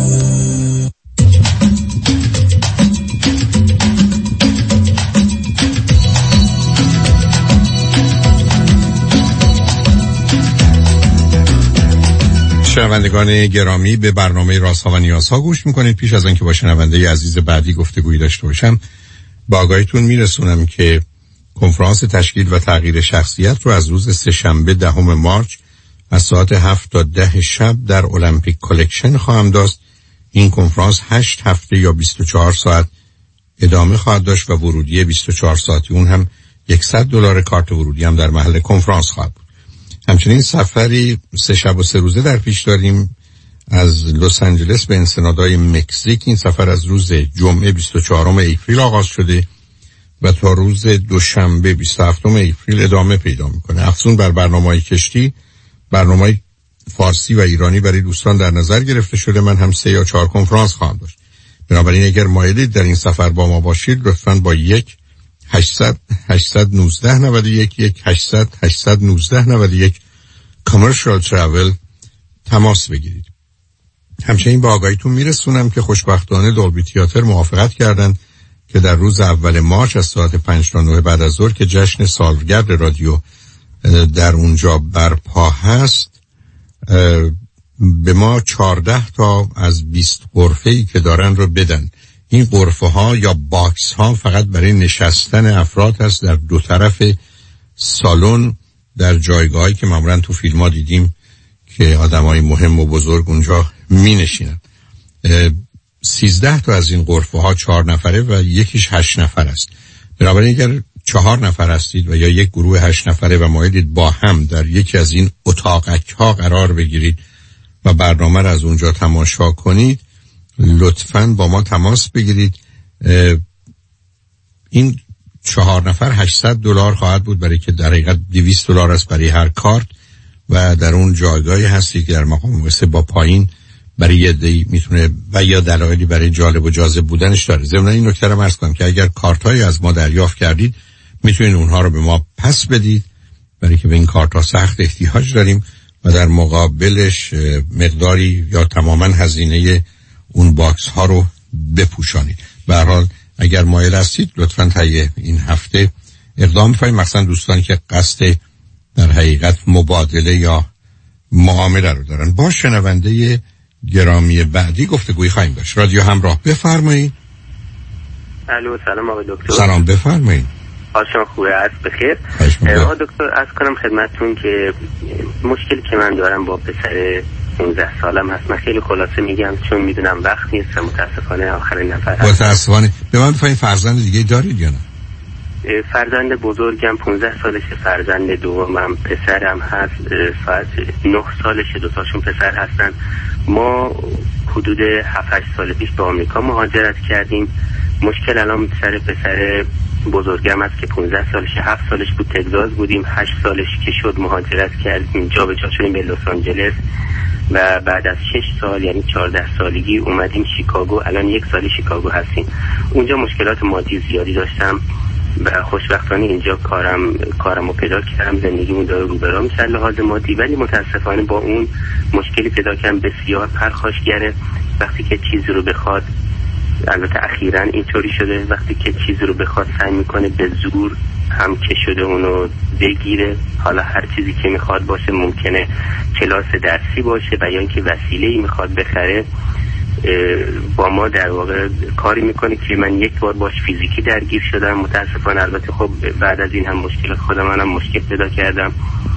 شنوندگان گرامی، به برنامه رازها و نیازها گوش میکنید. پیش از آنکه با شنونده عزیز بعدی گفتگویی داشته باشم، با آگاهیتون میرسونم که کنفرانس تشکیل و تغییر شخصیت رو از روز سه‌شنبه دهم مارچ از ساعت هفت تا ده شب در المپیک کلکشن خواهم داشت. این کنفرانس هشت هفته یا بیست و چهار ساعت ادامه خواهد داشت و ورودی بیست و چهار ساعتی اون هم صد دلار، کارت ورودی هم در محل کنفرانس خواهد بود. همچنین سفری سه شب و سه روزه در پیش داریم از لس آنجلس به انسنادای مکزیک. این سفر از روز جمعه بیست و چهارم اپریل آغاز شده و تا روز دوشنبه بیست و هفتم اپریل ادامه پیدا میکنه. افزون بر برنامه‌های کشتی، برنامه‌های فارسی و ایرانی برای دوستان در نظر گرفته شده. من هم سه یا چهار کنفرانس خواهم داشت. بنابراین اگر مایلید در این سفر با ما باشید، لطفاً با یک هشتصد هشتصد و نوزده نود و یک یک هشتصد هشتصد و نوزده نود و یک کامرشال ترافل تماس بگیرید. همچنین با آگاهیتون میرسونم که خوشبختانه دولبی تئاتر موافقت کردند که در روز اول مارچ از ساعت پنج تا نه بعد از ظهر که جشن سالگرد رادیو در اونجا برپا هست، به ما چهارده تا از بیست غرفه‌ای که دارن رو بدن. این غرفه ها یا باکس ها فقط برای نشستن افراد هست در دو طرف سالن، در جایگاهی که معمولا تو فیلم ها دیدیم که آدم های مهم و بزرگ اونجا می نشینن. سیزده تا از این غرفه ها چهار نفره و یکیش هشت نفر است. بنابراین اگر چهار نفر هستید و یا یک گروه هشت نفره و مایلید با هم در یکی از این اتاقک ها قرار بگیرید و برنامه را از اونجا تماشا کنید، لطفاً با ما تماس بگیرید. این چهار نفر هشتصد دلار خواهد بود، برای که در حقیقت دویست دلار است برای هر کارت و در اون جایگاهی هستی که در مقام مقایسه با پایین برای یه دی میتونه و یا دلایلی برای جالب و جاذب بودنش داره. ضمن این نکته رو عرض کنم که اگر کارت‌های از ما دریافت کردید، میتونید اونها رو به ما پس بدید، برای که به این کارت‌ها سخت احتیاج داریم و در مقابلش مقداری یا تماما هزینه اون باکس ها رو بپوشانید. به هر حال اگر مایل هستید لطفاً طی این هفته اقدام کنید، مثلا دوستانی که قصد در حقیقت مبادله یا معامله رو دارن. با شنونده گرامی بعدی گفتگوی خواهیم داشت. رادیو همراه، بفرمایید. الو، سلام آقای دکتر. سلام، بفرمایید. حال شما خوبه؟ عرض بخیر. آقای دکتر، عرض کنم خدمتتون که مشکلی که من دارم با پسر پانزده سالم هست. من خیلی خلاصه میگم چون میدونم وقت نیست و متاسفانه آخرین نفر هست. متاسفانه. به من بفرمایید فرزند دیگه دارید یا نه؟ فرزند بزرگم پانزده سالشه، فرزند دومم پسرم هست، ساعت نه سالشه، دوتاشون پسر هستن. ما حدود هفت هشت سال پیش به آمریکا مهاجرت کردیم. مشکل الان سر پسر بزرگم هست که پانزده سالش، هفت سالش بود تگزاس بودیم، هشت سالش که شد مهاجرت کردیم، جا به جا شدیم به لس آنجلس و بعد از شش سال یعنی چهارده سالگی اومدیم شیکاگو. الان یک سال شیکاگو هستیم. اونجا مشکلات مادی زیادی داشتم و خوشبختانه اینجا کارم کارمو پیدا کردم، زندگیمون داره رو به راه میشه لحاظ مادی، ولی متاسفانه با اون مشکلی پیدا کردم بسیار پرخاشگره. وقتی که چیزی رو بخواد، البته اخیراً اینطوری شده، وقتی که چیزی رو بخواد سعی میکنه به زور هم که شده اونو بگیره. حالا هر چیزی که میخواد باشه، ممکنه کلاس درسی باشه و یا اینکه وسیله‌ای میخواد بخره، با ما در واقع کاری میکنه که من یک بار باش فیزیکی درگیر شدم. متاسفانه البته خب بعد از این هم مشکل خودم منم مشکل پیدا کردم.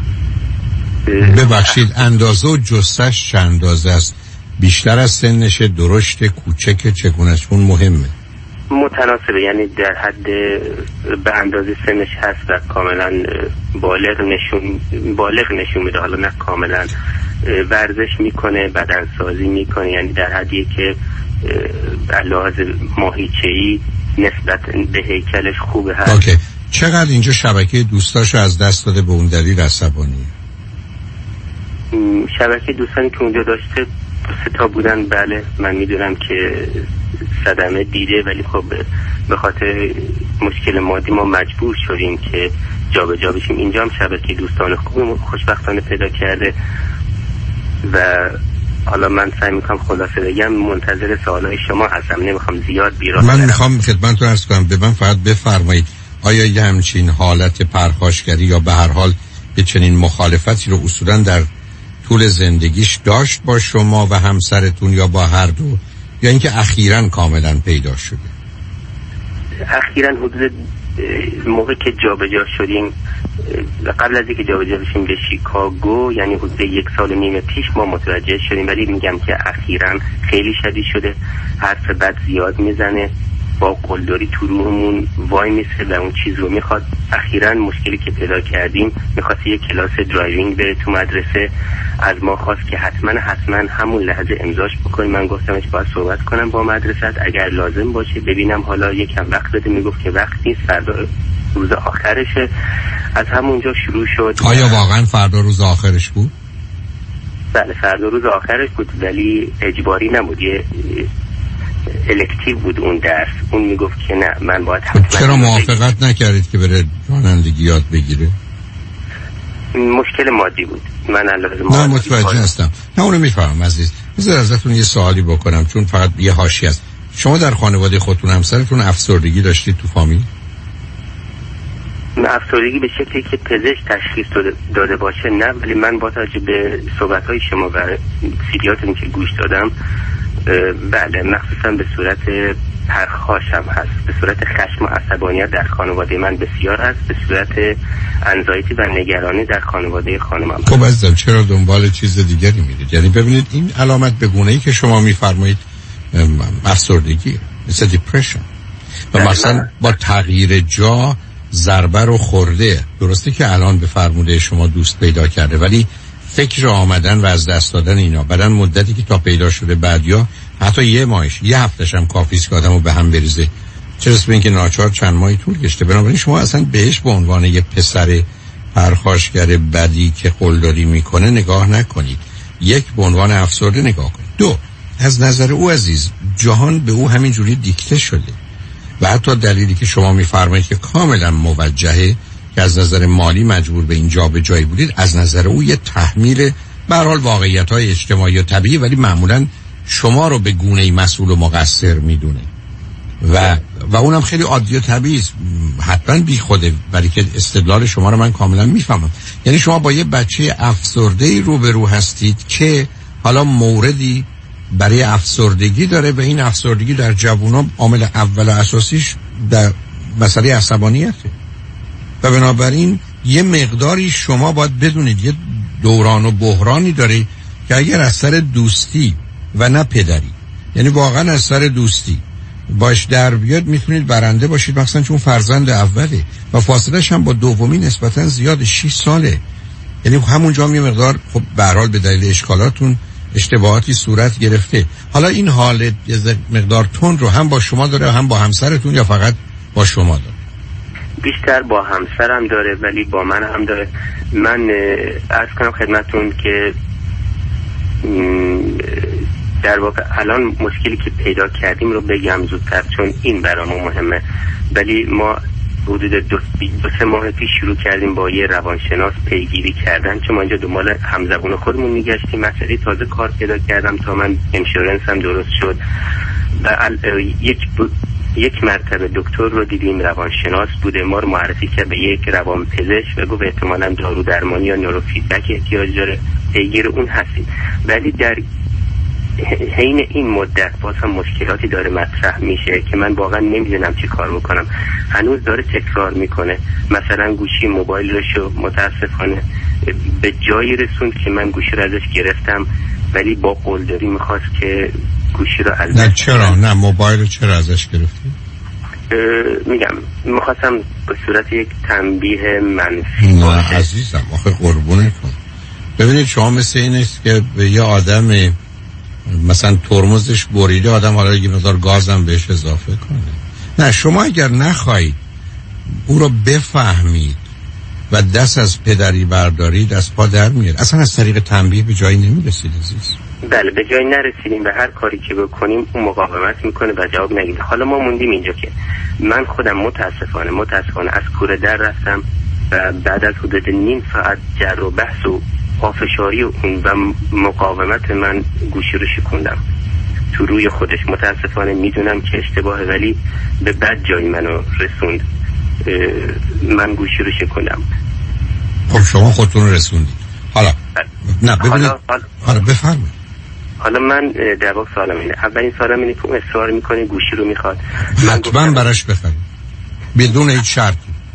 ببخشید اندازه و جستش چند اندازه است؟ بیشتر از سنش، درشت، کوچک، چگونه‌اش؟ اون مهمه. متناسبه، یعنی در حد به اندازه سنش هست و کاملا بالغ نشون بالغ نشون میده. حالا نه کاملا، ورزش میکنه، بدنسازی میکنه، یعنی در حدی که لحاظ ماهیچه‌ای نسبت به هیکلش خوبه هست. اوکی. چقدر اینجا شبکه دوستاشو از دست داده به اون دلیل عصبانی؟ شبکه دوستانی که اونجا داشته سه تا بودن. بله من میدونم که صدمه دیده، ولی خب به خاطر مشکل مادی ما مجبور شدیم که جا به جا بشیم. اینجا هم شبکه دوستان خوب خوشبختانه پیدا کرده و حالا من سعی میکنم خلاصه بگم، منتظر سوالای شما هستم، نمیخوام زیاد بیراه من میخوام خدمتتون عرض کنم، به من فقط بفرمایید آیا یه همچین حالت پرخاشگری یا به هر حال یه چنین مخالفتی رو اصولا در طول زندگیش داشت با شما و همسرتون یا با هر دو، یا اینکه اخیراً کاملا پیدا شده؟ اخیراً حدود موقع که جابجا شدیم، قبل از اینکه جابجا بشیم به شیکاگو، یعنی حدود یک سال و نیم پیش ما متوجه شدیم، ولی میگم که اخیراً خیلی شدید شده، حرف بد زیاد میزنه، با قلدری تو روحمون وای میسه و اون چیز رو میخواد. اخیراً مشکلی که پیدا کردیم، میخواست یک کلاس درایوینگ بره تو مدرسه، از ما خواست که حتما حتما همون لحظه امضاش بکنیم. من گفتمش باید صحبت کنم با مدرسه، اگر لازم باشه ببینم، حالا یکم وقت بده. میگفت که وقت نیست، فردا روز آخرشه. از همونجا شروع شد. آیا واقعا فردا روز آخرش بود؟ بله فردا روز آخرش بود، ولی اجباری نبود، یه الکتیو بود اون درس. اون میگفت که نه من باید حتما. چرا موافقت نکردید که بره رانندگی یاد بگیره؟ مشکل مادی بود. من لازم نه متوجه هستم. نه اونو میفهمم عزیز. بذار ازتون یه سوالی بکنم چون فقط یه حاشیه است. شما در خانواده خودتون همسرتون افسردگی داشتید تو فامیل؟ افسردگی به شکلی که پزشک تشخیص داده باشه نه، ولی من با توجه به صحبت‌های شما و سیدیاتون که گوش دادم، بله مخصوصا به صورت پرخاشم هست، به صورت خشم و عصبانیت در خانواده من بسیار هست، به صورت انزایتی و نگرانی در خانواده خانمم. خب عزیزم چرا دنبال چیز دیگری میرید؟ یعنی ببینید این علامت به گونه‌ای که شما میفرمایید افسردگی، مثل دیپرشن و مثلا با تغییر جا ضربه رو خورده. درسته که الان به فرموده شما دوست پیدا کرده، ولی فکر آمدن و از دست دادن اینا بعدن مدتی که تا پیدا شده، بعد یا حتی یه ماهش یه هفتش هم کافیست که آدمو به هم بریزه، چرا اسم این که ناچار چند ماهی طول کشته. بنابراین شما اصلا بهش به عنوان یه پسر پرخاشگر بدی که قلدری میکنه نگاه نکنید، یک به عنوان افسرده نگاه کنید. دو، از نظر او عزیز جهان به او همینجوری دیکته شده و حتی دلیلی که شما میفرمایید که کاملا موجهه که از نظر مالی مجبور به این جا به جایی بودید، از نظر او یه تحمیل به هر حال واقعیت‌های اجتماعی و طبیعی، ولی معمولا شما رو به گونه‌ای مسئول و مقصر میدونه و و اونم خیلی عادی و طبیعی است، حتما بی خوده، ولی که استدلال شما رو من کاملا میفهمم. یعنی شما با یه بچه افسرده‌ای روبرو هستید که حالا موردی برای افسردگی داره و این افسردگی در جوونا عامل اول و اساسیش در مسئله عصبانیته و بنابراین یه مقداری شما باید بدونید یه دوران و بحرانی داره که اگر از سر دوستی و نه پدری، یعنی واقعا از سر دوستی باش در بیاد میتونید برنده باشید، مثلا چون فرزند اوله و فاصلش هم با دومی نسبتا زیاد، شش ساله. یعنی همونجا هم یه مقدار خب به هر حال به دلیل اشکالاتون اشتباهاتی صورت گرفته. حالا این حالت یه مقدار تند رو هم با شما داره هم با همسرتون یا فقط با شما داره؟ بیشتر با همسرم داره ولی با من هم داره. من عرض کنم خدمتون که در واقع الان مشکلی که پیدا کردیم رو بگم زودتر چون این برامون مهمه. ولی ما حدود دو, دو سه ماه پیش شروع کردیم با یه روانشناس پیگیری کردن، چون ما اینجا دنبال همزبون خودمون میگشتیم. مسئله تازه کار پیدا کردم تا من انشورنس هم درست شد و یک یک مرتبه دکتر رو دیدیم، روانشناس بوده، ما رو معرفی کرد به یک روانپزشک و گفت احتمالاً دارو درمانی یا نوروفیدبک احتیاج داره، پیگیر اون هستیم. ولی در حین این مدت باز هم مشکلاتی داره مطرح میشه که من واقعا نمیدونم چی کار بکنم. هنوز داره تکرار میکنه. مثلا گوشی موبایلشو متاسفانه به جایی رسوند که من گوشی رو ازش گرفتم ولی با قلدری میخواست که گوشی رو ازش. نه چرا؟ نه موبایل چرا ازش گرفتی؟ میگم میخواستم به صورت یک تنبیه منفی. نه باشه. عزیزم آخه قربونتون ببینید شما مثل این است که به یه آدم مثلا ترمزش بریده آدم حالا یه مقدار گازم بهش اضافه کنه. نه شما اگر نخواهید او رو بفهمید و دست از پدری بردارید از پا در میاد. اصلا از طریق تنبیه به جایی نمیرسید عزیز. بله به جایی نرسیدیم و هر کاری که بکنیم اون مقاومت میکنه و جواب نمیده. حالا ما موندیم اینجا که من خودم متاسفانه متاسفانه از کوره در رفتم و بعد از حدود نیم ساعت جر و بحث و پافشاری اون و مقاومت من گوشی رو شکوندم تو روی خودش. متاسفانه میدونم که اشتباهه ولی به بد جایی منو رسوند. من گوشی رو شکوندم. خب شما خودتون رو رسوندید. حالا نه ببینید حالا, حالا, حالا بفرمایید. حالا من در واقع سوالم اینه، اولین سوالم اینه که اون اصرار میکنه گوشی رو میخواد، حتما براش بخرید بدون هیچ شرطی.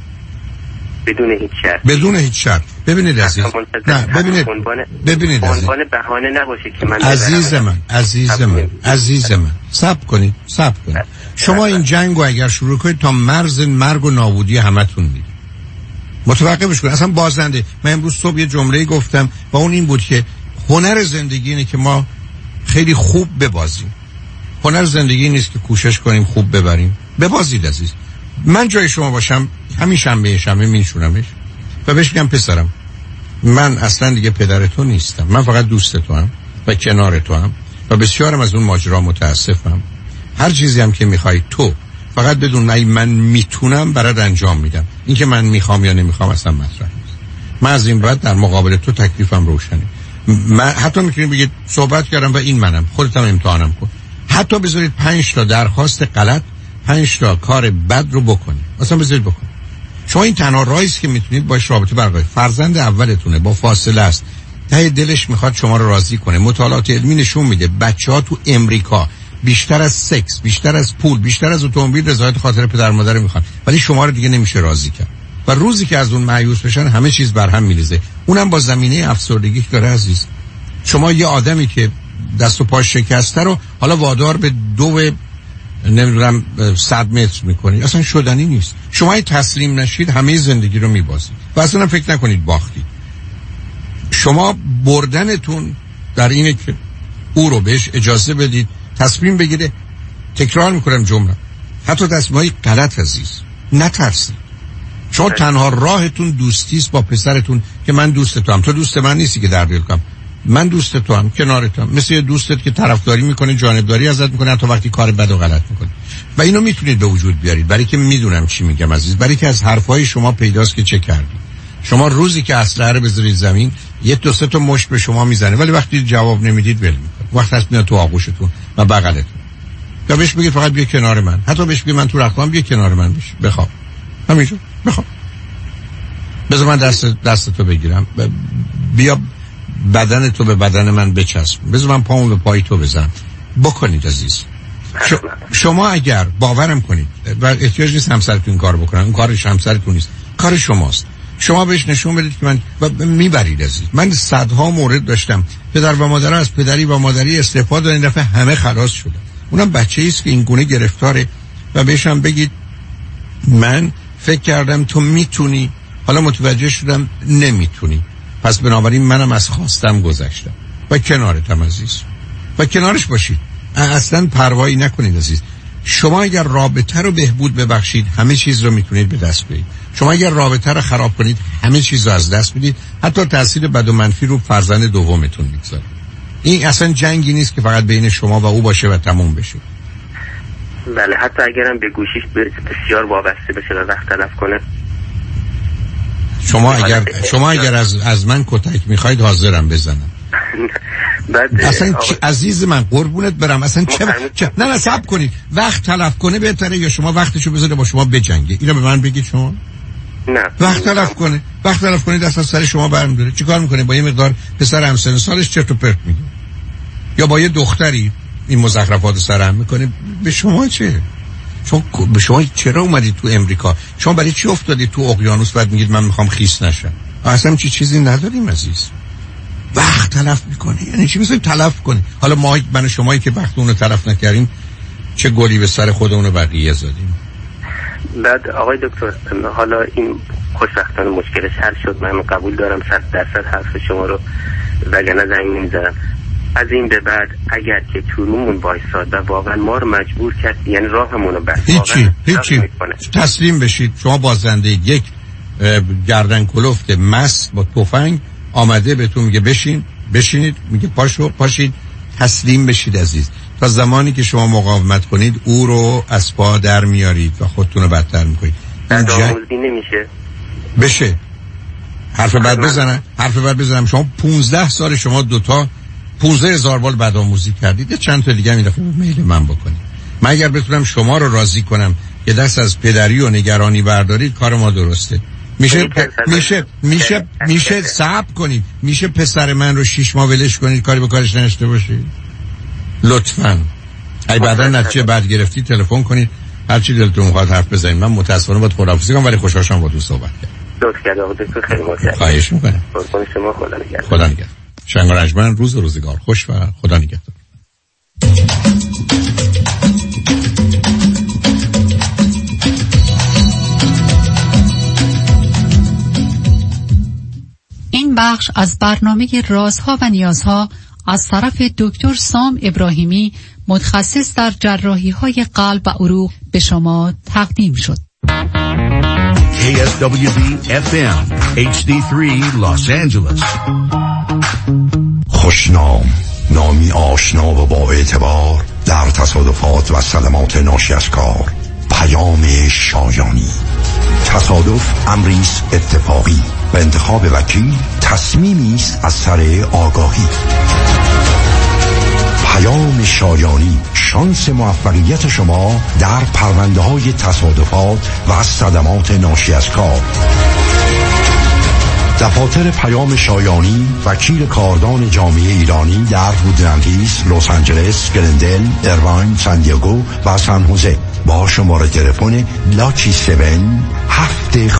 بدون هیچ شرط بدون هیچ شرط. ببینید عزیز نه ببینید ببینید عنوان بهانه نباشه که من عزیز من عزیز من عزیز من صبر کنید صبر کنید. شما این جنگو اگر شروع کنید تا مرز مرگ و نابودی همتون میرید. متوقفش کنید. اصلا بازنده. من امروز صبح یه جمله گفتم و اون این بود که هنر زندگی اینه که ما خیلی خوب ببازیم. هنر زندگی نیست که کوشش کنیم خوب ببریم. ببازید عزیز. من جای شما باشم همین شنبه شنبه میشونمش و بهش میگم پسرم من اصلا دیگه پدر تو نیستم، من فقط دوست تو هم و کنار تو هم و بسیارم از اون ماجرا متاسفم. هر چیزی هم که میخوای تو فقط بدون من من میتونم برات انجام میدم. این که من میخوام یا نمیخوام اصلا مطرح نیست. من از این بعد در مقابل تو تکلیفم روشنه. من حتی میتونید بگید صحبت کردم و این منم، خودت هم امتحانم کن. حتی بذارید پنج تا درخواست غلط پنج تا کار بد رو بکنید، اصلا بذارید بکنید. شما این تنها راهی است که میتونید باش رابطه برقرار. فرزند اولتونه با فاصله است، ته دلش میخواد شما رو راضی کنه. مطالعات علمی نشون میده بچه‌ها تو امریکا بیشتر از سکس، بیشتر از پول، بیشتر از اتومبیل رضایت خاطر پدر مادر میخوان، ولی شما رو دیگه نمیشه راضی کرد. و روزی که از اون مایوس بشن همه چیز بر هم میریزه. اونم با زمینه افسردگی داره عزیز. شما یه آدمی که دست و پاش شکسته رو حالا وادار به دو نمیدونم صد متر میکنید، اصلا شدنی نیست. شما ای تسلیم نشید همه زندگی رو میبازید و اصلا فکر نکنید باختید. شما بردنتون در اینه که او رو بهش اجازه بدید تصمیم بگیره. تکرار میکنم جمله، حتی تصمیمای غلط عزیز نترسید. شما تنها راهتون دوستیست با پسرتون که من دوست تو هم، تو دوست من نیستی که در دل کنم، من دوست تو هم، کنارت هم، مثل یه دوستت که طرفداری میکنه، جانبداری ازت میکنه حتی وقتی کار بد و غلط میکنه. و اینو میتونید به وجود بیارید برای که میدونم چی میگم عزیز، برای که از حرفای شما پیداست که چه کردید. شما روزی که اسلحه رو بذارید زمین یه دو سه تا مشت به شما میزنه، ولی وقتی جواب نمیدید ول میکنه. وقت هست میاد تو آغوشتون و بغلتون یا بهش بگید فقط بیا کنار من، حتی بهش بگید من تو رختم بیا کنار من بش بخواب، همینجور بخواب، بذار من دست دست تو بگیرم، بیا بدن تو به بدن من بچسب، بذار من پامو به پای تو بزنم. بکنید عزیز. ش... شما اگر باورم کنید و احتیاج نیست همسرتون این کار بکنن، اون کارش همسرتون نیست، کار شماست. شما بهش نشون بدید که من و میبرید عزیز. من صدها مورد داشتم پدر و مادر از پدری و مادری استفاده این دفعه همه خلاص شدن. اونم بچه‌ای است که این گونه گرفتاره و بهش هم بگید من فکر کردم تو میتونی، حالا متوجه شدم نمیتونی، پس بنابراین منم از خواستم گذشتم و کنارتم عزیز و کنارش باشید. اصلا پروایی نکنید عزیز. شما اگر رابطه رو بهبود ببخشید همه چیز رو میتونید به دست بیارید. شما اگر رابطه رو خراب کنید همه چیز رو از دست میدید، حتی تاثیر بد و منفی رو فرزند دومتون میگذاره. این اصلا جنگی نیست که فقط بین شما و او باشه و تموم بشه. بله، حتی اگرم به گوشیش بسیار وابسته بشه و وقت تلف کنه. شما اگر شما اگر از از من کتک میخواید حاضرم بزنم. بعد اصلا چه عزیز من قربونت برم، اصلا چه, چه نه نه صبر کنید، وقت تلف کنه بهتره یا شما وقتشو بذاره با شما بجنگه؟ اینو به من بگید شما. نه وقت تلف کنه، وقت تلف کنید دست از سر شما برمی‌داره. چیکار میکنه با یه مقدار پسر همسن سالش چرت و پرت میگه، یا با یه دختری این مزخرفات سرهم میکنه؟ به شما چه؟ شما به شما چرا اومدید تو امریکا؟ شما برای چی افتادید تو اقیانوس بعد میگید من میخوام خیس نشم؟ اصلا چی چیزی نداریم عزیز. وقت تلف میکنه یعنی چی؟ می‌خواید تلف کنه. حالا ما من و شمایی که وقت اون رو تلف نکردیم چه گلی به سر خودمون و بقیه زدیم. بعد آقای دکتر، حالا این خوشبختانه مشکلش حل شد، من قبول دارم صد درصد حرف شما رو، وگرنه زنگ نمی‌زدم. از این به بعد اگر که تونمون وایساد و واقعا ما رو مجبور کرد، یعنی راهمون رو بست، هیچی هیچی تسلیم بشید. شما بازنده یک گردن کلفت مست با تفنگ آمده بهتون میگه بشین، بشینید، میگه پاشو، پاشید، تسلیم بشید عزیز. تا زمانی که شما مقاومت کنید او رو از پا در میارید و خودتون رو بدتر میکنید. بعد آموزی نمیشه بشه حرف بعد بزنن حرف بعد بزنم. شما پونزده سال شما دوتا پونزده هزار بار بدآموزی کردید، چند تا دیگه هم این دفعه میل من بکنید. من اگر بتونم شما رو راضی کنم که دست از پدری و نگرانی بردارید کار ما درسته. میشه میشه میشه میشه صبر کنید، میشه پسر من رو شش ماه ولش کنید کاری به کارش نشته باشید لطفاً. ای بعدا نتیجه بعد گرفتی تلفن کنید، هر چی دلتون میخواد حرف بزنید. من متاسفانه باید خداحافظی کنم ولی خوشحال شدم با تو صحبت کردم. لطف کرد آقا دکتر، خیلی متشکرم. خواهش میکنم. قربان شما، خدا نگهدار. خدا نگهدار. شنگ و رنجمن روز و روزگار خوش و خدا نگهدار. این بخش از برنامه رازها و نیازها از طرف دکتر سام ابراهیمی متخصص در جراحی های قلب و عروق به شما تقدیم شد. کی اس دبلیو بی اف ام اچ دی سه Los Angeles. خوشنام، نامی آشنا و با اعتبار در تصادفات و صدمات ناشی از کار. پیام شایانی. تصادف امری است اتفاقی و انتخاب وکیل تصمیمی است از سر آگاهی. پیام شایانی، شانس موفقیت شما در پرونده های تصادفات و صدمات ناشی از کار. دفاتر پیام شایانی وکیل کاردان جامعه ایرانی در وودلند هیلز، لس آنجلس، گلندل، ایرواین، سان دیگو و سان خوزه با شماره تلفن لاکی هفت هفت